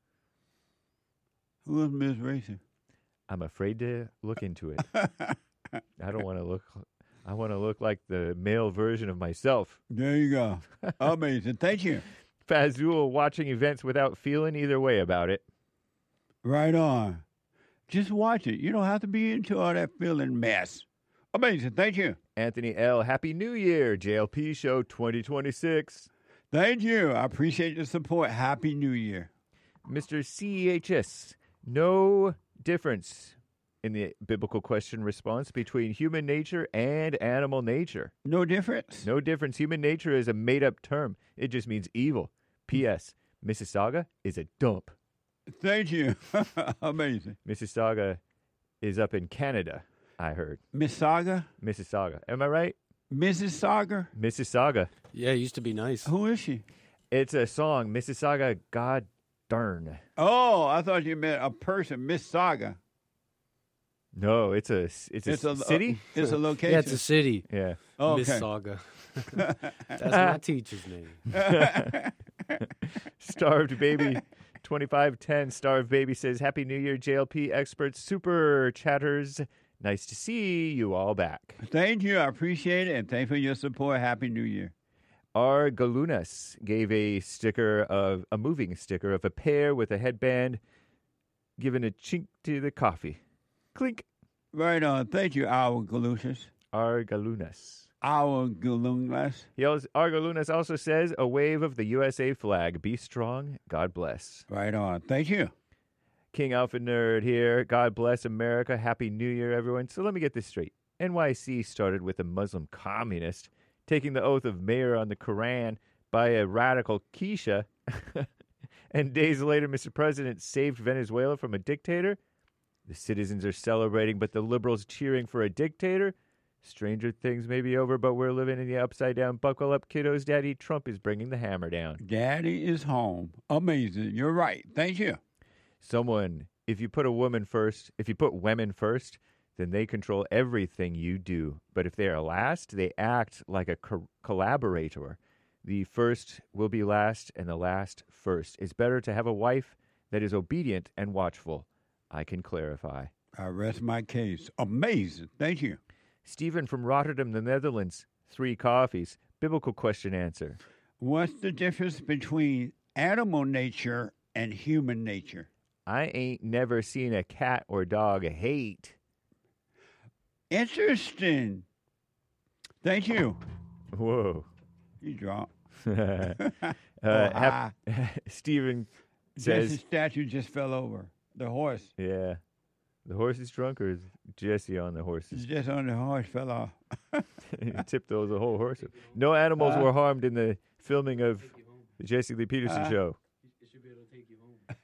[SPEAKER 2] Who is Miss Rachel?
[SPEAKER 4] I'm afraid to look into it. I don't want to look. I want to look like the male version of myself.
[SPEAKER 2] There you go. Amazing. Thank you.
[SPEAKER 4] Fazul watching events without feeling either way about it.
[SPEAKER 2] Right on. Just watch it. You don't have to be into all that feeling mess. Amazing. Thank you.
[SPEAKER 4] Anthony L. Happy New Year, J L P Show twenty twenty-six.
[SPEAKER 2] Thank you. I appreciate the support. Happy New Year.
[SPEAKER 4] Mister C H S. No difference in the biblical question response between human nature and animal nature.
[SPEAKER 2] No difference?
[SPEAKER 4] No difference. Human nature is a made-up term. It just means evil. P S. Mississauga is a dump.
[SPEAKER 2] Thank you. Amazing.
[SPEAKER 4] Mississauga is up in Canada, I heard.
[SPEAKER 2] Mississauga?
[SPEAKER 4] Mississauga. Am I right?
[SPEAKER 2] Mississauga?
[SPEAKER 4] Mississauga.
[SPEAKER 7] Yeah, it used to be nice.
[SPEAKER 2] Who is she?
[SPEAKER 4] It's a song, Mississauga, God darn.
[SPEAKER 2] Oh, I thought you meant a person, Mississauga.
[SPEAKER 4] No, it's a it's a,
[SPEAKER 2] It's a
[SPEAKER 4] city.
[SPEAKER 2] uh, it's a location.
[SPEAKER 7] Yeah, it's a city.
[SPEAKER 4] Yeah.
[SPEAKER 2] Oh, okay.
[SPEAKER 7] Mississauga. That's my teacher's name.
[SPEAKER 4] Starved Baby twenty-five ten. Starved Baby says, Happy New Year, J L P experts, super chatters. Nice to see you all back.
[SPEAKER 2] Thank you. I appreciate it. And thank you for your support. Happy New Year.
[SPEAKER 4] R. Galunas gave a sticker of a moving sticker of a pear with a headband, giving a chink to the coffee. Clink.
[SPEAKER 2] Right on. Thank you, our Galunas.
[SPEAKER 4] R. Galunas.
[SPEAKER 2] Our Galunas.
[SPEAKER 4] He also, R. Galunas also says, a wave of the U S A flag. Be strong. God bless.
[SPEAKER 2] Right on. Thank you.
[SPEAKER 4] King Alpha Nerd here. God bless America. Happy New Year, everyone. So let me get this straight. N Y C started with a Muslim communist taking the oath of mayor on the Quran by a radical Keisha. And days later, Mister President saved Venezuela from a dictator. The citizens are celebrating, but the liberals cheering for a dictator. Stranger things may be over, but we're living in the upside down. Buckle up, kiddos. Daddy Trump is bringing the hammer down.
[SPEAKER 2] Daddy is home. Amazing. You're right. Thank you.
[SPEAKER 4] Someone, if you put a woman first, if you put women first, then they control everything you do. But if they are last, they act like a co- collaborator. The first will be last, and the last first. It's better to have a wife that is obedient and watchful. I can clarify.
[SPEAKER 2] I rest my case. Amazing. Thank you.
[SPEAKER 4] Stephen from Rotterdam, the Netherlands. Three coffees. Biblical question answer.
[SPEAKER 2] What's the difference between animal nature and human nature?
[SPEAKER 4] I ain't never seen a cat or dog hate.
[SPEAKER 2] Interesting. Thank you.
[SPEAKER 4] Whoa.
[SPEAKER 2] You dropped.
[SPEAKER 4] uh,
[SPEAKER 2] Oh,
[SPEAKER 4] hap- Stephen
[SPEAKER 2] Just the
[SPEAKER 4] says,
[SPEAKER 2] statue just fell over. The horse.
[SPEAKER 4] yeah. The horse is drunk, or is Jesse on the horse?
[SPEAKER 2] It's just on the horse fell off.
[SPEAKER 4] He tipped those the whole horse. No animals
[SPEAKER 2] Uh,
[SPEAKER 4] were harmed in the filming of the Jesse Lee Peterson
[SPEAKER 2] uh,
[SPEAKER 4] show.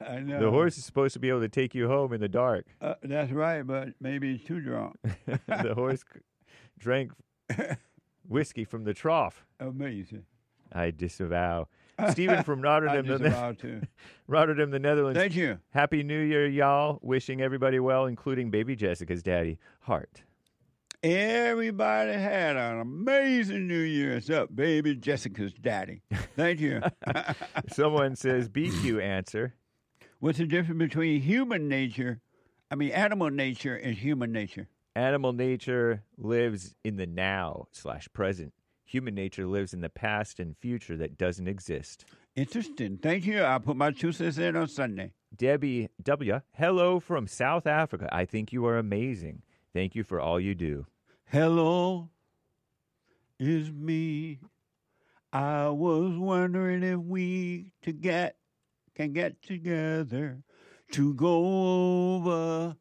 [SPEAKER 2] I know.
[SPEAKER 4] The horse is supposed to be able to take you home in the dark.
[SPEAKER 2] Uh, that's right, but maybe he's too drunk.
[SPEAKER 4] The horse c- drank whiskey from the trough.
[SPEAKER 2] Amazing.
[SPEAKER 4] I disavow. Stephen from
[SPEAKER 2] I
[SPEAKER 4] Rotterdam, the,
[SPEAKER 2] disavow too.
[SPEAKER 4] Rotterdam, the Netherlands.
[SPEAKER 2] Thank you.
[SPEAKER 4] Happy New Year, y'all. Wishing everybody well, including baby Jessica's daddy, Hart.
[SPEAKER 2] Everybody had an amazing New Year. What's up, baby Jessica's daddy? Thank you.
[SPEAKER 4] Someone says B Q answer.
[SPEAKER 2] What's the difference between human nature, I mean animal nature, and human nature?
[SPEAKER 4] Animal nature lives in the now slash present. Human nature lives in the past and future that doesn't exist.
[SPEAKER 2] Interesting. Thank you. I'll put my two cents in on Sunday.
[SPEAKER 4] Debbie W. Hello from South Africa. I think you are amazing. Thank you for all you do.
[SPEAKER 2] Hello, it's me. I was wondering if we to get can get together to go over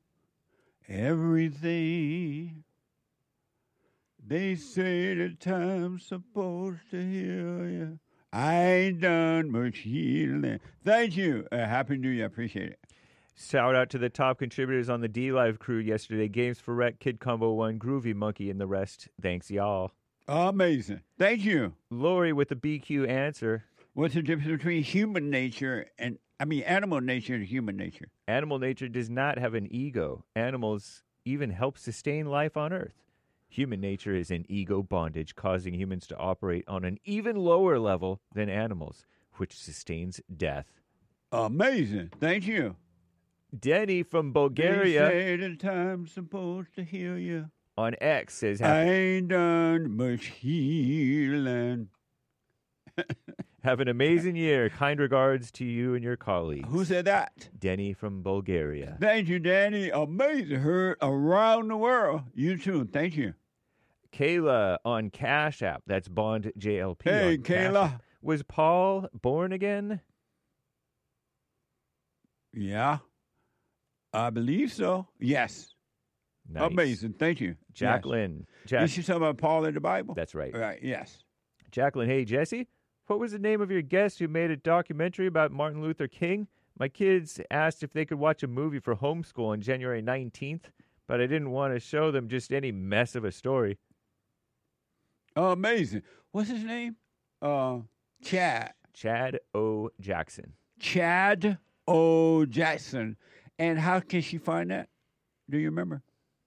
[SPEAKER 2] everything. They say the time's supposed to heal you. I ain't done much healing. Thank you. Uh, Happy New Year. Appreciate it.
[SPEAKER 4] Shout out to the top contributors on the D Live crew yesterday. Games for Rec, Kid Combo one, Groovy Monkey, and the rest. Thanks, y'all.
[SPEAKER 2] Amazing. Thank you.
[SPEAKER 4] Lori with the B Q answer.
[SPEAKER 2] What's the difference between human nature and, I mean, animal nature and human nature?
[SPEAKER 4] Animal nature does not have an ego. Animals even help sustain life on Earth. Human nature is in ego bondage, causing humans to operate on an even lower level than animals, which sustains death.
[SPEAKER 2] Amazing. Thank you.
[SPEAKER 4] Denny from
[SPEAKER 2] They
[SPEAKER 4] Bulgaria
[SPEAKER 2] say the time's supposed to heal you.
[SPEAKER 4] on X says,
[SPEAKER 2] I
[SPEAKER 4] have,
[SPEAKER 2] ain't done much healing.
[SPEAKER 4] have an amazing year. Kind regards to you and your colleagues.
[SPEAKER 2] Who said that?
[SPEAKER 4] Denny from Bulgaria.
[SPEAKER 2] Thank you, Danny. Amazing. Heard around the world. You too. Thank you.
[SPEAKER 4] Kayla on Cash App. That's Bond J L P.
[SPEAKER 2] Hey,
[SPEAKER 4] on Cash
[SPEAKER 2] Kayla.
[SPEAKER 4] App. Was Paul born again?
[SPEAKER 2] Yeah. I believe so. Yes.
[SPEAKER 4] Nice.
[SPEAKER 2] Amazing. Thank you.
[SPEAKER 4] Jacqueline.
[SPEAKER 2] Yes.
[SPEAKER 4] Jack-
[SPEAKER 2] Is she talking about Paul in the Bible?
[SPEAKER 4] That's right.
[SPEAKER 2] Right. Yes.
[SPEAKER 4] Jacqueline, hey, Jesse, what was the name of your guest who made a documentary about Martin Luther King? My kids asked if they could watch a movie for homeschool on January nineteenth, but I didn't want to show them just any mess of a story.
[SPEAKER 2] Amazing. What's his name? Uh, Chad.
[SPEAKER 4] Chad O. Jackson.
[SPEAKER 2] Chad O. Jackson. And how can she find that? Do you remember?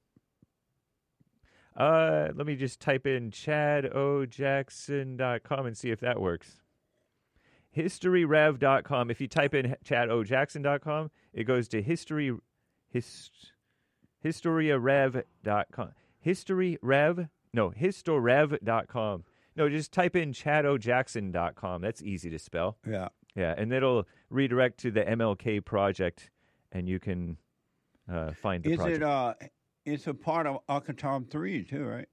[SPEAKER 4] Uh, let me just type in chad o jackson dot com and see if that works. history rev dot com. If you type in chad o jackson dot com, it goes to history his, historiarev dot com. Historyrev? No, historev dot com. No, just type in chad o jackson dot com. That's easy to spell.
[SPEAKER 2] Yeah.
[SPEAKER 4] Yeah, and it'll redirect to the M L K project, and you can uh, find the
[SPEAKER 2] Is
[SPEAKER 4] project.
[SPEAKER 2] it uh it's a part of Uncle Tom three too, right?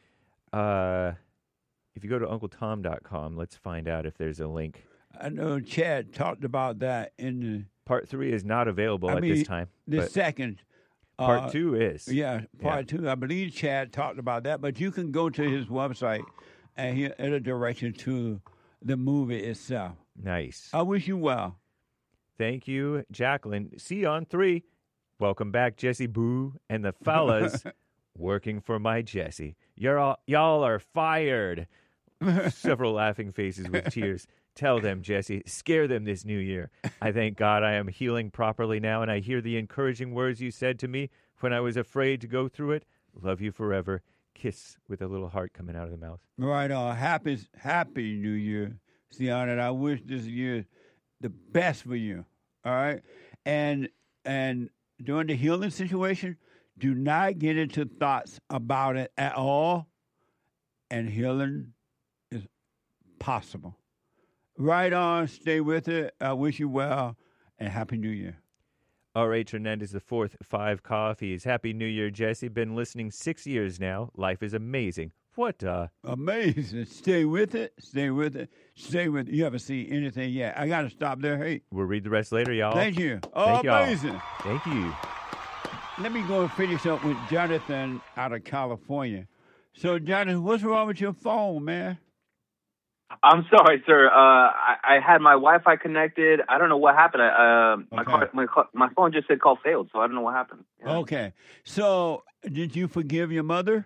[SPEAKER 4] Uh, if you go to uncle tom dot com, let's find out if there's a link.
[SPEAKER 2] I know Chad talked about that in the
[SPEAKER 4] Part three is not available
[SPEAKER 2] I
[SPEAKER 4] at
[SPEAKER 2] mean,
[SPEAKER 4] this time.
[SPEAKER 2] the
[SPEAKER 4] but
[SPEAKER 2] second.
[SPEAKER 4] part
[SPEAKER 2] uh,
[SPEAKER 4] two is.
[SPEAKER 2] Yeah, part two. I believe Chad talked about that, but you can go to his website and he it'll direct you to the movie itself.
[SPEAKER 4] Nice.
[SPEAKER 2] I wish you well.
[SPEAKER 4] Thank you, Jacqueline. See you on three. Welcome back, Jesse Boo and the fellas working for my Jesse. You're all, y'all are fired. Several laughing faces with tears. Tell them, Jesse, scare them this new year. I thank God I am healing properly now, and I hear the encouraging words you said to me when I was afraid to go through it. Love you forever. Kiss with a little heart coming out of the mouth.
[SPEAKER 2] Right on. Happy Happy New Year, Sienna. And I wish this year the best for you. All right? And and during the healing situation, do not get into thoughts about it at all. And healing is possible. Right on. Stay with it. I wish you well. And Happy New Year.
[SPEAKER 4] R H Hernandez the fourth, five coffees. Happy New Year, Jesse. Been listening six years now. Life is amazing. What, uh?
[SPEAKER 2] Amazing. Stay with it. Stay with it. Stay with it. You haven't seen anything yet. I got to stop there. Hey.
[SPEAKER 4] We'll read the rest later, y'all.
[SPEAKER 2] Thank you.
[SPEAKER 4] Thank y'all.
[SPEAKER 2] Amazing.
[SPEAKER 4] Thank you.
[SPEAKER 2] Let me go and finish up with Jonathan out of California. So, Jonathan, what's wrong with your phone, man?
[SPEAKER 6] I'm sorry, sir. Uh, I, I had my Wi-Fi connected. I don't know what happened. I, uh, my,
[SPEAKER 2] Okay.
[SPEAKER 6] car, my car- my phone just said call failed, so I don't know what happened. Yeah.
[SPEAKER 2] Okay. So, did you forgive your mother?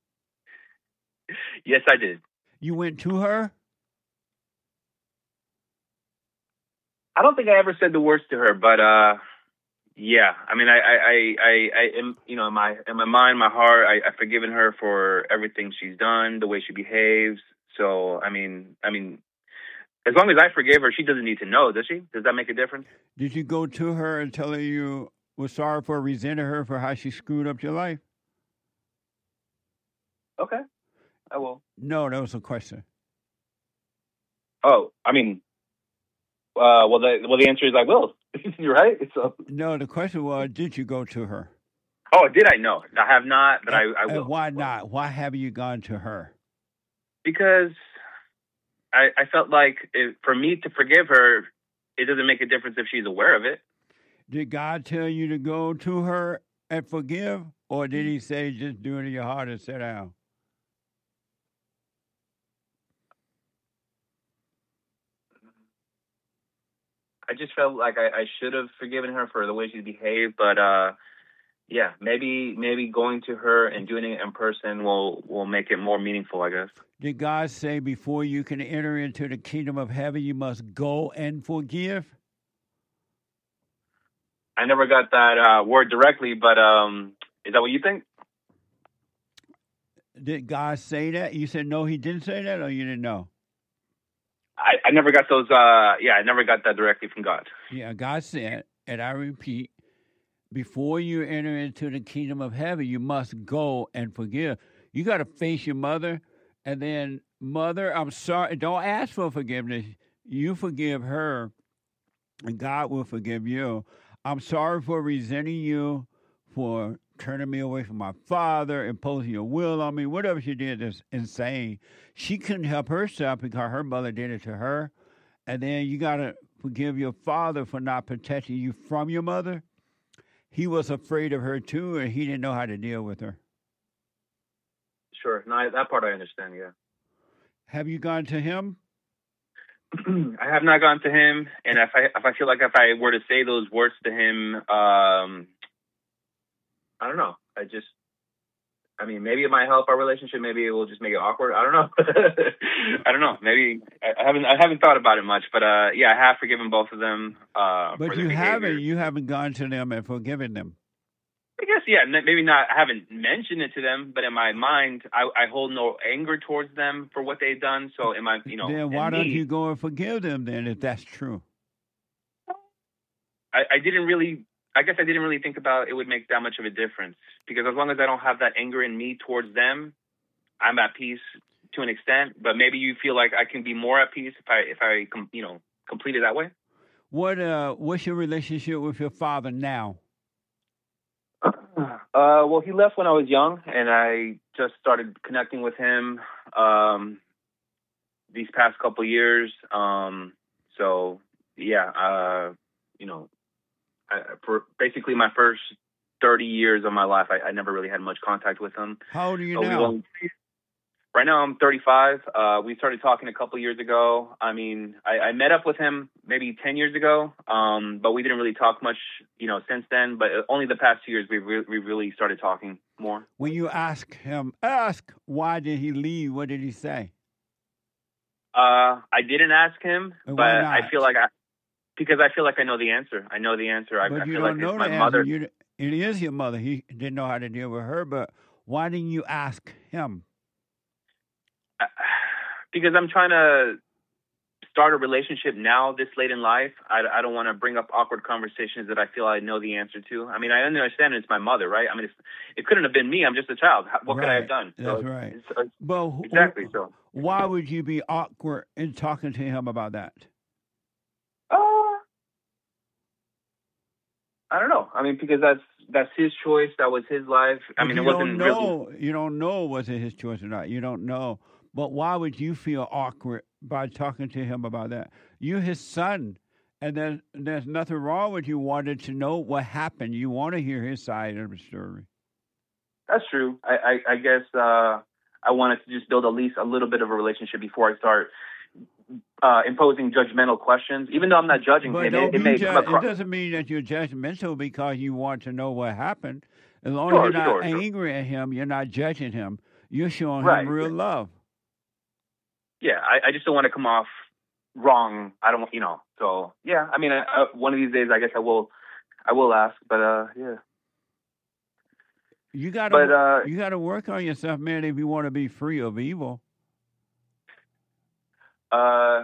[SPEAKER 6] Yes, I did.
[SPEAKER 2] You went to her?
[SPEAKER 6] I don't think I ever said the words to her, but uh, yeah. I mean, I, I, I, I, I am, you know, in my in my mind, my heart, I, I've forgiven her for everything she's done, the way she behaves. So, I mean, I mean, as long as I forgive her, she doesn't need to know, does she? Does that make a difference?
[SPEAKER 2] Did you go to her and tell her you were sorry for, resented her for how she screwed up your life?
[SPEAKER 6] Okay, I will.
[SPEAKER 2] No, that was a question.
[SPEAKER 6] Oh, I mean, uh, well, the well, the answer is I will. You're right. So,
[SPEAKER 2] No, the question was, did you go to her?
[SPEAKER 6] oh, did I? No, I have not, but I, I
[SPEAKER 2] And
[SPEAKER 6] will.
[SPEAKER 2] why not? Why have you gone to her?
[SPEAKER 6] Because I, I felt like if, for me to forgive her, it doesn't make a difference if she's aware of it.
[SPEAKER 2] Did God tell you to go to her and forgive? Or did he say just do it in your heart and sit down?
[SPEAKER 6] I just felt like I, I should have forgiven her for the way she behaved, but uh, yeah, maybe maybe going to her and doing it in person will will make it more meaningful, I guess.
[SPEAKER 2] Did God say before you can enter into the kingdom of heaven, you must go and forgive?
[SPEAKER 6] I never got that uh, word directly, but um, is that what you think?
[SPEAKER 2] Did God say that? You said no, he didn't say that, or you didn't know?
[SPEAKER 6] I, I never got those. Uh, yeah, I never got that directly from God.
[SPEAKER 2] Yeah, God said, and I repeat, before you enter into the kingdom of heaven, you must go and forgive. You got to face your mother, and then, mother, I'm sorry. Don't ask for forgiveness. You forgive her, and God will forgive you. I'm sorry for resenting you, for turning me away from my father, imposing your will on me, whatever she did is insane. She couldn't help herself because her mother did it to her. And then you got to forgive your father for not protecting you from your mother. He was afraid of her too, and he didn't know how to deal with her.
[SPEAKER 6] Sure, no, I, that part I understand. Yeah.
[SPEAKER 2] Have you gone to him?
[SPEAKER 6] I have not gone to him, and if I if I feel like if I were to say those words to him, um, I don't know. I just, I mean, maybe it might help our relationship. Maybe it will just make it awkward. I don't know. I don't know. Maybe I, I haven't I haven't thought about it much, but uh, yeah, I have forgiven both of them. Uh,
[SPEAKER 2] But
[SPEAKER 6] for their
[SPEAKER 2] you
[SPEAKER 6] behavior.
[SPEAKER 2] haven't. You haven't gone to them and forgiven them.
[SPEAKER 6] I guess, yeah, n- maybe not. I haven't mentioned it to them, but in my mind, I, I hold no anger towards them for what they've done. So, in my, you know,
[SPEAKER 2] Then why
[SPEAKER 6] in
[SPEAKER 2] don't
[SPEAKER 6] me,
[SPEAKER 2] you go and forgive them then, if that's true?
[SPEAKER 6] I, I didn't really. I guess I didn't really think about it would make that much of a difference because as long as I don't have that anger in me towards them, I'm at peace to an extent. But maybe you feel like I can be more at peace if I if I com- you know complete it that way.
[SPEAKER 2] What uh, what's your relationship with your father now?
[SPEAKER 6] Uh, well, he left when I was young, and I just started connecting with him um, these past couple years. Um, so, yeah, uh, you know, I, for basically my first thirty years of my life, I, I never really had much contact with him.
[SPEAKER 2] How old are you
[SPEAKER 6] So we
[SPEAKER 2] now?
[SPEAKER 6] only- Right now, I'm thirty-five. Uh, we started talking a couple years ago. I mean, I, I met up with him maybe ten years ago, um, but we didn't really talk much, you know, since then. But only the past two years we re- we really started talking more.
[SPEAKER 2] When you ask him, ask why did he leave? What did he say?
[SPEAKER 6] Uh, I didn't ask him,
[SPEAKER 2] And
[SPEAKER 6] but
[SPEAKER 2] why
[SPEAKER 6] I
[SPEAKER 2] not?
[SPEAKER 6] feel like I because I feel like I know the answer. I know the answer. I,
[SPEAKER 2] But
[SPEAKER 6] I
[SPEAKER 2] you
[SPEAKER 6] feel
[SPEAKER 2] don't
[SPEAKER 6] like
[SPEAKER 2] know
[SPEAKER 6] it's
[SPEAKER 2] the
[SPEAKER 6] my
[SPEAKER 2] answer.
[SPEAKER 6] mother.
[SPEAKER 2] You, it is your mother. He didn't know how to deal with her, but why didn't you ask him?
[SPEAKER 6] Because I'm trying to start a relationship now, this late in life. I, I don't want to bring up awkward conversations that I feel I know the answer to. I mean, I understand it's my mother, right? I mean, it's, it couldn't have been me. I'm just a child. How- What could I
[SPEAKER 2] Right.
[SPEAKER 6] have done?
[SPEAKER 2] That's
[SPEAKER 6] So
[SPEAKER 2] right.
[SPEAKER 6] it's- it's-
[SPEAKER 2] But wh-
[SPEAKER 6] exactly. So,
[SPEAKER 2] why would you be awkward in talking to him about that?
[SPEAKER 6] uh, I don't know. I mean, because that's that's his choice. That was his life. I
[SPEAKER 2] But
[SPEAKER 6] mean,
[SPEAKER 2] you
[SPEAKER 6] it
[SPEAKER 2] don't
[SPEAKER 6] wasn't really.
[SPEAKER 2] know. You don't know was it his choice or not. You don't know. But why would you feel awkward by talking to him about that? You're his son, and there's there's nothing wrong with you wanting to know what happened. You want to hear his side of the story.
[SPEAKER 6] That's true. I, I, I guess uh, I wanted to just build at least a little bit of a relationship before I start uh, imposing judgmental questions, even though I'm not judging
[SPEAKER 2] But
[SPEAKER 6] him.
[SPEAKER 2] don't
[SPEAKER 6] It, it
[SPEAKER 2] be
[SPEAKER 6] may
[SPEAKER 2] ju-
[SPEAKER 6] come across.
[SPEAKER 2] it doesn't mean that you're judgmental because you want to know what happened. As long
[SPEAKER 6] Sure,
[SPEAKER 2] as you're not
[SPEAKER 6] sure, sure.
[SPEAKER 2] angry at him, you're not judging him. You're showing
[SPEAKER 6] Right.
[SPEAKER 2] him real love.
[SPEAKER 6] Yeah, I, I just don't want to come off wrong. I don't, you know. So yeah, I mean, I, I, one of these days, I guess I will, I will ask. But uh, yeah.
[SPEAKER 2] You gotta,
[SPEAKER 6] But, uh,
[SPEAKER 2] you gotta work on yourself, man, if you want to be free of evil.
[SPEAKER 6] Uh,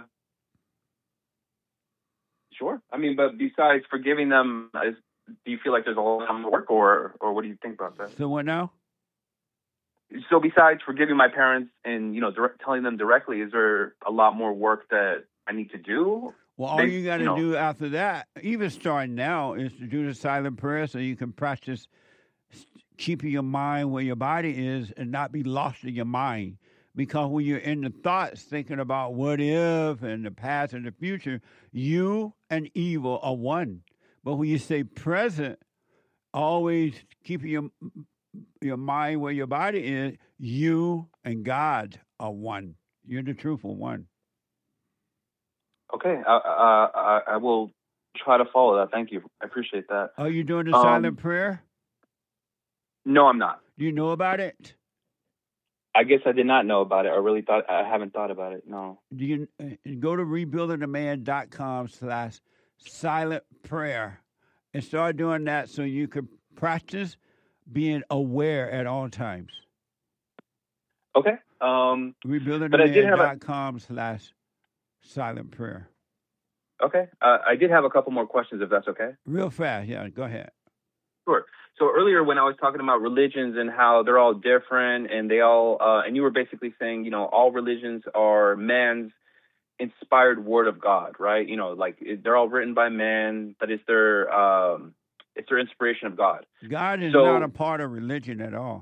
[SPEAKER 6] sure. I mean, but besides forgiving them, is, do you feel like there's a lot more work, or or what do you think about that?
[SPEAKER 2] So what now?
[SPEAKER 6] So besides forgiving my parents and, you know, direct, telling them directly, is there a lot more work that I need to do?
[SPEAKER 2] Well, all
[SPEAKER 6] They-
[SPEAKER 2] you got to
[SPEAKER 6] you know-
[SPEAKER 2] do after that, even starting now, is to do the silent prayer so you can practice keeping your mind where your body is and not be lost in your mind. Because when you're in the thoughts thinking about what if and the past and the future, you and evil are one. But when you stay present, always keeping your your mind where your body is, you and God are one. You're the truthful one.
[SPEAKER 6] Okay, I, I, I, I will try to follow that. Thank you. I appreciate that.
[SPEAKER 2] Are you doing the
[SPEAKER 6] Um,
[SPEAKER 2] silent prayer?
[SPEAKER 6] No, I'm not.
[SPEAKER 2] Do you know about it?
[SPEAKER 6] I guess I did not know about it. I really thought I haven't thought about it. No.
[SPEAKER 2] Do you uh, go to rebuilding the man dot com slash silent prayer and start doing that so you can practice being aware at all times.
[SPEAKER 6] Okay. Um,
[SPEAKER 2] rebuilding
[SPEAKER 6] but
[SPEAKER 2] the
[SPEAKER 6] I did
[SPEAKER 2] man
[SPEAKER 6] have a-
[SPEAKER 2] dot com slash silent prayer.
[SPEAKER 6] okay. Uh, I did have a couple more questions, if that's okay.
[SPEAKER 2] Real fast, yeah. Go ahead.
[SPEAKER 6] Sure. So earlier when I was talking about religions and how they're all different and they all, uh, and you were basically saying, you know, all religions are man's inspired word of God, right? You know, like it- they're all written by man, but it's their, um, it's their inspiration of God.
[SPEAKER 2] God is
[SPEAKER 6] So-
[SPEAKER 2] not a part of religion at all.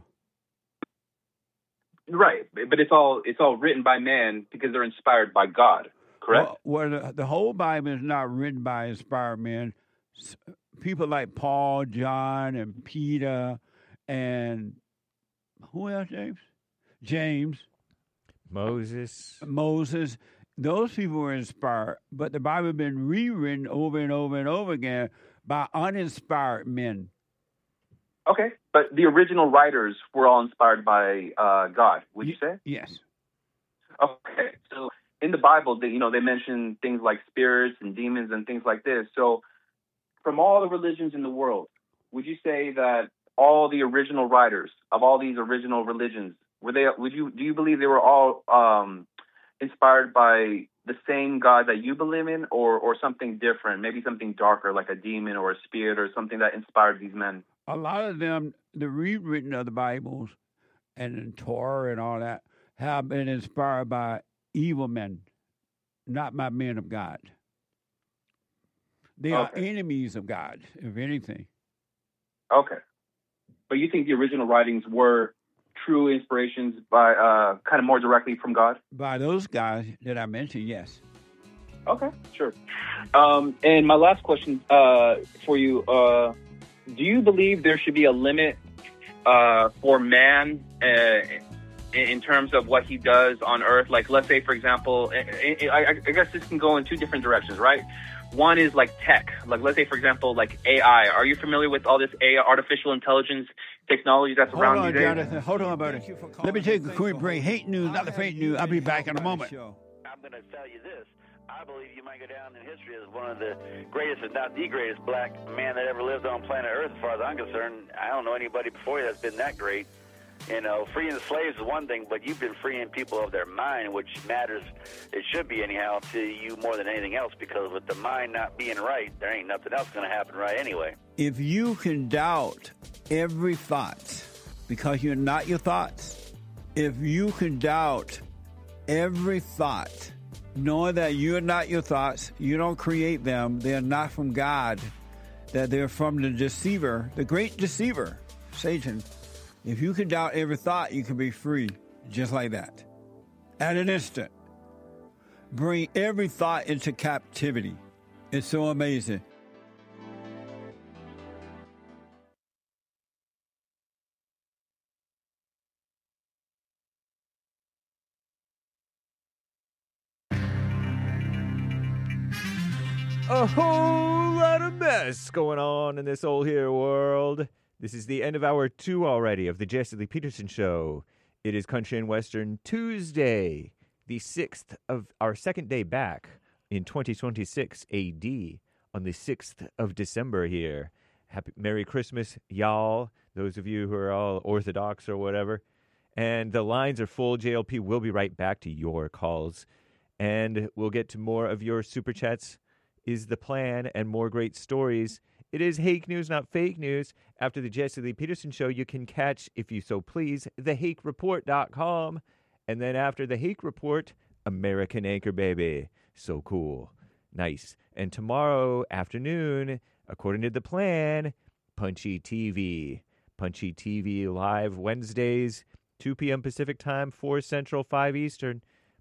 [SPEAKER 6] Right. But it's all, it's all written by man because they're inspired by God, correct?
[SPEAKER 2] Well, well the, the whole Bible is not written by inspired men. S- People like Paul, John, and Peter, and who else, James? James,
[SPEAKER 4] Moses.
[SPEAKER 2] Moses. Those people were inspired, but the Bible has been rewritten over and over and over again by uninspired men.
[SPEAKER 6] Okay. But the original writers were all inspired by uh, God, would you say?
[SPEAKER 2] Yes.
[SPEAKER 6] Okay, so in the Bible, they, you know, they mention things like spirits and demons and things like this. So, from all the religions in the world, would you say that all the original writers of all these original religions were they? Would you do you believe they were all um, inspired by the same God that you believe in, or or something different, maybe something darker, like a demon or a spirit, or something that inspired these men?
[SPEAKER 2] A lot of them, the rewritten of the Bibles and in Torah and all that, have been inspired by evil men, not by men of God. They are
[SPEAKER 6] Okay.
[SPEAKER 2] enemies of God, if anything.
[SPEAKER 6] Okay, but you think the original writings were true inspirations by uh, kind of more directly from God?
[SPEAKER 2] By those guys that I mentioned, yes.
[SPEAKER 6] Okay, sure. Um, and my last question uh, for you, uh, do you believe there should be a limit uh, for man uh, in in terms of what he does on Earth? Like, let's say, for example, I, I, I guess this can go in two different directions, right? One is like tech. Like, let's say, for example, like A I. Are you familiar with all this A I, artificial intelligence technology that's
[SPEAKER 2] Hold
[SPEAKER 6] around
[SPEAKER 2] on,
[SPEAKER 6] these days?
[SPEAKER 2] Jonathan. Hold on about it. Let me take a quick break. Hate news, not the fake news. I'll be back in a moment.
[SPEAKER 8] I'm going to tell you this. I believe you might go down in history as one of the greatest, if not the greatest, black man that ever lived on planet Earth, as far as I'm concerned. I don't know anybody before you that's been that great. You know, freeing the slaves is one thing, but you've been freeing people of their mind, which matters, it should be anyhow, to you more than anything else, because with the mind not being right, there ain't nothing else going to happen right anyway.
[SPEAKER 2] If you can doubt every thought because you're not your thoughts, if you can doubt every thought, knowing that you're not your thoughts, you don't create them, they're not from God, that they're from the deceiver, the great deceiver, Satan. If you can doubt every thought, you can be free just like that. At an instant. Bring every thought into captivity. It's so amazing.
[SPEAKER 4] A whole lot of mess going on in this old here world. This is the end of hour two already of the Jesse Lee Peterson Show. It is Country and Western Tuesday, the sixth of our second day back in twenty twenty-six A D on the sixth of December here. Happy Merry Christmas, y'all, those of you who are all Orthodox or whatever. And the lines are full. J L P will be right back to your calls. And we'll get to more of your Super Chats is the plan and more great stories. It is Hake News, not fake news. After the Jesse Lee Peterson Show, you can catch, if you so please, the hake report dot com. And then after the Hake Report, American Anchor Baby. So cool. Nice. And tomorrow afternoon, according to the plan, Punchy T V. Punchy T V live Wednesdays, two p.m. Pacific Time, four Central, five Eastern.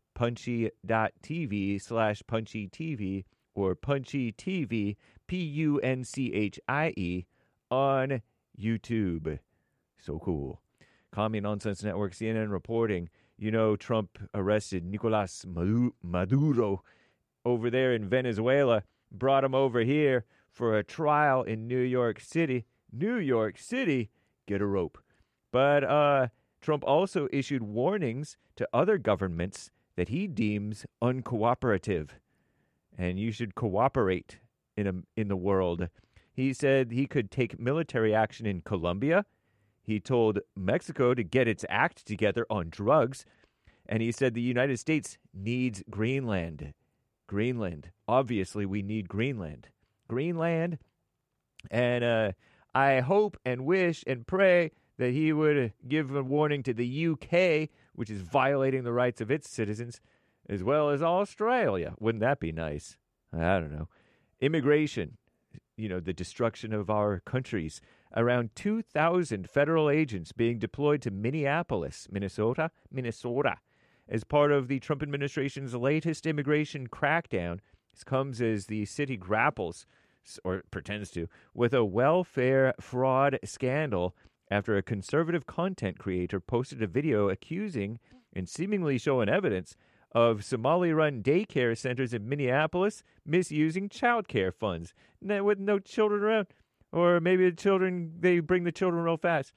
[SPEAKER 4] Punchy.tv slash Punchy TV or Punchy T V, P U N C H I E, on YouTube. So cool. Commie Nonsense Network, C N N reporting, you know, Trump arrested Nicolas Maduro over there in Venezuela, brought him over here for a trial in New York City. New York City, get a rope. But uh, Trump also issued warnings to other governments that he deems uncooperative, and you should cooperate in a, in the world. He said he could take military action in Colombia. He told Mexico to get its act together on drugs, and he said the United States needs Greenland. Greenland. Obviously, we need Greenland. Greenland, and uh, I hope and wish and pray that he would give a warning to the U K, which is violating the rights of its citizens, as well as Australia. Wouldn't that be nice? I don't know. Immigration, you know, the destruction of our countries. Around two thousand federal agents being deployed to Minneapolis, Minnesota, Minnesota, as part of the Trump administration's latest immigration crackdown. This comes as the city grapples, or pretends to, with a welfare fraud scandal after a conservative content creator posted a video accusing and seemingly showing evidence of Somali-run daycare centers in Minneapolis misusing child care funds with no children around. Or maybe the children, they bring the children real fast.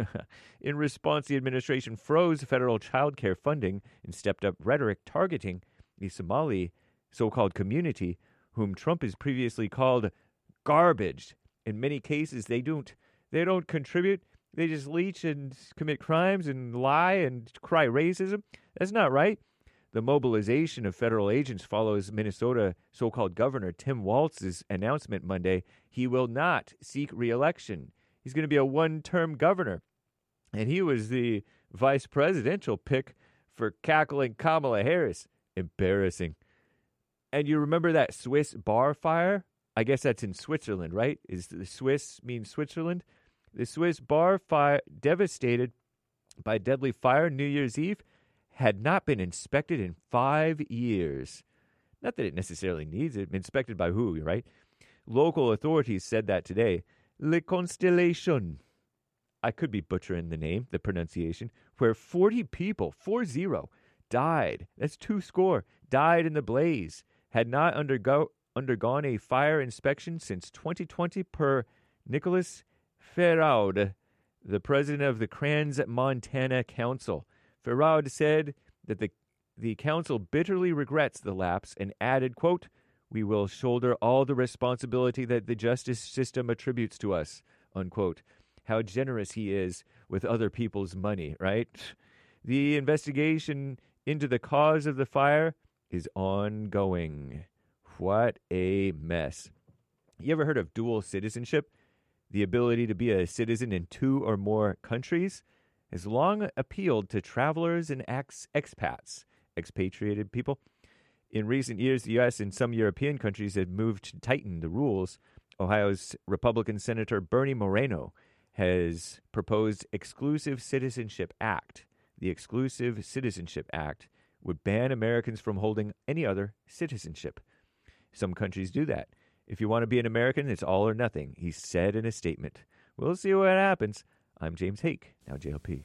[SPEAKER 4] In response, the administration froze federal child care funding and stepped up rhetoric targeting the Somali so-called community, whom Trump has previously called garbage. In many cases, they don't, they don't contribute. They just leech and commit crimes and lie and cry racism. That's not right. The mobilization of federal agents follows Minnesota so-called Governor Tim Walz's announcement Monday he will not seek re-election. He's going to be a one-term governor. And he was the vice presidential pick for cackling Kamala Harris. Embarrassing. And you remember that Swiss bar fire? I guess that's in Switzerland, right? Is the Swiss mean Switzerland? The Swiss bar fire, devastated by deadly fire New Year's Eve, had not been inspected in five years. Not that it necessarily needs it. Inspected by who, right? Local authorities said that today. Le Constellation. I could be butchering the name, the pronunciation, where forty people, four zero, died. That's two score. Died in the blaze. Had not undergo, undergone a fire inspection since twenty twenty per Nicholas Feraud, the president of the Crans Montana Council. Feraud said that the the council bitterly regrets the lapse and added, quote, "We will shoulder all the responsibility that the justice system attributes to us," unquote. How generous he is with other people's money, right? The investigation into the cause of the fire is ongoing. What a mess. You ever heard of dual citizenship? The ability to be a citizen in two or more countries has long appealed to travelers and ex- expats, expatriated people. In recent years, the U S and some European countries have moved to tighten the rules. Ohio's Republican Senator Bernie Moreno has proposed Exclusive Citizenship Act. The Exclusive Citizenship Act would ban Americans from holding any other citizenship. Some countries do that. If you want to be an American, it's all or nothing, he said in a statement. We'll see what happens. I'm James Hake, now J L P.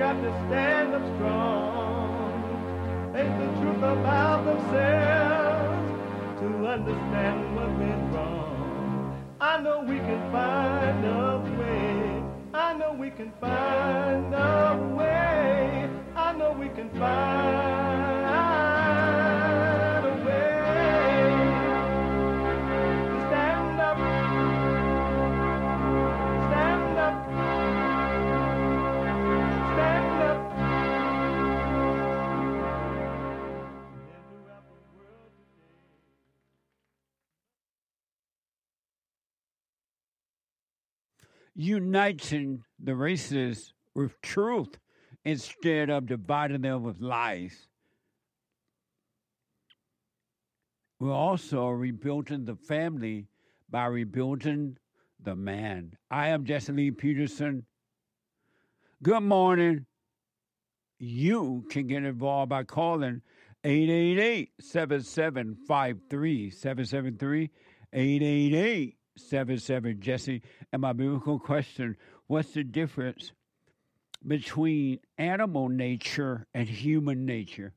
[SPEAKER 1] got to stand up strong. Face the truth about themselves to understand what went wrong. I know we can find a way. I know we can find a way. I know we can find a way to stand up, stand up, stand up.
[SPEAKER 2] Uniting the races with truth instead of dividing them with lies. We're also rebuilding the family by rebuilding the man. I am Jesse Lee Peterson. Good morning. You can get involved by calling eight eight eight, seven seven five three, seven seven three, eight eight eight, seven seven Jesse. And my biblical question, what's the difference between animal nature and human nature?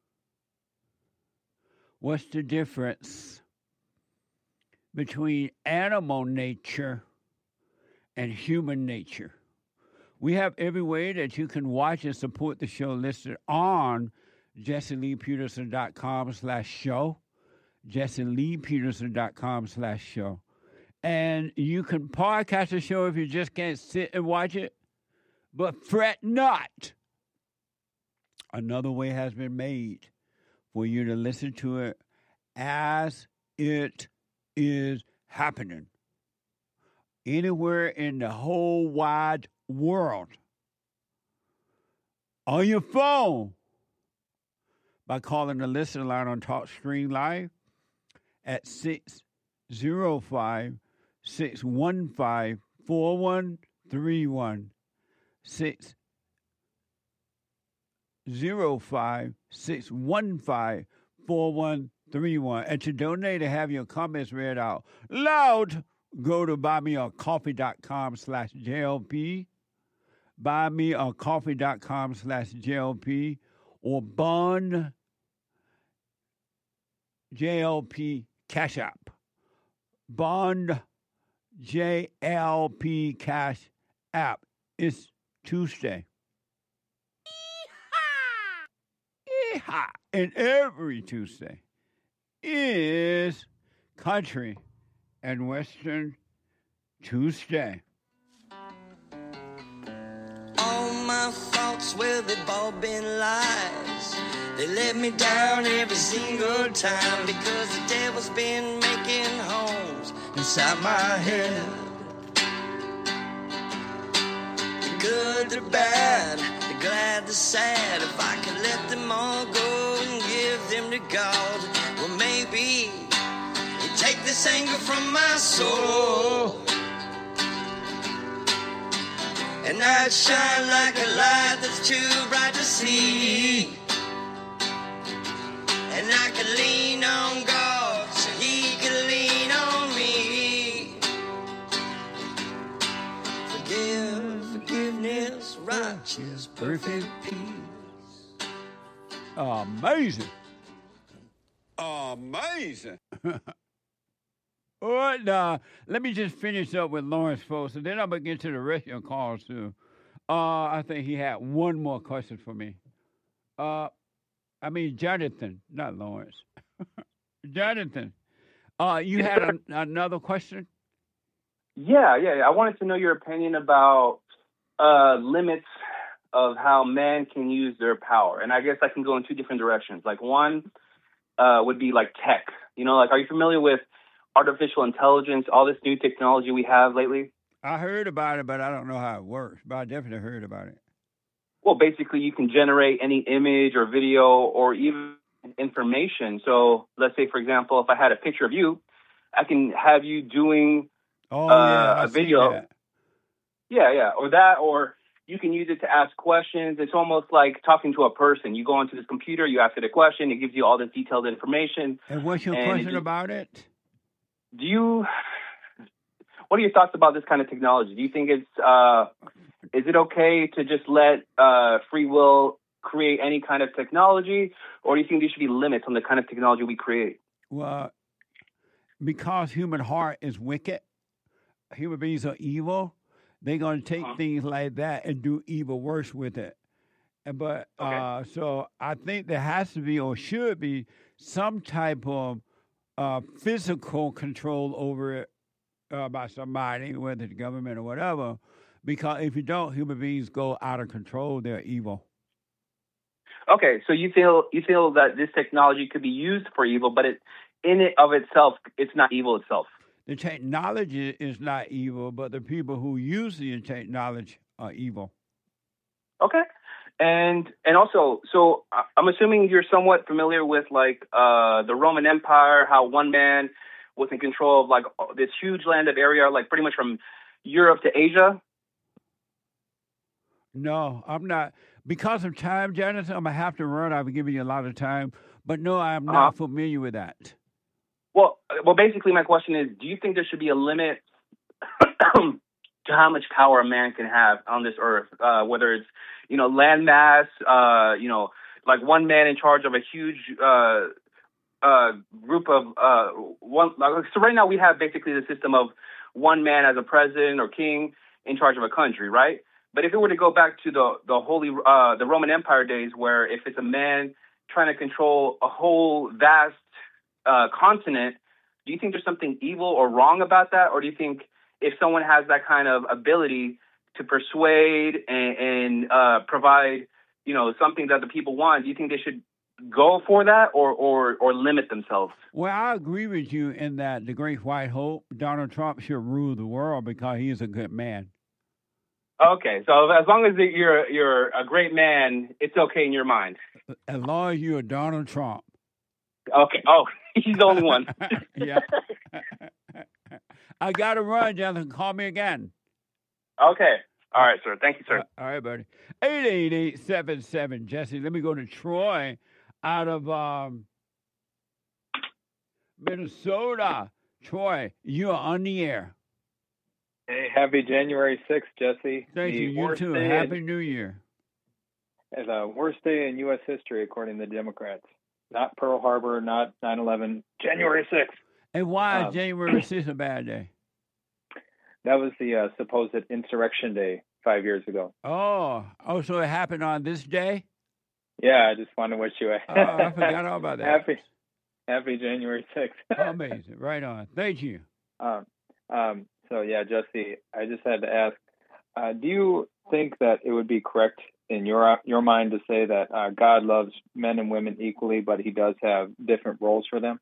[SPEAKER 2] What's the difference between animal nature and human nature? We have every way that you can watch and support the show listed on jesseleepeterson.com slash show, jesseleepeterson.com slash show. And you can podcast the show if you just can't sit and watch it. But fret not. Another way has been made for you to listen to it as it is happening. Anywhere in the whole wide world. On your phone. By calling the listener line on TalkStream Live at six oh five, six one five, four one three one. six oh five, six one five, four one three one. And to donate and have your comments read out loud, go to buymeacoffee.com slash JLP, buymeacoffee.com slash JLP, or Bond J L P Cash App. Bond J L P Cash App. It's Tuesday. Yeehaw! Yeehaw! And every Tuesday is Country and Western Tuesday.
[SPEAKER 9] All my faults, well, they've all been lies. They let me down every single time because the devil's been making homes inside my head. The good, the bad, the glad, the sad. If I could let them all go and give them to God, well, maybe he'd take this anger from my soul. And I'd shine like a light that's too bright to see. And I could lean on God so he could lean on me. Forgive, forgiveness, righteous, perfect peace.
[SPEAKER 2] Amazing. Amazing. All right, now, let me just finish up with Lawrence, folks, and then I'm going to get to the rest of your calls, too. Uh, I think he had one more question for me. Uh, I mean, Jonathan, not Lawrence. Jonathan, uh, you had a, another question?
[SPEAKER 6] Yeah, yeah, yeah. I wanted to know your opinion about uh, limits of how man can use their power. And I guess I can go in two different directions. Like one uh, would be like tech. You know, like, are you familiar with artificial intelligence, all this new technology we have lately?
[SPEAKER 2] I heard about it, but I don't know how it works. But I definitely heard about it.
[SPEAKER 6] Well, basically, you can generate any image or video or even information. So let's say, for example, if I had a picture of you, I can have you doing
[SPEAKER 2] oh,
[SPEAKER 6] uh,
[SPEAKER 2] yeah,
[SPEAKER 6] a video.
[SPEAKER 2] That.
[SPEAKER 6] Yeah, yeah, or that, or you can use it to ask questions. It's almost like talking to a person. You go onto this computer, you ask it a question, it gives you all this detailed information.
[SPEAKER 2] And what's your
[SPEAKER 6] and
[SPEAKER 2] question
[SPEAKER 6] it,
[SPEAKER 2] about it?
[SPEAKER 6] Do you... What are your thoughts about this kind of technology? Do you think it's uh, is it okay to just let uh, free will create any kind of technology, or do you think there should be limits on the kind of technology we create?
[SPEAKER 2] Well, because human heart is wicked, human beings are evil, they're going to take uh-huh. things like that and do evil worse with it. But okay. uh, so I think there has to be or should be some type of uh, physical control over it uh, by somebody, whether the government or whatever, because if you don't, human beings go out of control. They're evil.
[SPEAKER 6] Okay, so you feel you feel that this technology could be used for evil, but it in it of itself, it's not evil itself.
[SPEAKER 2] The technology is not evil, but the people who use the technology are evil.
[SPEAKER 6] Okay. And and also, so I'm assuming you're somewhat familiar with like uh, the Roman Empire, how one man was in control of like this huge land of area, like pretty much from Europe to Asia.
[SPEAKER 2] No, I'm not. Because of time, Janice, I'm going to have to run. I've given you a lot of time. But no, I'm not uh-huh. familiar with that.
[SPEAKER 6] Well, well, basically my question is, do you think there should be a limit to how much power a man can have on this earth, uh, whether it's, you know, land mass, uh, you know, like one man in charge of a huge uh, uh, group of uh, one. Like, so right now we have basically the system of one man as a president or king in charge of a country, right? But if it were to go back to the the holy uh, the Roman Empire days, where if it's a man trying to control a whole vast uh, continent, do you think there's something evil or wrong about that, or do you think if someone has that kind of ability to persuade and, and uh, provide, you know, something that the people want, do you think they should go for that or, or, or limit themselves?
[SPEAKER 2] Well, I agree with you in that the great white hope, Donald Trump, should rule the world because he is a good man.
[SPEAKER 6] Okay, so as long as you're you're a great man, it's okay in your mind.
[SPEAKER 2] As long as you're Donald Trump.
[SPEAKER 6] Okay. Oh, he's the only one.
[SPEAKER 2] Yeah. I got to run, Jonathan. Call me again.
[SPEAKER 6] Okay. All right, sir. Thank you, sir.
[SPEAKER 2] Uh, all right, buddy. eight eight eight, seven seven, Jesse. Let me go to Troy out of um, Minnesota. Troy, you are on the air.
[SPEAKER 10] Hey, happy January sixth, Jesse.
[SPEAKER 2] Thank
[SPEAKER 10] the
[SPEAKER 2] you. You too. Happy in, New Year.
[SPEAKER 10] The worst day in U S history, according to the Democrats. Not Pearl Harbor, not nine eleven, January sixth.
[SPEAKER 2] And why um, is January sixth a bad day?
[SPEAKER 10] That was the uh, supposed insurrection day five years ago.
[SPEAKER 2] Oh, oh, so it happened on this day?
[SPEAKER 10] Yeah, I just want to wish you a
[SPEAKER 2] oh, I forgot all about that.
[SPEAKER 10] Happy, happy January sixth.
[SPEAKER 2] Amazing. Right on. Thank you.
[SPEAKER 10] Um, um, so, yeah, Jesse, I just had to ask, uh, do you think that it would be correct in your your mind to say that uh, God loves men and women equally, but he does have different roles for them?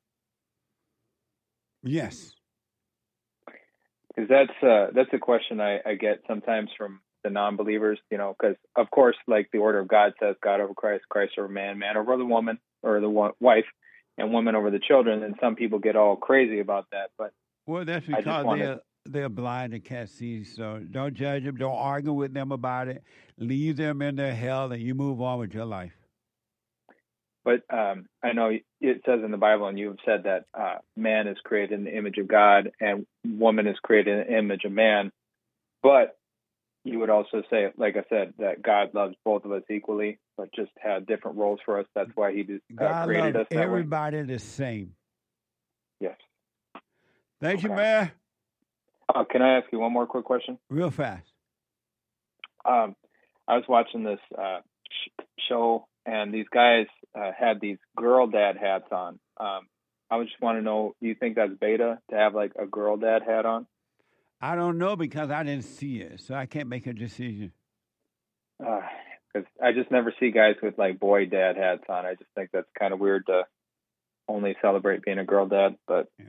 [SPEAKER 2] Yes.
[SPEAKER 10] Because that's, uh, that's a question I, I get sometimes from the non-believers, you know, because, of course, like the order of God says, God over Christ, Christ over man, man over the woman or the wife, and woman over the children. And some people get all crazy about that. But
[SPEAKER 2] well, that's because they're, they're blind and can't see. So don't judge them. Don't argue with them about it. Leave them in their hell and you move on with your life.
[SPEAKER 10] But um, I know it says in the Bible, and you've said that uh, man is created in the image of God and woman is created in the image of man. But you would also say, like I said, that God loves both of us equally, but just had different roles for us. That's why he uh,
[SPEAKER 2] God
[SPEAKER 10] created
[SPEAKER 2] loves
[SPEAKER 10] us that
[SPEAKER 2] everybody
[SPEAKER 10] way.
[SPEAKER 2] the same.
[SPEAKER 10] Yes.
[SPEAKER 2] Thank
[SPEAKER 10] okay.
[SPEAKER 2] you, man.
[SPEAKER 10] Uh, can I ask you one more quick question?
[SPEAKER 2] Real fast.
[SPEAKER 10] Um, I was watching this uh, sh- show, and these guys uh, had these girl dad hats on. Um, I would just want to know, do you think that's beta to have like a girl dad hat on?
[SPEAKER 2] I don't know because I didn't see it, so I can't make a decision.
[SPEAKER 10] Because uh, I just never see guys with like boy dad hats on. I just think that's kind of weird to only celebrate being a girl dad. But
[SPEAKER 2] yeah,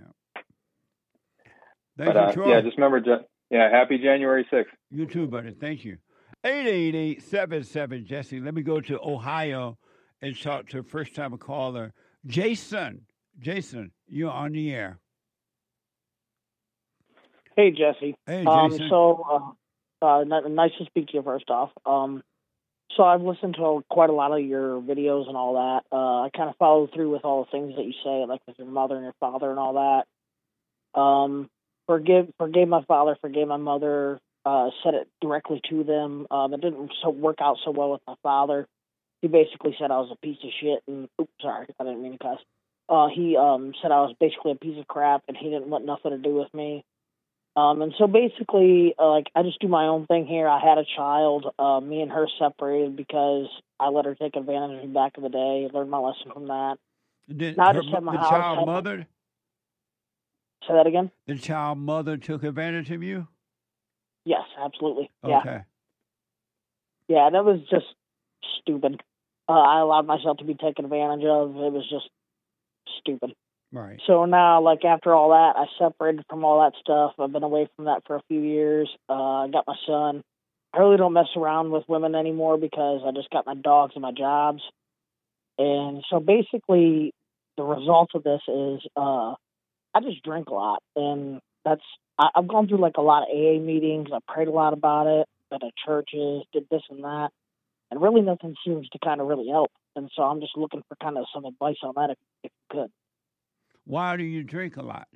[SPEAKER 10] but, uh, yeah, just remember, yeah, happy January sixth.
[SPEAKER 2] You too, buddy. Thank you. eight eight eight, seven seven, Jesse. Let me go to Ohio and talk to a first-time caller, Jason. Jason, you're on the air.
[SPEAKER 11] Hey, Jesse.
[SPEAKER 2] Hey,
[SPEAKER 11] um,
[SPEAKER 2] Jason.
[SPEAKER 11] So, uh, uh, nice to speak to you first off. Um, so I've listened to quite a lot of your videos and all that. Uh, I kind of followed through with all the things that you say, like with your mother and your father and all that. Um, forgive, forgave my father, forgave my mother, uh, said it directly to them. Um, it didn't so work out so well with my father. He basically said I was a piece of shit, and oops, sorry, I didn't mean to cuss. Uh, he um, said I was basically a piece of crap, and he didn't want nothing to do with me. Um, and so basically, uh, like, I just do my own thing here. I had a child. Uh, me and her separated because I let her take advantage of me back in the day. Learned my lesson from that.
[SPEAKER 2] Did
[SPEAKER 11] now I
[SPEAKER 2] her
[SPEAKER 11] just have
[SPEAKER 2] mo-
[SPEAKER 11] my
[SPEAKER 2] the
[SPEAKER 11] house.
[SPEAKER 2] child
[SPEAKER 11] had my-
[SPEAKER 2] mother?
[SPEAKER 11] Say that again?
[SPEAKER 2] The child mother took advantage of you?
[SPEAKER 11] Yes, absolutely. Yeah.
[SPEAKER 2] Okay.
[SPEAKER 11] Yeah, that was just stupid. Uh, I allowed myself to be taken advantage of. It was just stupid.
[SPEAKER 2] Right.
[SPEAKER 11] So now, like, after all that, I separated from all that stuff. I've been away from that for a few years. Uh, I got my son. I really don't mess around with women anymore because I just got my dogs and my jobs. And so basically, the result of this is uh, I just drink a lot. And that's, I, I've gone through, like, a lot of A A meetings. I prayed a lot about it, been to churches, did this and that. And really nothing seems to kind of really help. And so I'm just looking for kind of some advice on that if, if you could.
[SPEAKER 2] Why do you drink a lot?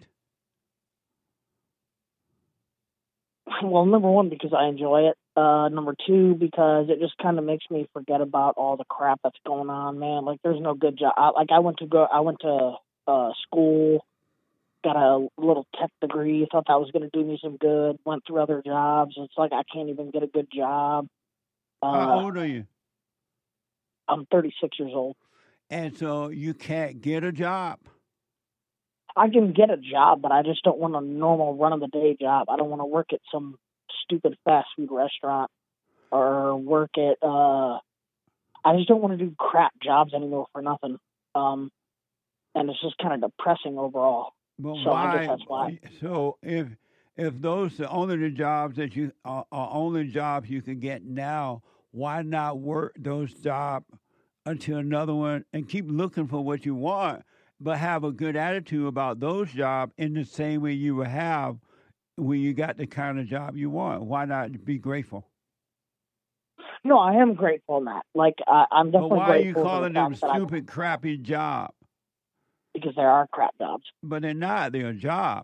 [SPEAKER 11] Well, number one, because I enjoy it. Uh, number two, because it just kind of makes me forget about all the crap that's going on, man. Like, there's no good job. I, like, I went to go, I went to uh, school, got a little tech degree, thought that was going to do me some good, went through other jobs. It's like I can't even get a good job. Uh,
[SPEAKER 2] How old are you?
[SPEAKER 11] I'm thirty-six years old.
[SPEAKER 2] And so you can't get a job?
[SPEAKER 11] I can get a job, but I just don't want a normal run-of-the-day job. I don't want to work at some stupid fast food restaurant or work at, uh, I just don't want to do crap jobs anymore for nothing. Um, and it's just kind of depressing overall.
[SPEAKER 2] But
[SPEAKER 11] so
[SPEAKER 2] why?
[SPEAKER 11] I guess that's why.
[SPEAKER 2] So if if those are only the jobs that you are, are only jobs you can get now, why not work those jobs until another one and keep looking for what you want, but have a good attitude about those jobs in the same way you would have when you got the kind of job you want? Why not be grateful?
[SPEAKER 11] No, I am grateful in that. Like, I, I'm
[SPEAKER 2] But
[SPEAKER 11] definitely
[SPEAKER 2] why are you
[SPEAKER 11] grateful for
[SPEAKER 2] calling
[SPEAKER 11] the
[SPEAKER 2] them
[SPEAKER 11] fact that I-
[SPEAKER 2] stupid, crappy job?
[SPEAKER 11] because there are crap jobs.
[SPEAKER 2] But they're not. They're a job.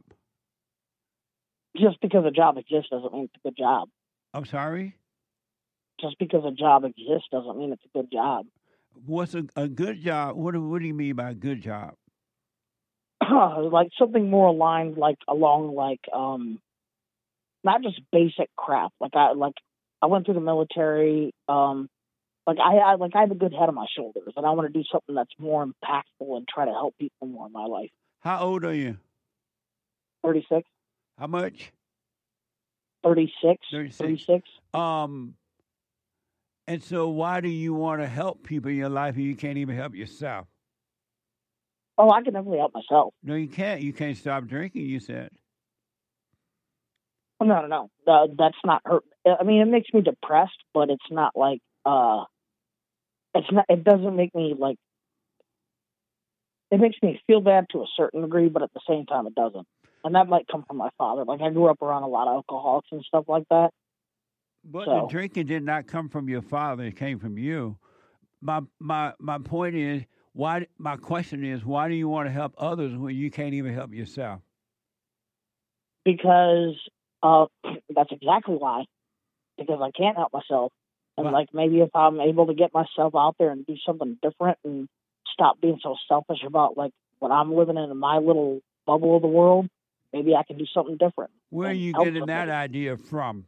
[SPEAKER 11] Just because a job exists doesn't mean it's a good job.
[SPEAKER 2] I'm sorry?
[SPEAKER 11] Just because a job exists doesn't mean it's a good job.
[SPEAKER 2] What's a, a good job? What do, what do you mean by a good job?
[SPEAKER 11] Like something more aligned, like along, like um, not just basic crap. Like I like I went through the military. Um, like I, I like I have a good head on my shoulders, and I want to do something that's more impactful and try to help people more in my life.
[SPEAKER 2] How old are you?
[SPEAKER 11] Thirty-six.
[SPEAKER 2] How much?
[SPEAKER 11] Thirty-six.
[SPEAKER 2] Thirty-six.
[SPEAKER 11] Thirty-six.
[SPEAKER 2] Um, and so why do you want to help people in your life and you can't even help yourself?
[SPEAKER 11] Oh, I can definitely help myself.
[SPEAKER 2] No, you can't. You can't stop drinking, you said.
[SPEAKER 11] Oh, no, no, no. Uh, that's not hurt. I mean, it makes me depressed, but it's not like uh, it's not. It doesn't make me like. It makes me feel bad to a certain degree, but at the same time, it doesn't. And that might come from my father. Like I grew up around a lot of alcoholics and stuff like that.
[SPEAKER 2] But
[SPEAKER 11] So-
[SPEAKER 2] the drinking did not come from your father; it came from you. My my my point is why. My question is why do you want to help others when you can't even help yourself?
[SPEAKER 11] Because uh, that's exactly why. Because I can't help myself. And
[SPEAKER 2] Well-
[SPEAKER 11] like maybe if I'm able to get myself out there and do something different and stop being so selfish about like what I'm living in my little bubble of the world, maybe I can do something different.
[SPEAKER 2] Where are
[SPEAKER 11] and
[SPEAKER 2] you
[SPEAKER 11] help
[SPEAKER 2] getting that
[SPEAKER 11] somebody.
[SPEAKER 2] idea from?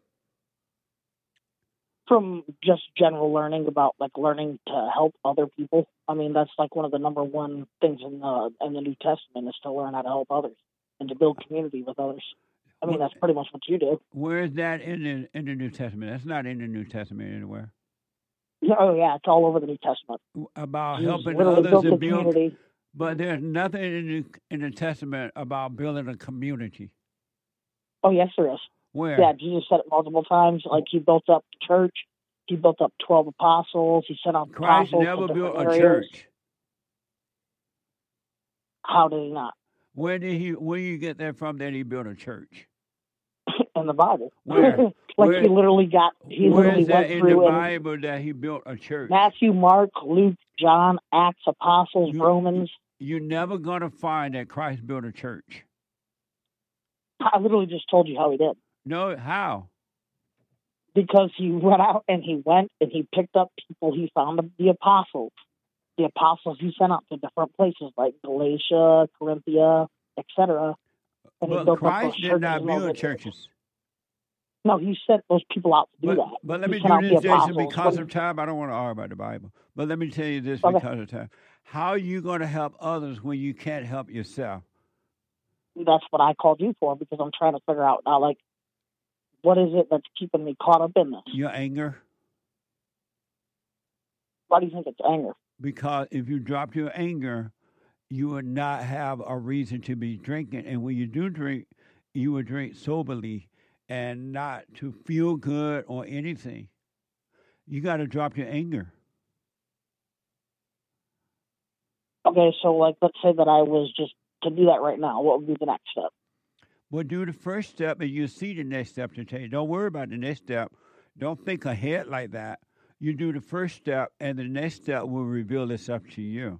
[SPEAKER 11] From just general learning about like learning to help other people. I mean, that's like one of the number one things in the in the New Testament is to learn how to help others and to build community with others. I mean, that's pretty much what you do.
[SPEAKER 2] Where is that in the in the New Testament? That's not in the New Testament anywhere.
[SPEAKER 11] Yeah, oh yeah, it's all over the New Testament.
[SPEAKER 2] About
[SPEAKER 11] Jesus
[SPEAKER 2] helping
[SPEAKER 11] literally
[SPEAKER 2] others
[SPEAKER 11] built a
[SPEAKER 2] and build.
[SPEAKER 11] community.
[SPEAKER 2] But there's nothing in the, in the Testament about building a community.
[SPEAKER 11] Oh yes, there is.
[SPEAKER 2] Where?
[SPEAKER 11] Yeah, Jesus said it multiple times. Like he built up the church, he built up twelve apostles. He sent out
[SPEAKER 2] Christ
[SPEAKER 11] apostles
[SPEAKER 2] never
[SPEAKER 11] to
[SPEAKER 2] built
[SPEAKER 11] different
[SPEAKER 2] a
[SPEAKER 11] areas.
[SPEAKER 2] church.
[SPEAKER 11] How did he not?
[SPEAKER 2] Where did he? Where you get that from? That he built a church?
[SPEAKER 11] In the Bible.
[SPEAKER 2] Where?
[SPEAKER 11] like
[SPEAKER 2] Where-
[SPEAKER 11] he literally got. He
[SPEAKER 2] Where
[SPEAKER 11] literally
[SPEAKER 2] is that
[SPEAKER 11] went
[SPEAKER 2] in the
[SPEAKER 11] through and
[SPEAKER 2] Bible that he built a church?
[SPEAKER 11] Matthew, Mark, Luke, John, Acts, Apostles,
[SPEAKER 2] You-
[SPEAKER 11] Romans.
[SPEAKER 2] You're never gonna find that Christ built a church.
[SPEAKER 11] I literally just told you how he did.
[SPEAKER 2] No, how?
[SPEAKER 11] Because he went out and he went and he picked up people. He found the, the apostles. The apostles he sent out to different places like Galatia, Corinthia, et cetera. And he
[SPEAKER 2] But
[SPEAKER 11] built up
[SPEAKER 2] Christ
[SPEAKER 11] those
[SPEAKER 2] did
[SPEAKER 11] churches
[SPEAKER 2] not
[SPEAKER 11] and all
[SPEAKER 2] build
[SPEAKER 11] that.
[SPEAKER 2] churches.
[SPEAKER 11] No, he sent those people out to do
[SPEAKER 2] But,
[SPEAKER 11] that.
[SPEAKER 2] but let
[SPEAKER 11] He
[SPEAKER 2] me
[SPEAKER 11] sent
[SPEAKER 2] do
[SPEAKER 11] out the
[SPEAKER 2] this, Jason,
[SPEAKER 11] apostles.
[SPEAKER 2] because
[SPEAKER 11] But-
[SPEAKER 2] of time. I don't want to argue about the Bible. But let me tell you this
[SPEAKER 11] Okay.
[SPEAKER 2] because of time. How are you going to help others when you can't help yourself?
[SPEAKER 11] That's what I called you for, because I'm trying to figure out now, like, what is it that's keeping me caught up in this?
[SPEAKER 2] Your anger.
[SPEAKER 11] Why do you think it's anger?
[SPEAKER 2] Because if you drop your anger, you would not have a reason to be drinking. And when you do drink, you would drink soberly and not to feel good or anything. You got to drop your anger.
[SPEAKER 11] Okay, so, like, let's say that I was just to do that right now. What would be the next step?
[SPEAKER 2] Well, do the first step and you'll see the next step to take. Don't worry about the next step. Don't think ahead like that. You do the first step, and the next step will reveal itself to you.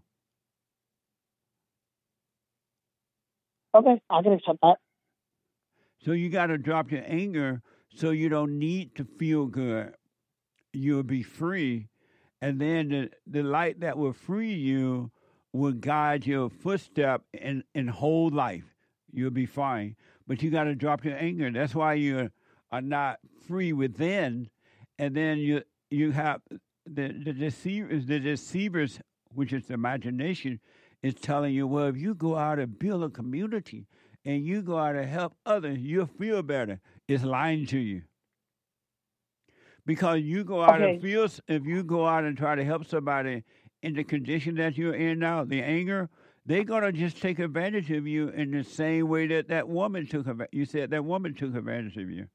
[SPEAKER 11] Okay, I can accept that.
[SPEAKER 2] So you got to drop your anger so you don't need to feel good. You'll be free, and then the, the light that will free you will guide your footstep in, in whole life. You'll be fine. But you got to drop your anger. That's why you are not free within, and then you you have the the deceivers, the deceivers, which is the imagination, is telling you, well, if you go out and build a community and you go out and help others, you'll feel better. It's lying to you. Because you go out
[SPEAKER 11] Okay.
[SPEAKER 2] and feel, if you go out and try to help somebody in the condition that you're in now, the anger, they're going to just take advantage of you in the same way that that woman took advantage. You said that woman took advantage of you.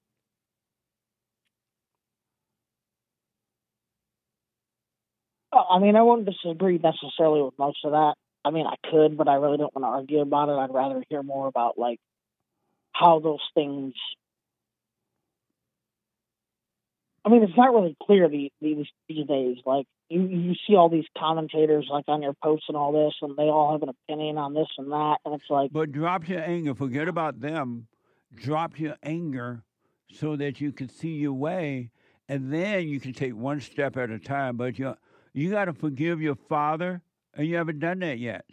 [SPEAKER 11] Oh, I mean, I wouldn't disagree necessarily with most of that. I mean, I could, but I really don't want to argue about it. I'd rather hear more about, like, how those things... I mean, it's not really clear these, these, these days. Like, you, you see all these commentators, like, on your posts and all this, and they all have an opinion on this and that, and it's like...
[SPEAKER 2] But drop your anger. Forget about them. Drop your anger so that you can see your way, and then you can take one step at a time. But you you got to forgive your father, and you haven't done that yet.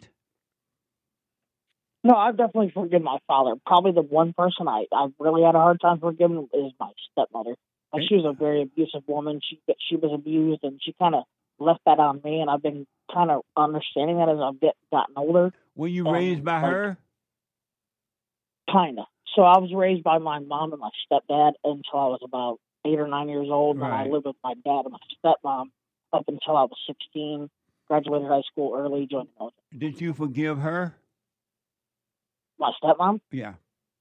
[SPEAKER 11] No, I've definitely forgiven my father. Probably the one person I, I've really had a hard time forgiving is my stepmother. Like, she was a very abusive woman. She she was abused, and she kind of left that on me, and I've been kind of understanding that as I've get, gotten older.
[SPEAKER 2] Were you
[SPEAKER 11] Um,
[SPEAKER 2] raised by
[SPEAKER 11] like,
[SPEAKER 2] her?
[SPEAKER 11] Kind of. So I was raised by my mom and my stepdad until I was about eight or nine years old. And then I
[SPEAKER 2] Right.
[SPEAKER 11] lived with my dad and my stepmom up until I was sixteen. Graduated high school early, joined the military.
[SPEAKER 2] Did you forgive her?
[SPEAKER 11] My stepmom?
[SPEAKER 2] Yeah.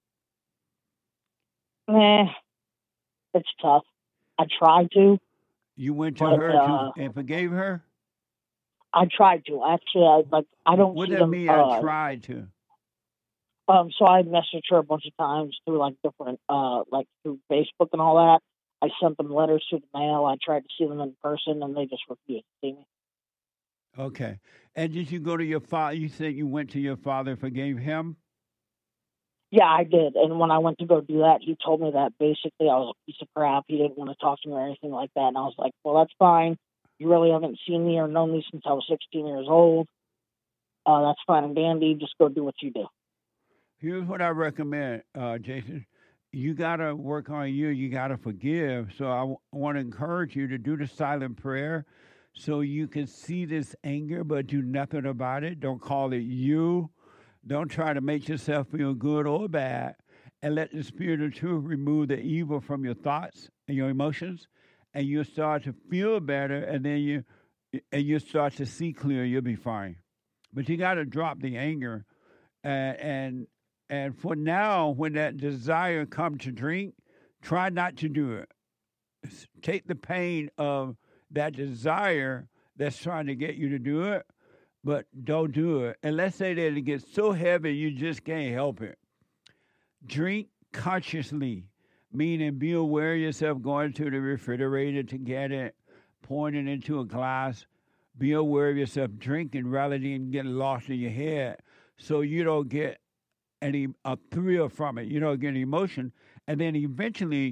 [SPEAKER 11] Nah, it's tough. I tried to.
[SPEAKER 2] You went to
[SPEAKER 11] But,
[SPEAKER 2] her
[SPEAKER 11] uh,
[SPEAKER 2] to, and forgave her?
[SPEAKER 11] I tried to. Actually, I like. I don't
[SPEAKER 2] What
[SPEAKER 11] see
[SPEAKER 2] does that
[SPEAKER 11] them.
[SPEAKER 2] mean,
[SPEAKER 11] uh,
[SPEAKER 2] I tried to?
[SPEAKER 11] Um, so I messaged her a bunch of times through like different, uh, like through Facebook and all that. I sent them letters through the mail. I tried to see them in person, and they just refused to see me.
[SPEAKER 2] Okay. And did you go to your father? You said you went to your father and forgave him?
[SPEAKER 11] Yeah, I did. And when I went to go do that, he told me that basically I was a piece of crap. He didn't want to talk to me or anything like that. And I was like, well, that's fine. You really haven't seen me or known me since I was sixteen years old. Uh, that's fine and dandy. Just go do what you do.
[SPEAKER 2] Here's what I recommend, uh, Jason. You got to work on you. You got to forgive. So I w- want to encourage you to do the silent prayer so you can see this anger, but do nothing about it. Don't call it you. Don't try to make yourself feel good or bad. And let the Spirit of truth remove the evil from your thoughts and your emotions. And you'll start to feel better. And then you, and you start to see clear. You'll be fine. But you got to drop the anger. And, and And for now, when that desire comes to drink, try not to do it. S- Take the pain of that desire that's trying to get you to do it, but don't do it. And let's say that it gets so heavy you just can't help it. Drink consciously, meaning be aware of yourself going to the refrigerator to get it, pouring it into a glass. Be aware of yourself drinking rather than getting lost in your head so you don't get any a thrill from it. You don't get any emotion. And then eventually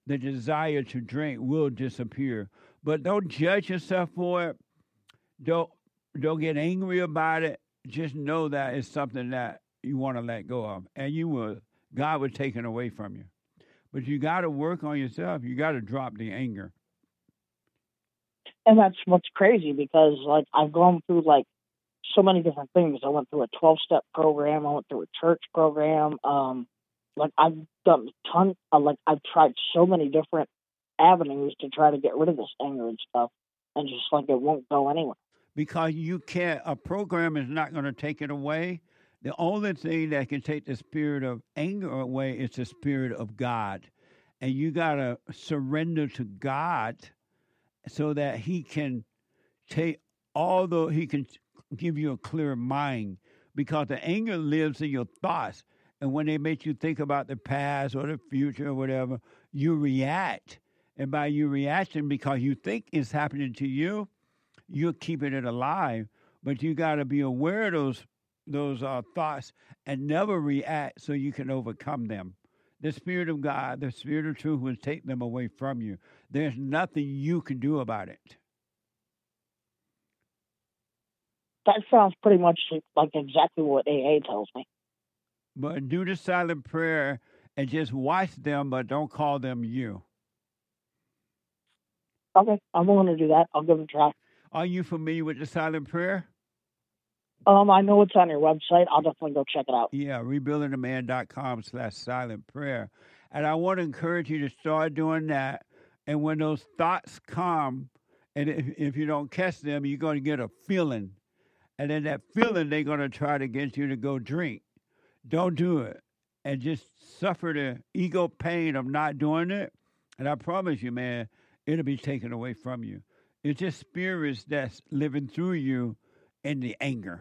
[SPEAKER 2] the desire to drink will disappear. But don't judge yourself for it. Don't don't get angry about it. Just know that it's something that you want to let go of, and you will. God will take it away from you. But you got to work on yourself. You got to drop the anger.
[SPEAKER 11] And that's what's crazy because, like, I've gone through, like, so many different things. I went through a twelve-step program. I went through a church program. Um, like, I've done a ton of, like, I've tried so many different avenues to try to get rid of this anger and stuff. And just, like, it won't go anywhere.
[SPEAKER 2] Because you can't, a program is not going to take it away. The only thing that can take the spirit of anger away is the spirit of God. And you got to surrender to God so that he can take, although he can give you a clear mind, because the anger lives in your thoughts. And when they make you think about the past or the future or whatever, you react. And by you reacting, because you think it's happening to you, you're keeping it alive. But you got to be aware of those those uh, thoughts and never react so you can overcome them. The Spirit of God, the Spirit of truth will take them away from you. There's nothing you can do about it.
[SPEAKER 11] That sounds pretty much like exactly what A A tells me.
[SPEAKER 2] But do the silent prayer and just watch them, but don't call them you.
[SPEAKER 11] Okay, I'm willing to do that. I'll give it a try.
[SPEAKER 2] Are you familiar with the silent prayer?
[SPEAKER 11] Um, I know it's on your website. I'll definitely go check it out.
[SPEAKER 2] Yeah, rebuildingtheman.com slash silent prayer. And I want to encourage you to start doing that. And when those thoughts come, and if, if you don't catch them, you're going to get a feeling. And then that feeling, they're going to try to get you to go drink. Don't do it. And just suffer the ego pain of not doing it. And I promise you, man, it'll be taken away from you. It's just spirits that's living through you in the anger.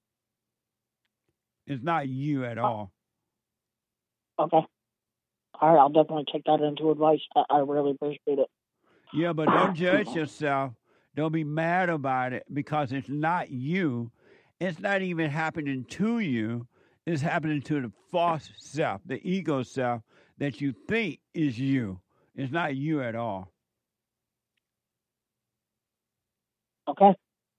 [SPEAKER 2] It's not you at all.
[SPEAKER 11] Okay. All right, I'll definitely take that into advice. I, I really appreciate it.
[SPEAKER 2] Yeah, but don't judge yourself. Don't be mad about it because it's not you. It's not even happening to you. It's happening to the false self, the ego self that you think is you. It's not you at all.
[SPEAKER 11] Okay.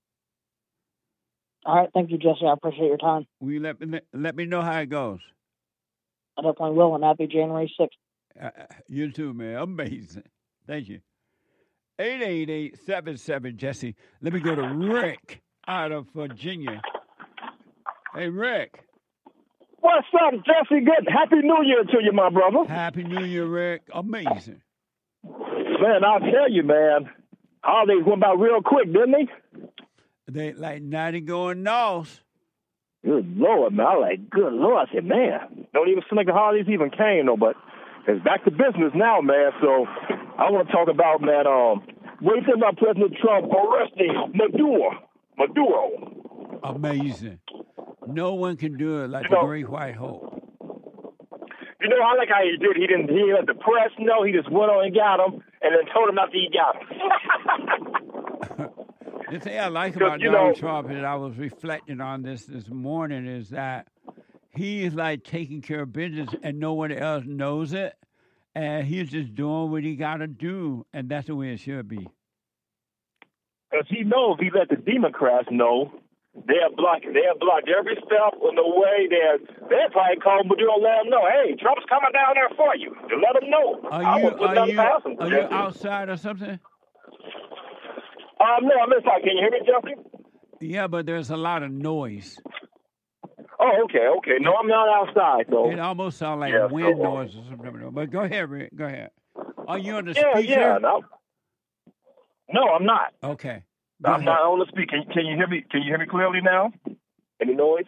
[SPEAKER 11] All right. Thank you, Jesse. I appreciate your time.
[SPEAKER 2] Will you let me, let me know how it goes?
[SPEAKER 11] I definitely will, and happy January sixth.
[SPEAKER 2] Uh, you too, man. Amazing. Thank you. eight eight eight, seven seven, Jesse. Let me go to Rick out of Virginia. Hey, Rick.
[SPEAKER 12] What's up, Jesse? Good. Happy New Year to you, my brother.
[SPEAKER 2] Happy New Year, Rick. Amazing.
[SPEAKER 12] Man, I'll tell you, man. Holidays went by real quick, didn't they?
[SPEAKER 2] They like ninety going north.
[SPEAKER 12] Good Lord, man. I like, good Lord. I said, man, don't even seem like the holidays even came, though, but it's back to business now, man. So I want to talk about, man, um, what do you think about President Trump arresting Maduro? Maduro.
[SPEAKER 2] Amazing. No one can do it like
[SPEAKER 12] you
[SPEAKER 2] the
[SPEAKER 12] know,
[SPEAKER 2] Great White Hope.
[SPEAKER 12] You know, I like how he did. He didn't, he didn't let the press know. He just went on and got him and then told him after he got him.
[SPEAKER 2] The thing I like about
[SPEAKER 12] you
[SPEAKER 2] Donald
[SPEAKER 12] know,
[SPEAKER 2] Trump, and I was reflecting on this this morning, is that he is like taking care of business and no one else knows it. And he's just doing what he got to do. And that's the way it should be.
[SPEAKER 12] Because he knows he let the Democrats know. They're blocking. They're blocked every step on the way. They're, they're probably calling Maduro and let him know, hey, Trump's coming down there for you. To let him know.
[SPEAKER 2] Are you, are you, are you outside or something?
[SPEAKER 12] Um, no, I'm inside. Can you hear me, Jeffrey?
[SPEAKER 2] Yeah, but there's a lot of noise.
[SPEAKER 12] Oh, okay, okay. No, I'm not outside, though.
[SPEAKER 2] It almost sounds like
[SPEAKER 12] yeah,
[SPEAKER 2] wind
[SPEAKER 12] so,
[SPEAKER 2] noise or something. But go ahead, Rick. Go ahead. Are you on the
[SPEAKER 12] yeah,
[SPEAKER 2] speaker?
[SPEAKER 12] Yeah, no. No, I'm not.
[SPEAKER 2] Okay.
[SPEAKER 12] Go I'm ahead. Not on the speaker. Can, can you hear me? Can you hear me clearly now? Any noise?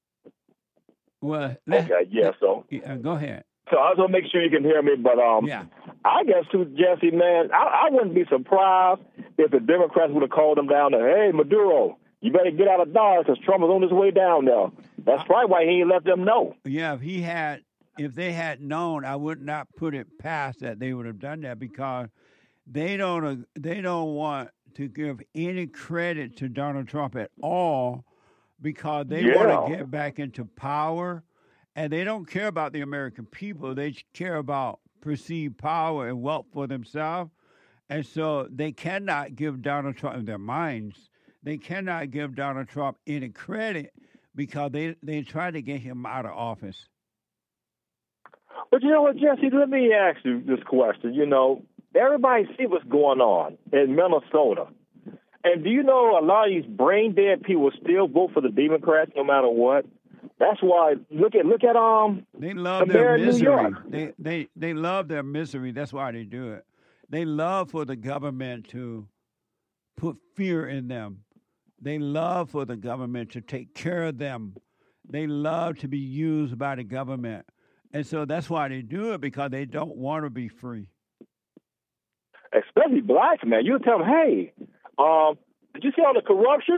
[SPEAKER 2] Well,
[SPEAKER 12] okay, yeah. So,
[SPEAKER 2] yeah, go ahead.
[SPEAKER 12] So I was gonna make sure you can hear me, but um,
[SPEAKER 2] yeah.
[SPEAKER 12] I guess too, Jesse, man, I, I wouldn't be surprised if the Democrats would have called him down there. Hey, Maduro, you better get out of Dodge because Trump is on his way down there. That's probably why he ain't let them know.
[SPEAKER 2] Yeah, if he had, if they had known, I would not put it past that they would have done that because they don't, they don't want to give any credit to Donald Trump at all because they yeah. want to get back into power. And they don't care about the American people. They care about perceived power and wealth for themselves. And so they cannot give Donald Trump in their minds. They cannot give Donald Trump any credit because they, they try to get him out of office.
[SPEAKER 12] But you know what, Jesse, let me ask you this question. You know, everybody see what's going on in Minnesota. And do you know a lot of these brain-dead people still vote for the Democrats no matter what? That's why, look at, look at um.
[SPEAKER 2] They love
[SPEAKER 12] the
[SPEAKER 2] their
[SPEAKER 12] mayor of New
[SPEAKER 2] misery.
[SPEAKER 12] York.
[SPEAKER 2] They, they, they love their misery. That's why they do it. They love for the government to put fear in them. They love for the government to take care of them. They love to be used by the government. And so that's why they do it, because they don't want to be free.
[SPEAKER 12] Especially blacks, man. You tell them, hey, um, did you see all the corruption?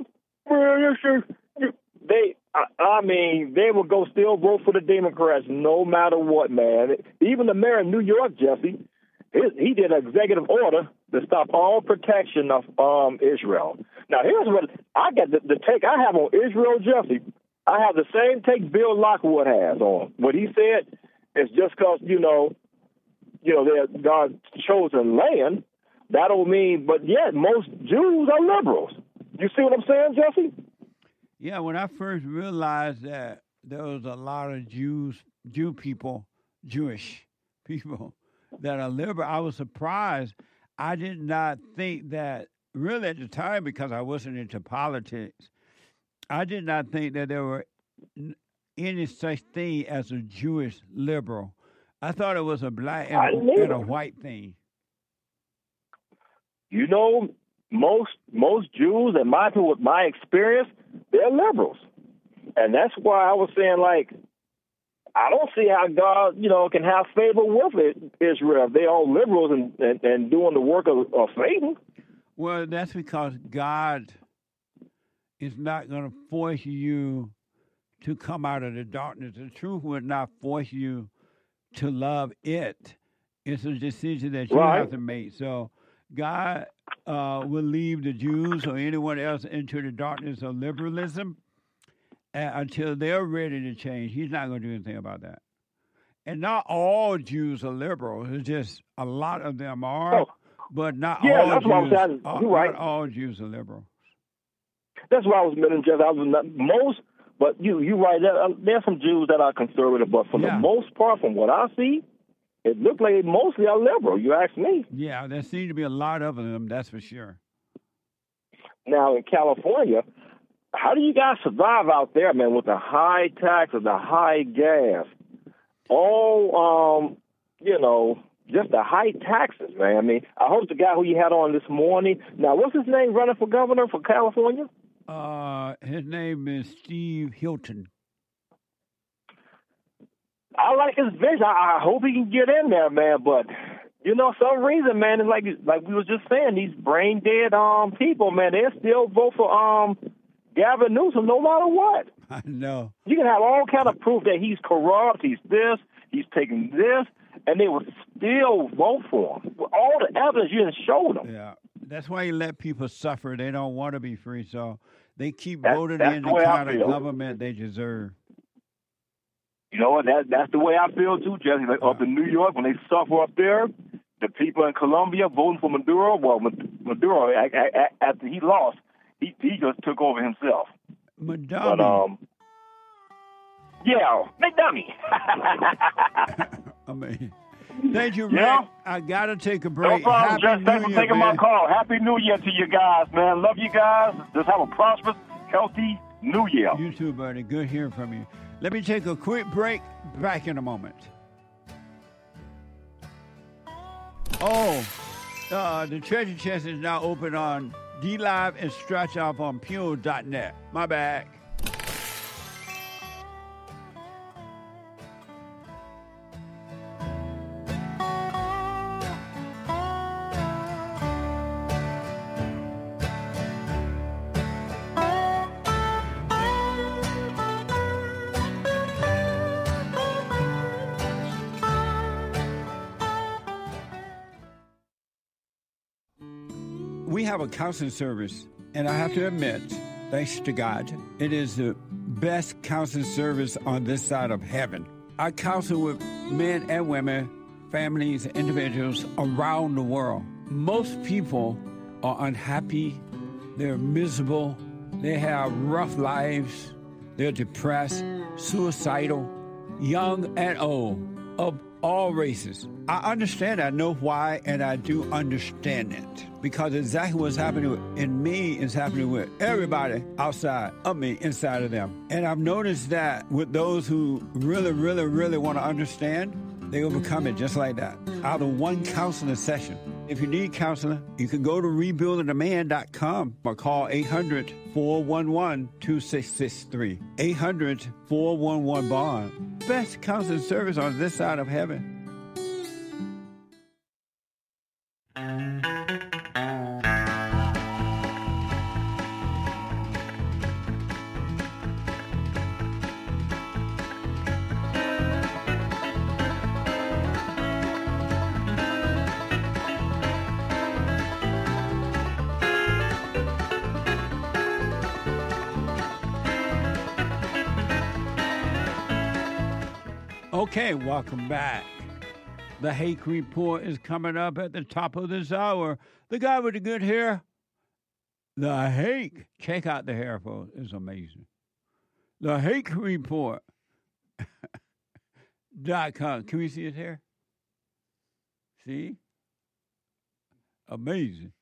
[SPEAKER 12] They, I, I mean, they will go still vote for the Democrats no matter what, man. Even the mayor of New York, Jesse, his, he did an executive order to stop all protection of um, Israel. Now, here's what I got the, the take I have on Israel, Jesse. I have the same take Bill Lockwood has on. What he said is just because, you know, you know, they're God's chosen land, that don't mean, but yet most Jews are liberals. You see what I'm saying, Jesse?
[SPEAKER 2] Yeah, when I first realized that there was a lot of Jews, Jew people, Jewish people that are liberal, I was surprised. I did not think that, really at the time, because I wasn't into politics, I did not think that there were any such thing as a Jewish liberal. I thought it was a black and a, and a white thing.
[SPEAKER 12] You know, most most Jews, in my with my experience, they're liberals, and that's why I was saying, like, I don't see how God, you know, can have favor with it, Israel. They all liberals and, and, and doing the work of, of Satan.
[SPEAKER 2] Well, that's because God is not going to force you to come out of the darkness. The truth would not force you to love it. It's a decision that you
[SPEAKER 12] right.
[SPEAKER 2] have to make. So God uh, will leave the Jews or anyone else into the darkness of liberalism uh, until they're ready to change. He's not going to do anything about that. And not all Jews are liberal. It's just a lot of them are,
[SPEAKER 12] oh.
[SPEAKER 2] but not
[SPEAKER 12] yeah,
[SPEAKER 2] all
[SPEAKER 12] that's
[SPEAKER 2] Jews.
[SPEAKER 12] What I'm saying.
[SPEAKER 2] All,
[SPEAKER 12] You're right.
[SPEAKER 2] Not all Jews are liberal.
[SPEAKER 12] That's what I was meaning, Jeff. I was not, most, but you you right. There, uh, there's some Jews that are conservative, but for
[SPEAKER 2] yeah.
[SPEAKER 12] the most part, from what I see, it looks like they mostly are liberal. You ask me.
[SPEAKER 2] Yeah, there seems to be a lot of them. That's for sure.
[SPEAKER 12] Now in California, how do you guys survive out there, man, with the high taxes, the high gas, all um, you know, just the high taxes, man? I mean, I hope the guy who you had on this morning. Now, what's his name running for governor for California?
[SPEAKER 2] Uh, his name is Steve Hilton.
[SPEAKER 12] I like his vision. I, I hope he can get in there, man. But you know, some reason, man, it's like like we was just saying, these brain dead um people, man, they still vote for um Gavin Newsom no matter what.
[SPEAKER 2] I know.
[SPEAKER 12] You can have all kind of proof that he's corrupt, he's this, he's taking this, and they would still vote for him. All the evidence you didn't show them.
[SPEAKER 2] Yeah, that's why you let people suffer. They don't want to be free, so they keep
[SPEAKER 12] That's,
[SPEAKER 2] voting
[SPEAKER 12] that's
[SPEAKER 2] in
[SPEAKER 12] the
[SPEAKER 2] the
[SPEAKER 12] way
[SPEAKER 2] kind
[SPEAKER 12] I
[SPEAKER 2] of
[SPEAKER 12] feel.
[SPEAKER 2] government they deserve.
[SPEAKER 12] You know what? That that's the way I feel too, Jesse. Like up in New York, when they suffer up there, the people in Colombia voting for Maduro. Well, Maduro, after he lost, he he just took over himself.
[SPEAKER 2] Maduro.
[SPEAKER 12] But um, yeah, McDummy.
[SPEAKER 2] I mean, thank you,
[SPEAKER 12] yeah?
[SPEAKER 2] Rick. I gotta take a
[SPEAKER 12] No
[SPEAKER 2] break.
[SPEAKER 12] problem,
[SPEAKER 2] Happy
[SPEAKER 12] Jess.
[SPEAKER 2] New
[SPEAKER 12] Thanks for
[SPEAKER 2] Year,
[SPEAKER 12] taking
[SPEAKER 2] man.
[SPEAKER 12] my call. Happy New Year to you guys, man. Love you guys. Just have a prosperous, healthy New Year.
[SPEAKER 2] You too, buddy. Good hearing from you. Let me take a quick break. Back in a moment. Oh, uh, the treasure chest is now open on D Live and Stretch Off on Pure dot net. My bad. We have a counseling service, and I have to admit, thanks to God, it is the best counseling service on this side of heaven. I counsel with men and women families, individuals around the world. Most people are unhappy, they're miserable, they have rough lives, they're depressed, suicidal, young and old, of all races. I understand, I know why, and I do understand it. Because exactly what's happening in me is happening with everybody outside of me, inside of them. And I've noticed that with those who really, really, really want to understand, they overcome it just like that, out of one counseling session. If you need counseling, you can go to rebuilding the man dot com or call eight hundred, four one one, two six six three. eight hundred, four one one, bond. Best counseling service on this side of heaven. Okay, welcome back. The Hake Report is coming up at the top of this hour. The guy with the good hair, the Hake. Check out the hair, folks. It's amazing. The Hake Report. dot com. Can we see his hair? See? Amazing.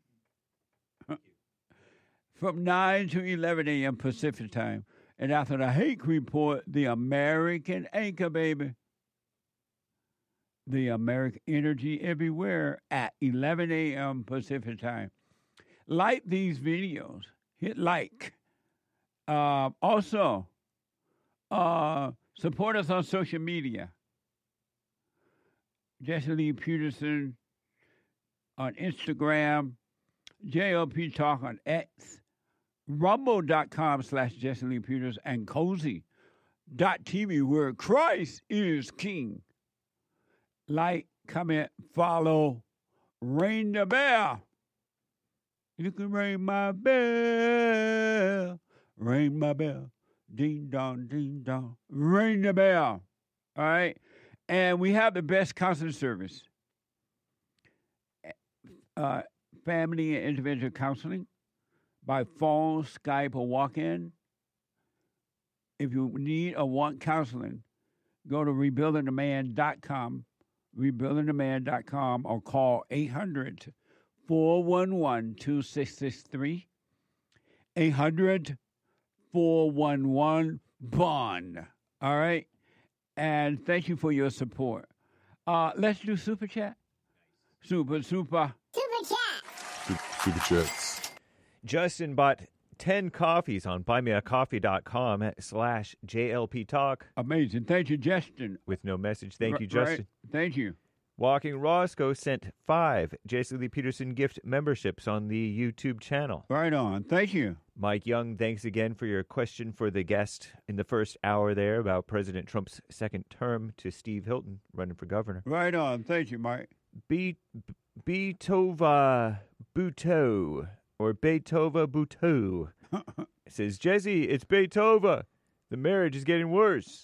[SPEAKER 2] From nine to eleven a.m. Pacific time. And after the Hake Report, the American Anchor, baby. The American Energy Everywhere at eleven a.m. Pacific time. Like these videos. Hit like. Uh, also, uh, support us on social media. Jesse Lee Peterson on Instagram. J L P Talk on X. Rumble.com slash Jesse Lee Peters. And Cozy dot T V where Christ is King. Like, comment, follow, ring the bell. You can ring my bell. Ring my bell. Ding dong, ding dong. Ring the bell. All right? And we have the best counseling service. Uh, family and individual counseling by phone, Skype, or walk-in. If you need or want counseling, go to rebuilding the man dot com. rebuilding the man dot com or call eight hundred, four one one, two six six three. eight hundred, four one one, bond. All right? And thank you for your support. Uh, let's do Super Chat. Super, super.
[SPEAKER 9] Super Chat.
[SPEAKER 7] Super Chats.
[SPEAKER 4] Justin bought ten coffees on buymeacoffee.com slash JLP Talk.
[SPEAKER 2] Amazing. Thank you, Justin.
[SPEAKER 4] With no message. Thank
[SPEAKER 2] R-
[SPEAKER 4] you, Justin.
[SPEAKER 2] Right. Thank you.
[SPEAKER 4] Walking Roscoe sent five Jesse Lee Peterson gift memberships on the YouTube channel.
[SPEAKER 2] Right on. Thank you.
[SPEAKER 4] Mike Young, thanks again for your question for the guest in the first hour there about President Trump's second term to Steve Hilton running for governor.
[SPEAKER 2] Right on. Thank you, Mike.
[SPEAKER 4] B- B- Beetova Buteau. Or Beetova Buteau. It says, Jesse, it's Beetova. The marriage is getting worse.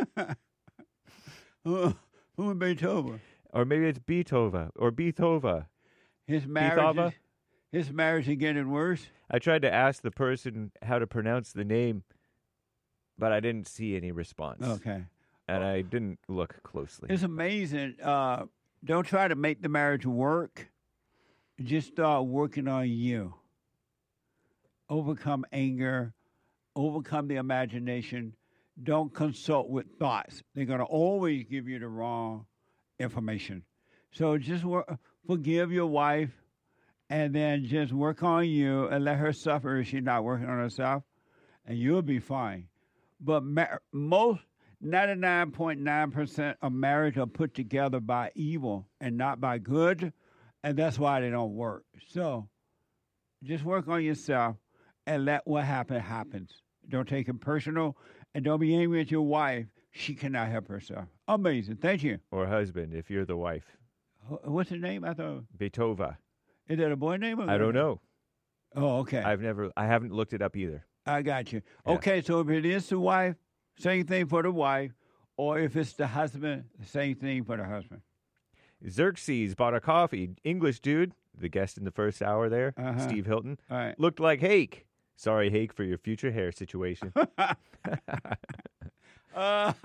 [SPEAKER 2] who, who is Beetova?
[SPEAKER 4] Or maybe it's Beetova or Beethova.
[SPEAKER 2] His marriage, is, his marriage is getting worse?
[SPEAKER 4] I tried to ask the person how to pronounce the name, but I didn't see any response.
[SPEAKER 2] Okay.
[SPEAKER 4] And I didn't look closely.
[SPEAKER 2] It's amazing. Uh, don't try to make the marriage work. Just start working on you. Overcome anger. Overcome the imagination. Don't consult with thoughts. They're going to always give you the wrong information. So just work, forgive your wife and then just work on you and let her suffer if she's not working on herself, and you'll be fine. But ma- most, ninety-nine point nine percent of marriage are put together by evil and not by good, and that's why they don't work. So just work on yourself and let what happen happens. Don't take it personal, and don't be angry at your wife. She cannot help herself. Amazing. Thank you.
[SPEAKER 4] Or husband, if you're the wife.
[SPEAKER 2] What's his name? I thought
[SPEAKER 4] Beetova.
[SPEAKER 2] Is that a boy name? Or
[SPEAKER 4] I don't know.
[SPEAKER 2] Oh, okay.
[SPEAKER 4] I've never, I haven't looked it up either.
[SPEAKER 2] I got you.
[SPEAKER 4] Yeah.
[SPEAKER 2] Okay, so if it is the wife, same thing for the wife, or if it's the husband, same thing for the husband.
[SPEAKER 4] Xerxes bought a coffee. English dude, the guest in the first hour there,
[SPEAKER 2] Uh-huh.
[SPEAKER 4] Steve Hilton,
[SPEAKER 2] All right.
[SPEAKER 4] looked like Hake. Sorry, Hake, for your future hair situation.
[SPEAKER 2] uh,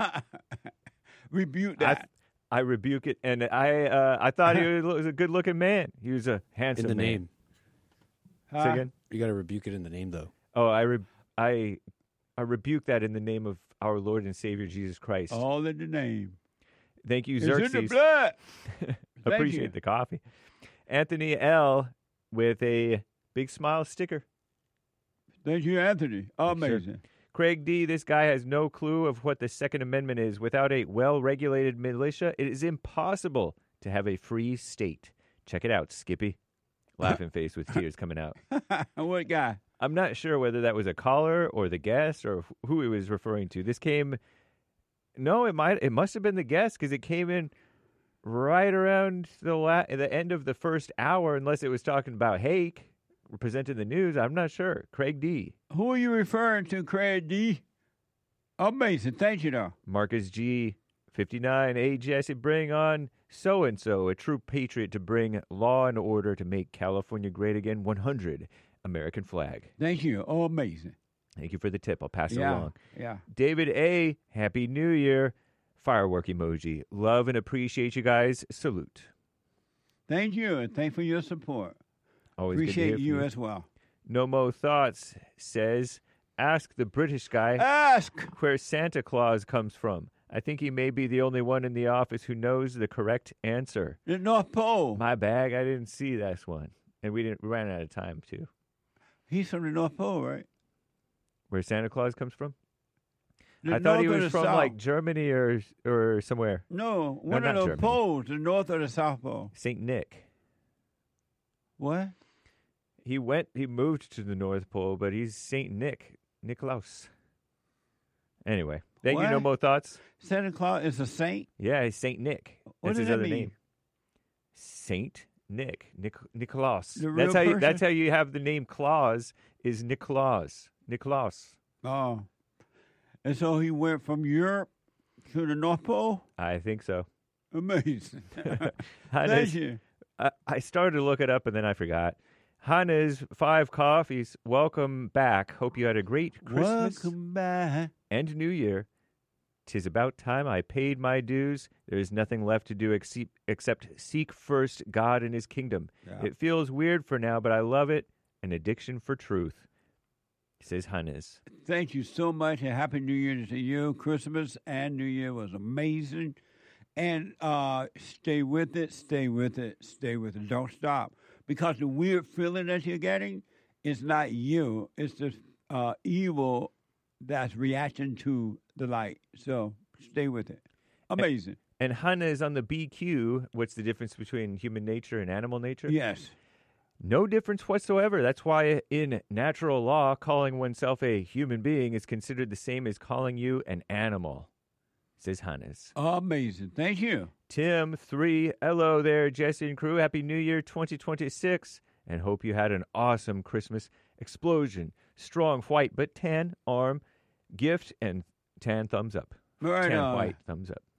[SPEAKER 2] rebuke
[SPEAKER 4] I,
[SPEAKER 2] that.
[SPEAKER 4] I rebuke it, and I uh, I thought he was a good-looking man. He was a handsome
[SPEAKER 7] In the
[SPEAKER 4] man.
[SPEAKER 7] name.
[SPEAKER 4] Say
[SPEAKER 2] Huh?
[SPEAKER 4] again?
[SPEAKER 7] You got to rebuke it in the name, though.
[SPEAKER 4] Oh, I re- I I rebuke that in the name of our Lord and Savior Jesus Christ.
[SPEAKER 2] All in the name.
[SPEAKER 4] Thank you,
[SPEAKER 2] It's
[SPEAKER 4] Xerxes.
[SPEAKER 2] in the blood.
[SPEAKER 4] Appreciate
[SPEAKER 2] you.
[SPEAKER 4] the coffee. Anthony L. with a big smile sticker.
[SPEAKER 2] Thank you, Anthony.
[SPEAKER 4] Sure.
[SPEAKER 2] Amazing.
[SPEAKER 4] Craig D., this guy has no clue of what the Second Amendment is. Without a well-regulated militia, it is impossible to have a free state. Check it out, Skippy. Laughing face with tears coming out.
[SPEAKER 2] What guy?
[SPEAKER 4] I'm not sure whether that was a caller or the guest or who he was referring to. This came... No, it might. It must have been the guest because it came in right around the la- the end of the first hour, unless it was talking about Hake presenting the news. I'm not sure. Craig D.
[SPEAKER 2] Who are you referring to, Craig D? Amazing. Thank you, though.
[SPEAKER 4] Marcus G. fifty-nine. Hey, Jesse, bring on so-and-so, a true patriot to bring law and order to make California great again. one hundred. American flag.
[SPEAKER 2] Thank you. Oh, amazing.
[SPEAKER 4] Thank you for the tip. I'll pass it
[SPEAKER 2] Yeah,
[SPEAKER 4] along.
[SPEAKER 2] yeah.
[SPEAKER 4] David A. Happy New Year. Firework emoji. Love and appreciate you guys. Salute.
[SPEAKER 2] Thank you, and thank for your support.
[SPEAKER 4] Always good to
[SPEAKER 2] Appreciate
[SPEAKER 4] hear from
[SPEAKER 2] you
[SPEAKER 4] you.
[SPEAKER 2] as well.
[SPEAKER 4] No Mo Thoughts says, ask the British guy
[SPEAKER 2] Ask
[SPEAKER 4] where Santa Claus comes from. I think he may be the only one in the office who knows the correct answer.
[SPEAKER 2] The North Pole.
[SPEAKER 4] My bag, I didn't see this one. And we didn't we ran out of time, too.
[SPEAKER 2] He's from the North Pole, right?
[SPEAKER 4] Where Santa Claus comes from?
[SPEAKER 2] The
[SPEAKER 4] I thought he
[SPEAKER 2] north or
[SPEAKER 4] was
[SPEAKER 2] the
[SPEAKER 4] from,
[SPEAKER 2] south?
[SPEAKER 4] like, Germany or or somewhere.
[SPEAKER 2] No, one
[SPEAKER 4] not
[SPEAKER 2] of those
[SPEAKER 4] Germany.
[SPEAKER 2] poles, the North or the South Pole.
[SPEAKER 4] Saint Nick.
[SPEAKER 2] What?
[SPEAKER 4] He went, he moved to the North Pole, but he's Saint Nick. Niklaus. Anyway, thank you,
[SPEAKER 2] What?
[SPEAKER 4] No Mo Thoughts.
[SPEAKER 2] Santa Claus is a saint?
[SPEAKER 4] Yeah, he's Saint Nick.
[SPEAKER 2] What
[SPEAKER 4] That's
[SPEAKER 2] does
[SPEAKER 4] his
[SPEAKER 2] that
[SPEAKER 4] other
[SPEAKER 2] mean?
[SPEAKER 4] name. Saint Nick. Nick Nicholas.
[SPEAKER 2] The
[SPEAKER 4] That's
[SPEAKER 2] real
[SPEAKER 4] how you
[SPEAKER 2] person?
[SPEAKER 4] that's how you have the name Claus is Nicholas. Nicholas.
[SPEAKER 2] Oh. And so he went from Europe to the North Pole?
[SPEAKER 4] I think so.
[SPEAKER 2] Amazing.
[SPEAKER 4] Hannes,
[SPEAKER 2] Thank you.
[SPEAKER 4] I, I started to look it up and then I forgot. Hannes, five coffees. Welcome back. Hope you had a great Christmas
[SPEAKER 2] Welcome back.
[SPEAKER 4] and New Year. 'Tis about time I paid my dues. There is nothing left to do except, except seek first God and his kingdom.
[SPEAKER 2] Yeah.
[SPEAKER 4] It feels weird for now, but I love it. An addiction for truth, says Hannes.
[SPEAKER 2] Thank you so much, and Happy New Year to you. Christmas and New Year was amazing. And uh, stay with it, stay with it, stay with it. Don't stop. Because the weird feeling that you're getting is not you. It's the uh, evil that's reacting to the light. So stay with it. Amazing.
[SPEAKER 4] And Hannes on the B Q, what's the difference between human nature and animal nature?
[SPEAKER 2] Yes.
[SPEAKER 4] No difference whatsoever. That's why in natural law, calling oneself a human being is considered the same as calling you an animal, says Hannes.
[SPEAKER 2] Amazing. Thank you.
[SPEAKER 4] Tim, three. Hello there, Jesse and crew. Happy New Year twenty twenty-six. And hope you had an awesome Christmas. Explosion. Strong white but tan arm. Gift and tan thumbs up.
[SPEAKER 2] Right
[SPEAKER 4] tan
[SPEAKER 2] on.
[SPEAKER 4] white thumbs up.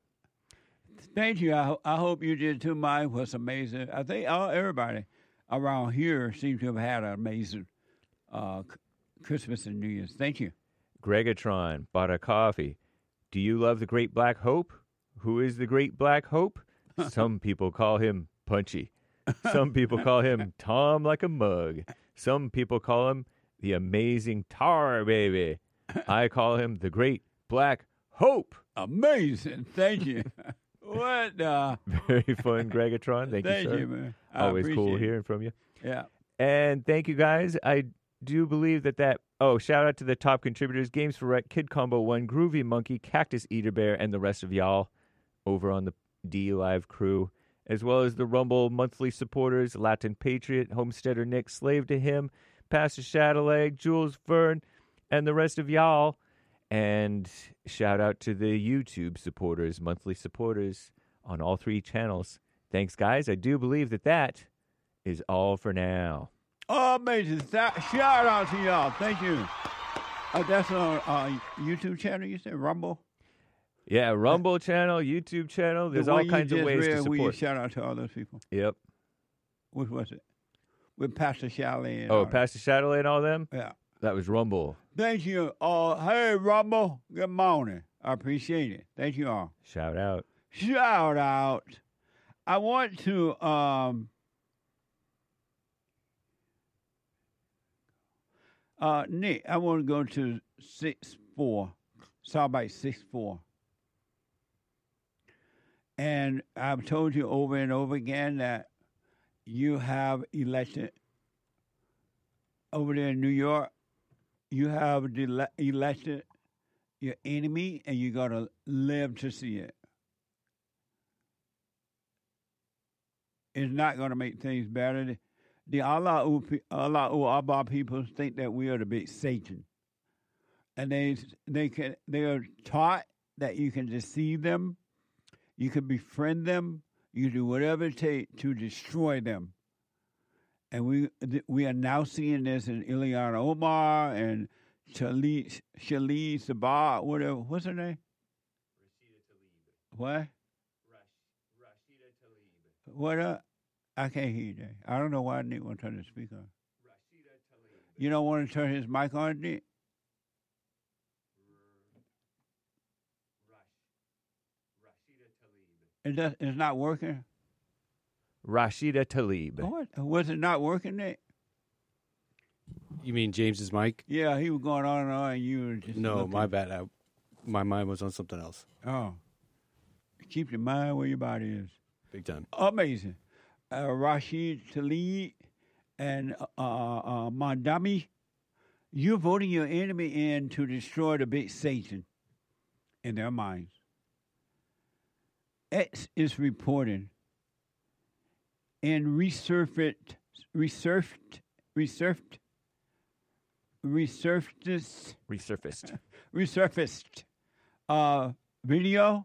[SPEAKER 2] Thank you. I, ho- I hope you did too. Mine was amazing. I think all, everybody around here seems to have had an amazing uh, c- Christmas and New Year's. Thank you.
[SPEAKER 4] Gregatron bought a coffee. Do you love the Great Black Hope? Who is the Great Black Hope? Some people call him Punchy. Some people call him Tom like a mug. Some people call him the Amazing Tar Baby. I call him the Great Black Hope.
[SPEAKER 2] Amazing. Thank you. What? Uh,
[SPEAKER 4] Very fun, Gregatron. Thank,
[SPEAKER 2] Thank
[SPEAKER 4] you, sir.
[SPEAKER 2] you, man. I
[SPEAKER 4] Always cool
[SPEAKER 2] appreciate it.
[SPEAKER 4] hearing from you.
[SPEAKER 2] Yeah.
[SPEAKER 4] And thank you, guys. I do believe that that... Oh, shout out to the top contributors. Games for Rec, Kid Combo one, Groovy Monkey, Cactus Eater Bear, and the rest of y'all over on the D Live crew, as well as the Rumble monthly supporters, Latin Patriot, Homesteader Nick, Slave to Him, Pastor Shadowleg, Jules Verne, and the rest of y'all. And shout out to the YouTube supporters, monthly supporters on all three channels. Thanks, guys. I do believe that that is all for now.
[SPEAKER 2] Oh, amazing. Th- Shout out to y'all. Thank you. Uh, that's on uh, YouTube channel, you said? Rumble?
[SPEAKER 4] Yeah, Rumble channel, YouTube channel. There's
[SPEAKER 2] the
[SPEAKER 4] all
[SPEAKER 2] one you
[SPEAKER 4] kinds of
[SPEAKER 2] just
[SPEAKER 4] ways
[SPEAKER 2] read,
[SPEAKER 4] to
[SPEAKER 2] where you
[SPEAKER 4] support.
[SPEAKER 2] shout out to all those people.
[SPEAKER 4] Yep.
[SPEAKER 2] Which was it? With Pastor Shelley. And
[SPEAKER 4] Oh,
[SPEAKER 2] all
[SPEAKER 4] Pastor Shadowley and all them?
[SPEAKER 2] Yeah.
[SPEAKER 4] That was Rumble.
[SPEAKER 2] Thank you all. Hey, Rumble. Good morning. I appreciate it. Thank you all.
[SPEAKER 4] Shout out.
[SPEAKER 2] Shout out. I want to um uh Nick, I want to go to six four. Soundbite six four. And I've told you over and over again that you have elected over there in New York, you have dele- elected your enemy, and you got to live to see it. It's not going to make things better. The Allah Allah Abba people think that we are the big Satan, and they they can they are taught that you can deceive them, you can befriend them, you can do whatever it takes to destroy them. And we we are now seeing this in Ileana Omar and Shali Shali Sabah, whatever. What's her name? Rashida Tlaib. What? Rash, Rashida Tlaib. What up? I can't hear you. There. I don't know why Nick won't turn the speaker on. Rashida Tlaib. You don't want to turn his mic on, Nick? It does, it's not working?
[SPEAKER 4] Rashida Tlaib.
[SPEAKER 2] What? Was it not working, Nick?
[SPEAKER 7] You mean James's mic?
[SPEAKER 2] Yeah, he was going on and on, and you were just
[SPEAKER 7] No,
[SPEAKER 2] looking.
[SPEAKER 7] my bad. I, my mind was on something else.
[SPEAKER 2] Oh. Keep your mind where your body is.
[SPEAKER 7] Big time.
[SPEAKER 2] Amazing. Uh, Rashid Tlaib and uh, uh, Mandami, you're voting your enemy in to destroy the big Satan in their minds. X is reporting and resurfaced, resurfaced, resurfaced, resurfaced,
[SPEAKER 4] resurfaced,
[SPEAKER 2] resurfaced uh, video.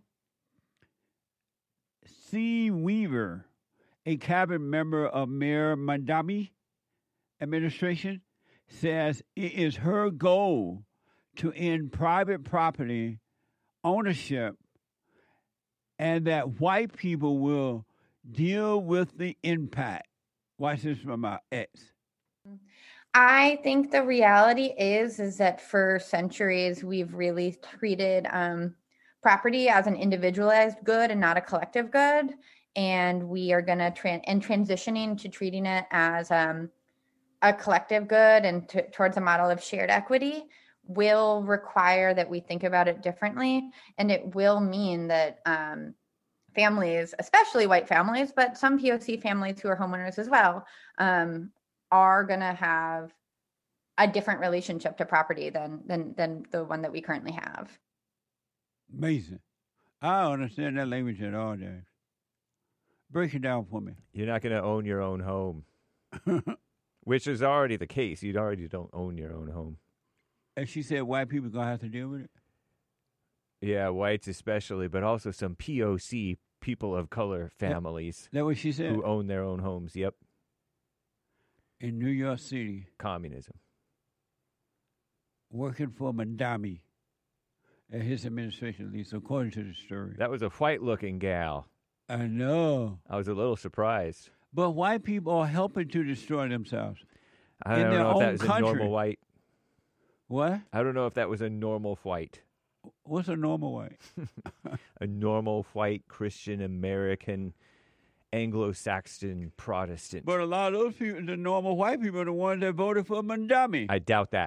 [SPEAKER 2] C. Weaver, a cabinet member of Mayor Mandami administration, says it is her goal to end private property ownership and that white people will deal with the impact. Watch this from my ex.
[SPEAKER 13] I think the reality is is that for centuries we've really treated um, property as an individualized good and not a collective good, and we are going to tran and transitioning to treating it as um, a collective good and t- towards a model of shared equity will require that we think about it differently, and it will mean that um, families, especially white families, but some P O C families who are homeowners as well, um, are going to have a different relationship to property than than than the one that we currently have.
[SPEAKER 2] Amazing. I don't understand that language at all, James. Break it down for me.
[SPEAKER 4] You're not going to own your own home, which is already the case. You already don't own your own home.
[SPEAKER 2] And she said white people going to have to deal with it?
[SPEAKER 4] Yeah, whites especially, but also some P O C, people of color families.
[SPEAKER 2] That what she said?
[SPEAKER 4] Who own their own homes, yep.
[SPEAKER 2] In New York City.
[SPEAKER 4] Communism.
[SPEAKER 2] Working for Mandami at his administration, at least, according to the story.
[SPEAKER 4] That was a white-looking gal.
[SPEAKER 2] I know.
[SPEAKER 4] I was a little surprised.
[SPEAKER 2] But white people are helping to destroy themselves.
[SPEAKER 4] I
[SPEAKER 2] in
[SPEAKER 4] don't
[SPEAKER 2] their
[SPEAKER 4] know if
[SPEAKER 2] own
[SPEAKER 4] that was
[SPEAKER 2] country.
[SPEAKER 4] a normal white.
[SPEAKER 2] What?
[SPEAKER 4] I don't know if that was a normal white.
[SPEAKER 2] What's a normal white?
[SPEAKER 4] A normal white Christian American Anglo-Saxon Protestant.
[SPEAKER 2] But a lot of those people, the normal white people, are the ones that voted for Mandami.
[SPEAKER 4] I doubt that.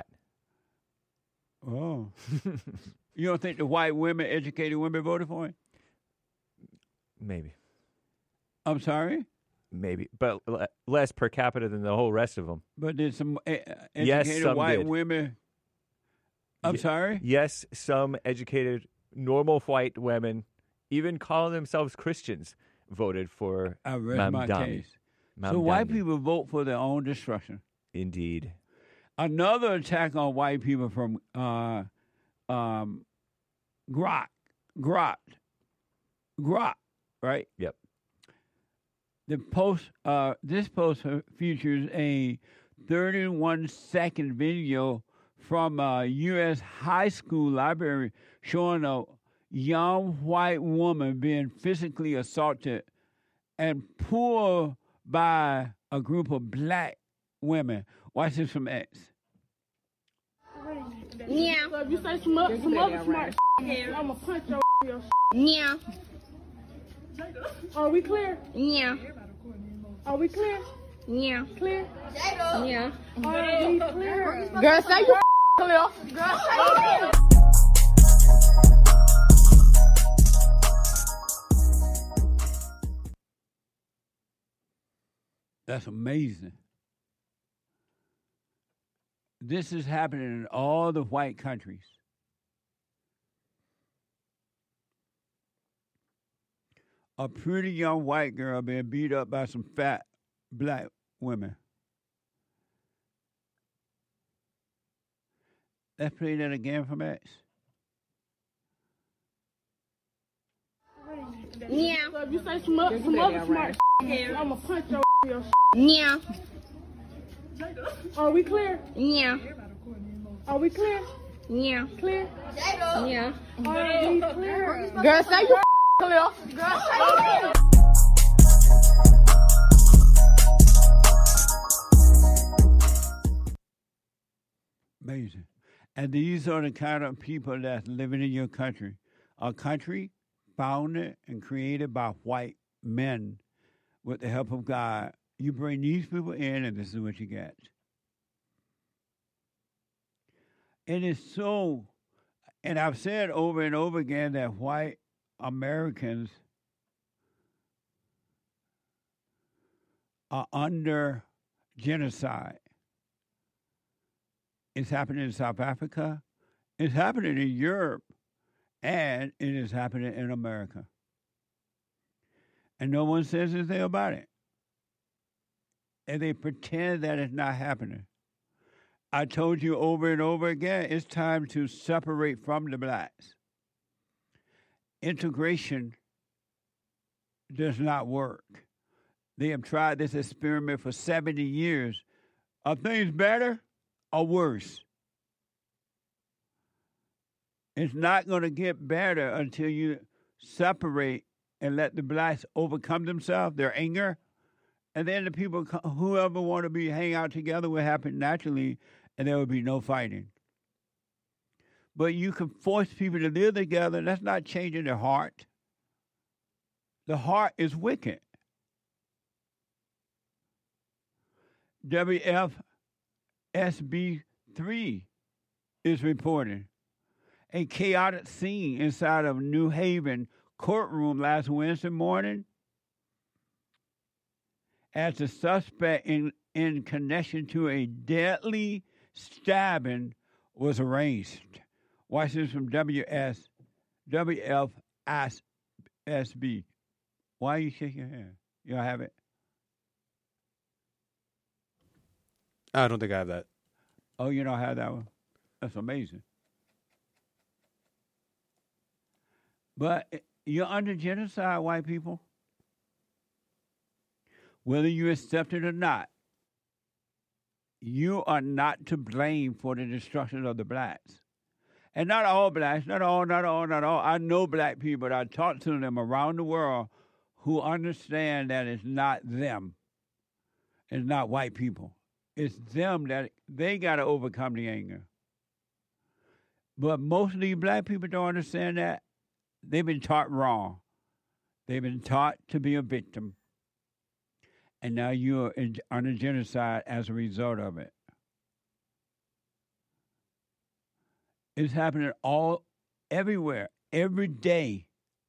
[SPEAKER 2] Oh. You don't think the white women, educated women, voted for him?
[SPEAKER 4] Maybe.
[SPEAKER 2] I'm sorry?
[SPEAKER 4] Maybe, but l- less per capita than the whole rest of them.
[SPEAKER 2] But did some uh, educated
[SPEAKER 4] Yes, some
[SPEAKER 2] white
[SPEAKER 4] did.
[SPEAKER 2] women... I'm
[SPEAKER 4] Ye-
[SPEAKER 2] sorry?
[SPEAKER 4] Yes, some educated, normal white women, even calling themselves Christians, voted for
[SPEAKER 2] I read my
[SPEAKER 4] Mamdani.
[SPEAKER 2] case. So white
[SPEAKER 4] Mamdani.
[SPEAKER 2] people vote for their own destruction.
[SPEAKER 4] Indeed.
[SPEAKER 2] Another attack on white people from uh, um, Grot, Grot, Grot, right?
[SPEAKER 4] Yep.
[SPEAKER 2] The post, uh, this post features a thirty-one second video from a U S high school library showing a young white woman being physically assaulted and pulled by a group of black women. Watch this from X.
[SPEAKER 14] Yeah. So if you say some, other, some other smart shit, I'm going to punch your your Yeah. Are we clear? Yeah. Are we clear? Yeah. Clear? Yeah. Are we clear? Girl, say you clear. Girl, say you clear.
[SPEAKER 2] That's amazing. This is happening in all the white countries. A pretty young white girl being beat up by some fat black women. Let's play that again from X.
[SPEAKER 14] Yeah. So if you say some, other, some other smart shit, I'm going to punch your your Yeah. Are we clear? Yeah. Are we clear? Yeah. Clear? Yeah. Are we clear? Girl, say you clear. Girl, say you clear.
[SPEAKER 2] Amazing. And these are the kind of people that's living in your country. A country founded and created by white men with the help of God. You bring these people in, and this is what you get. It is so, and I've said over and over again that white Americans are under genocide. It's happening in South Africa, it's happening in Europe, and it is happening in America. And no one says anything about it. And they pretend that it's not happening. I told you over and over again, it's time to separate from the blacks. Integration does not work. They have tried this experiment for seventy years. Are things better or worse? It's not going to get better until you separate and let the blacks overcome themselves, their anger. And then the people, whoever want to be hang out together, will happen naturally, and there will be no fighting. But you can force people to live together. That's not changing their heart. The heart is wicked. W F S B three is reporting a chaotic scene inside of New Haven courtroom last Wednesday morning as the suspect in, in connection to a deadly stabbing was arraigned. Watch this from W S, W F S B. Why are you shaking your head? You don't have it?
[SPEAKER 7] I don't think I have that.
[SPEAKER 2] Oh, you don't have that one? That's amazing. But you're under genocide, white people. Whether you accept it or not, you are not to blame for the destruction of the blacks. And not all blacks, not all, not all, not all. I know black people, I talk to them around the world who understand that it's not them. It's not white people. It's them that they got to overcome the anger. But most of these black people don't understand that. They've been taught wrong. They've been taught to be a victim. And now you're under genocide as a result of it. It's happening all, everywhere, every day.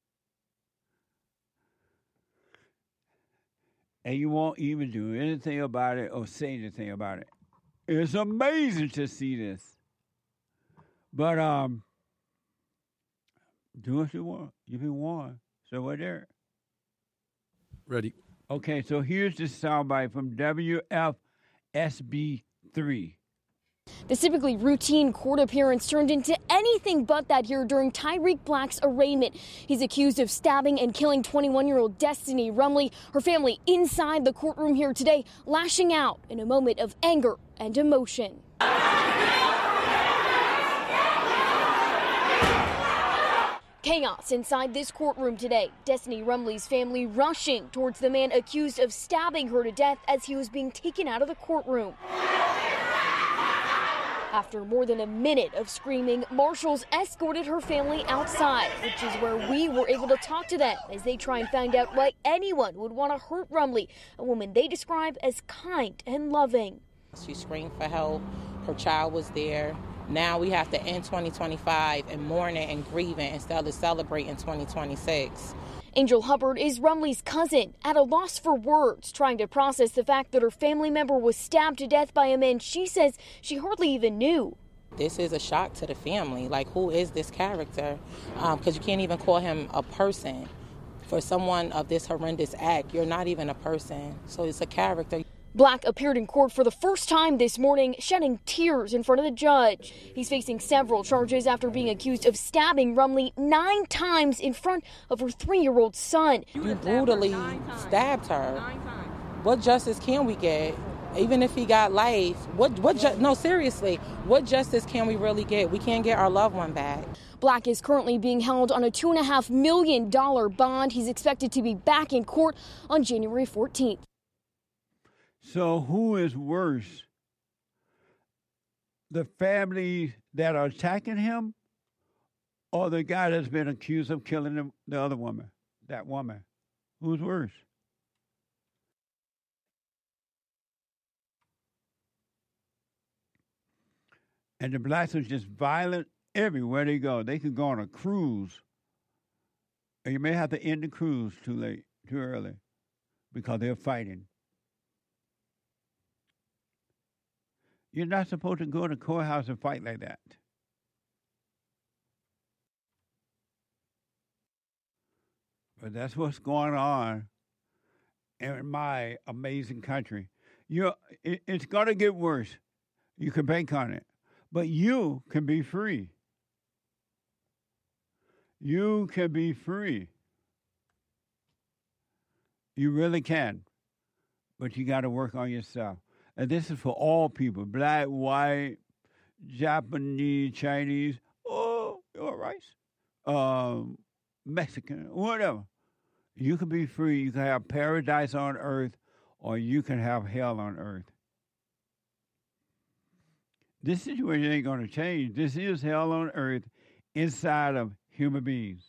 [SPEAKER 2] And you won't even do anything about it or say anything about it. It's amazing to see this. But um, do what you want. You've been warned. So we're there.
[SPEAKER 7] Ready.
[SPEAKER 2] Okay, so here's the soundbite from W F S B three.
[SPEAKER 15] The typically routine court appearance turned into anything but that here during Tyreek Black's arraignment. He's accused of stabbing and killing twenty-one-year-old Destiny Rumley. Her family inside the courtroom here today, lashing out in a moment of anger and emotion. Chaos inside this courtroom today. Destiny Rumley's family rushing towards the man accused of stabbing her to death as he was being taken out of the courtroom. After more than a minute of screaming, marshals escorted her family outside, which is where we were able to talk to them as they try and find out why anyone would want to hurt Rumley, a woman they describe as kind and loving.
[SPEAKER 16] She screamed for help. Her child was there. Now we have to end twenty twenty-five and mourning and grieving instead of celebrating twenty twenty-six.
[SPEAKER 15] Angel Hubbard is Rumley's cousin, at a loss for words, trying to process the fact that her family member was stabbed to death by a man she says she hardly even knew.
[SPEAKER 16] This is a shock to the family. Like, who is this character? Because um, you can't even call him a person. For someone of this horrendous act, you're not even a person. So it's a character.
[SPEAKER 15] Black appeared in court for the first time this morning, shedding tears in front of the judge. He's facing several charges after being accused of stabbing Rumley nine times in front of her three-year-old son.
[SPEAKER 16] You brutally stabbed her. What justice can we get? Even if he got life, what, what, ju- no, seriously, what justice can we really get? We can't get our loved one back.
[SPEAKER 15] Black is currently being held on a two and a half million dollar bond. He's expected to be back in court on January fourteenth.
[SPEAKER 2] So who is worse? The family that are attacking him or the guy that's been accused of killing the, the other woman, that woman? Who's worse? And the blacks are just violent everywhere they go. They could go on a cruise. And you may have to end the cruise too late, too early, because they're fighting. You're not supposed to go to the courthouse and fight like that. But that's what's going on in my amazing country. You, it, it's going to get worse. You can bank on it. But you can be free. You can be free. You really can. But you got to work on yourself. And this is for all people, black, white, Japanese, Chinese, oh, all right, um, Mexican, whatever. You can be free. You can have paradise on earth, or you can have hell on earth. This situation ain't going to change. This is hell on earth inside of human beings.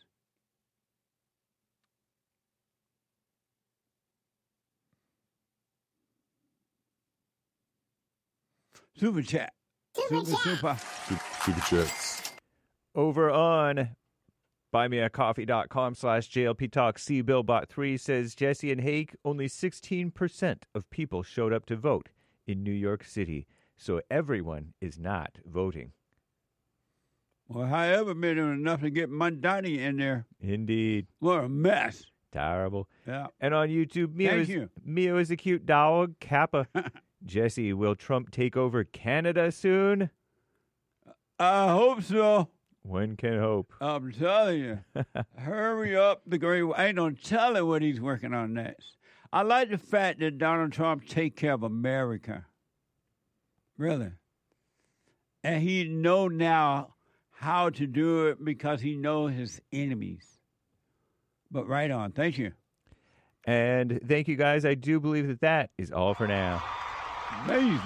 [SPEAKER 2] Super chat. Super, super, super.
[SPEAKER 17] Super, super chats.
[SPEAKER 4] Over on buymeacoffee.com slash JLP Talk, C Billbot three says, Jesse and Hake, only sixteen percent of people showed up to vote in New York City, so everyone is not voting.
[SPEAKER 2] Well, however, made it enough to get Mondani in there.
[SPEAKER 4] Indeed.
[SPEAKER 2] What a mess.
[SPEAKER 4] Terrible.
[SPEAKER 2] Yeah.
[SPEAKER 4] And on YouTube, Mio,
[SPEAKER 2] Thank
[SPEAKER 4] is,
[SPEAKER 2] you.
[SPEAKER 4] Mio is a cute dog. Kappa. Jesse, will Trump take over Canada soon?
[SPEAKER 2] I hope so.
[SPEAKER 4] One can hope.
[SPEAKER 2] I'm telling you. Hurry up. The great. I ain't gonna tell you what he's working on next. I like the fact that Donald Trump take care of America. Really. And he know now how to do it because he knows his enemies. But right on. Thank you.
[SPEAKER 4] And thank you, guys. I do believe that that is all for now.
[SPEAKER 2] Amazing.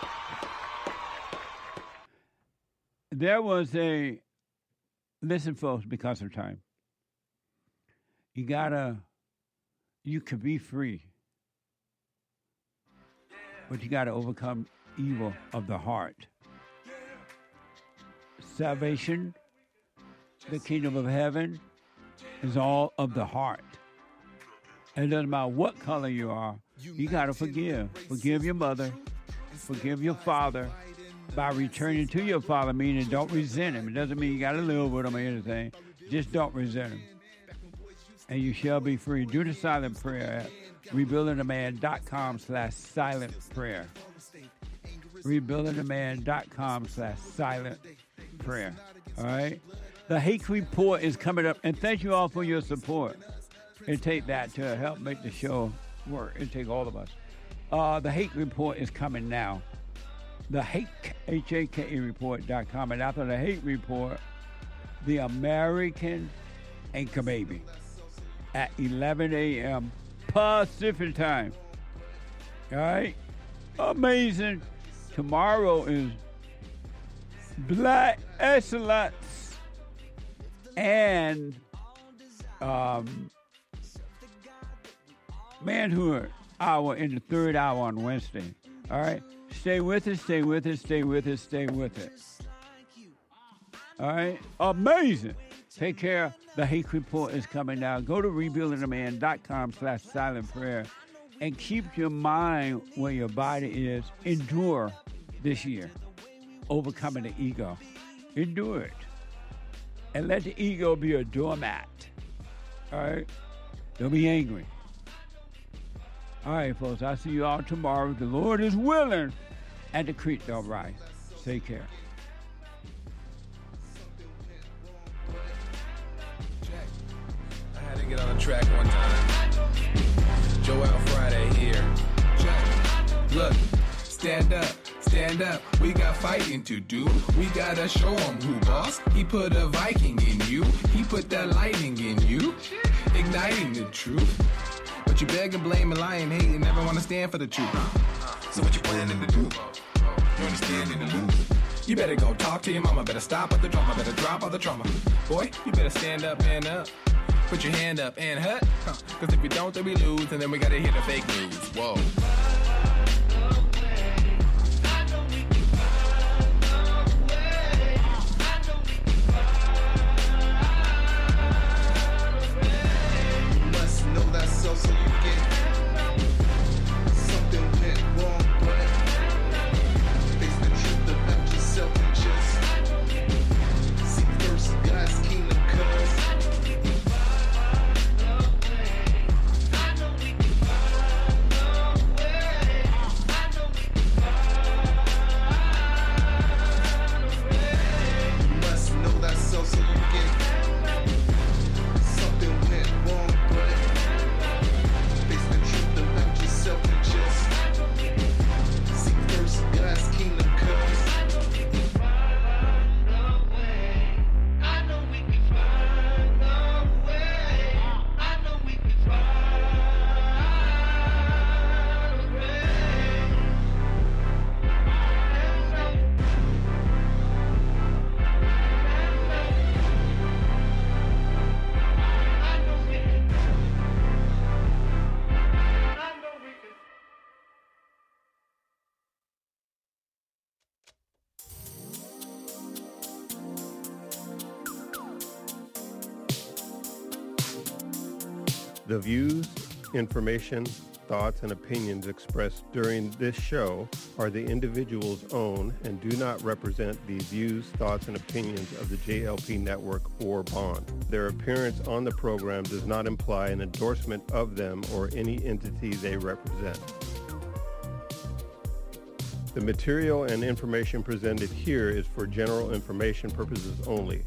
[SPEAKER 2] There was a, listen, folks, because of time. You gotta, you can be free, but you gotta overcome evil of the heart. Salvation, the kingdom of heaven, is all of the heart. It doesn't matter what color you are. You got to forgive. Forgive your mother. Forgive your father by returning to your father, meaning don't resent him. It doesn't mean you got to live with him or anything. Just don't resent him. And you shall be free. Do the silent prayer at rebuildingaman.com slash silent prayer. rebuildingaman.com slash silent prayer. All right? The Hake Report is coming up. And thank you all for your support. It take that to help make the show work. It take all of us. Uh, the Hake Report is coming now. The Hake, H A K E report dot com. And after the Hake Report, the American Anchor Baby at eleven a.m. Pacific time. All right? Amazing. Tomorrow is Black Excellence and um, Manhood Hour in the third hour on Wednesday. All right? Stay with us, stay with us, stay with us, stay with us. All right? Amazing. Take care. The Hake Report is coming down. Go to rebuildingtheman.com slash silent prayer and keep your mind where your body is. Endure this year. Overcoming the ego. Endure it. And let the ego be a doormat. All right? Don't be angry. All right, folks. I'll see you all tomorrow. The Lord is willing and the creek don't rise. Take care.
[SPEAKER 18] I had to get on the track one time. Joel Friday here. Check. Look, stand up, stand up. We got fighting to do. We gotta show him who boss. He put a Viking in you. He put that lightning in you. Igniting the truth. But you beg and blame and lie and hate and never want to stand for the truth. So what you planning to do? You understand in the lose. You better go talk to your mama. Better stop at the drama. Better drop all the trauma. Boy, you better stand up and up. Put your hand up and hut. Huh. Cause if we don't, then we lose. And then we gotta hear the fake news. Whoa. You must know that so so you get something went wrong, but face the truth about yourself and just seek first God's kingdom, cause
[SPEAKER 19] The views, information, thoughts, and opinions expressed during this show are the individual's own and do not represent the views, thoughts, and opinions of the J L P Network or Bond. Their appearance on the program does not imply an endorsement of them or any entity they represent. The material and information presented here is for general information purposes only.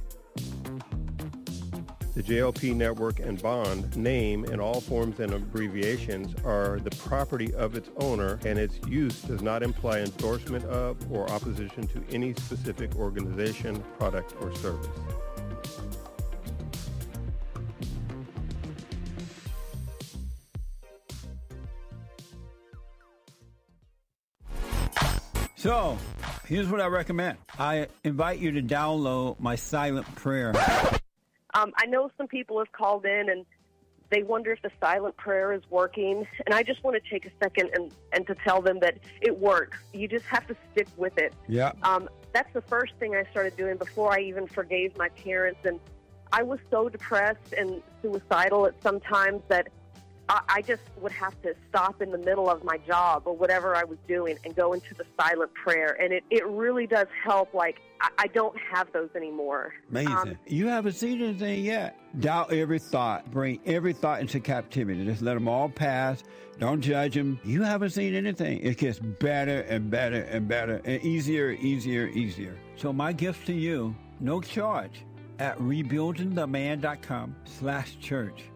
[SPEAKER 19] The J L P Network and Bond name and all forms and abbreviations are the property of its owner, and its use does not imply endorsement of or opposition to any specific organization, product, or service.
[SPEAKER 2] So, here's what I recommend. I invite you to download my silent prayer.
[SPEAKER 20] Um, I know some people have called in and they wonder if the silent prayer is working. And I just want to take a second and, and to tell them that it works. You just have to stick with it.
[SPEAKER 2] Yeah.
[SPEAKER 20] Um, that's the first thing I started doing before I even forgave my parents. And I was so depressed and suicidal at some times that I, I just would have to stop in the middle of my job or whatever I was doing and go into the silent prayer. And it, it really does help. Like, I, I don't have those anymore.
[SPEAKER 2] Amazing. Um, you haven't seen anything yet. Doubt every thought. Bring every thought into captivity. Just let them all pass. Don't judge them. You haven't seen anything. It gets better and better and better and easier, easier, easier. So my gift to you, no charge, at rebuildingtheman.com slash church.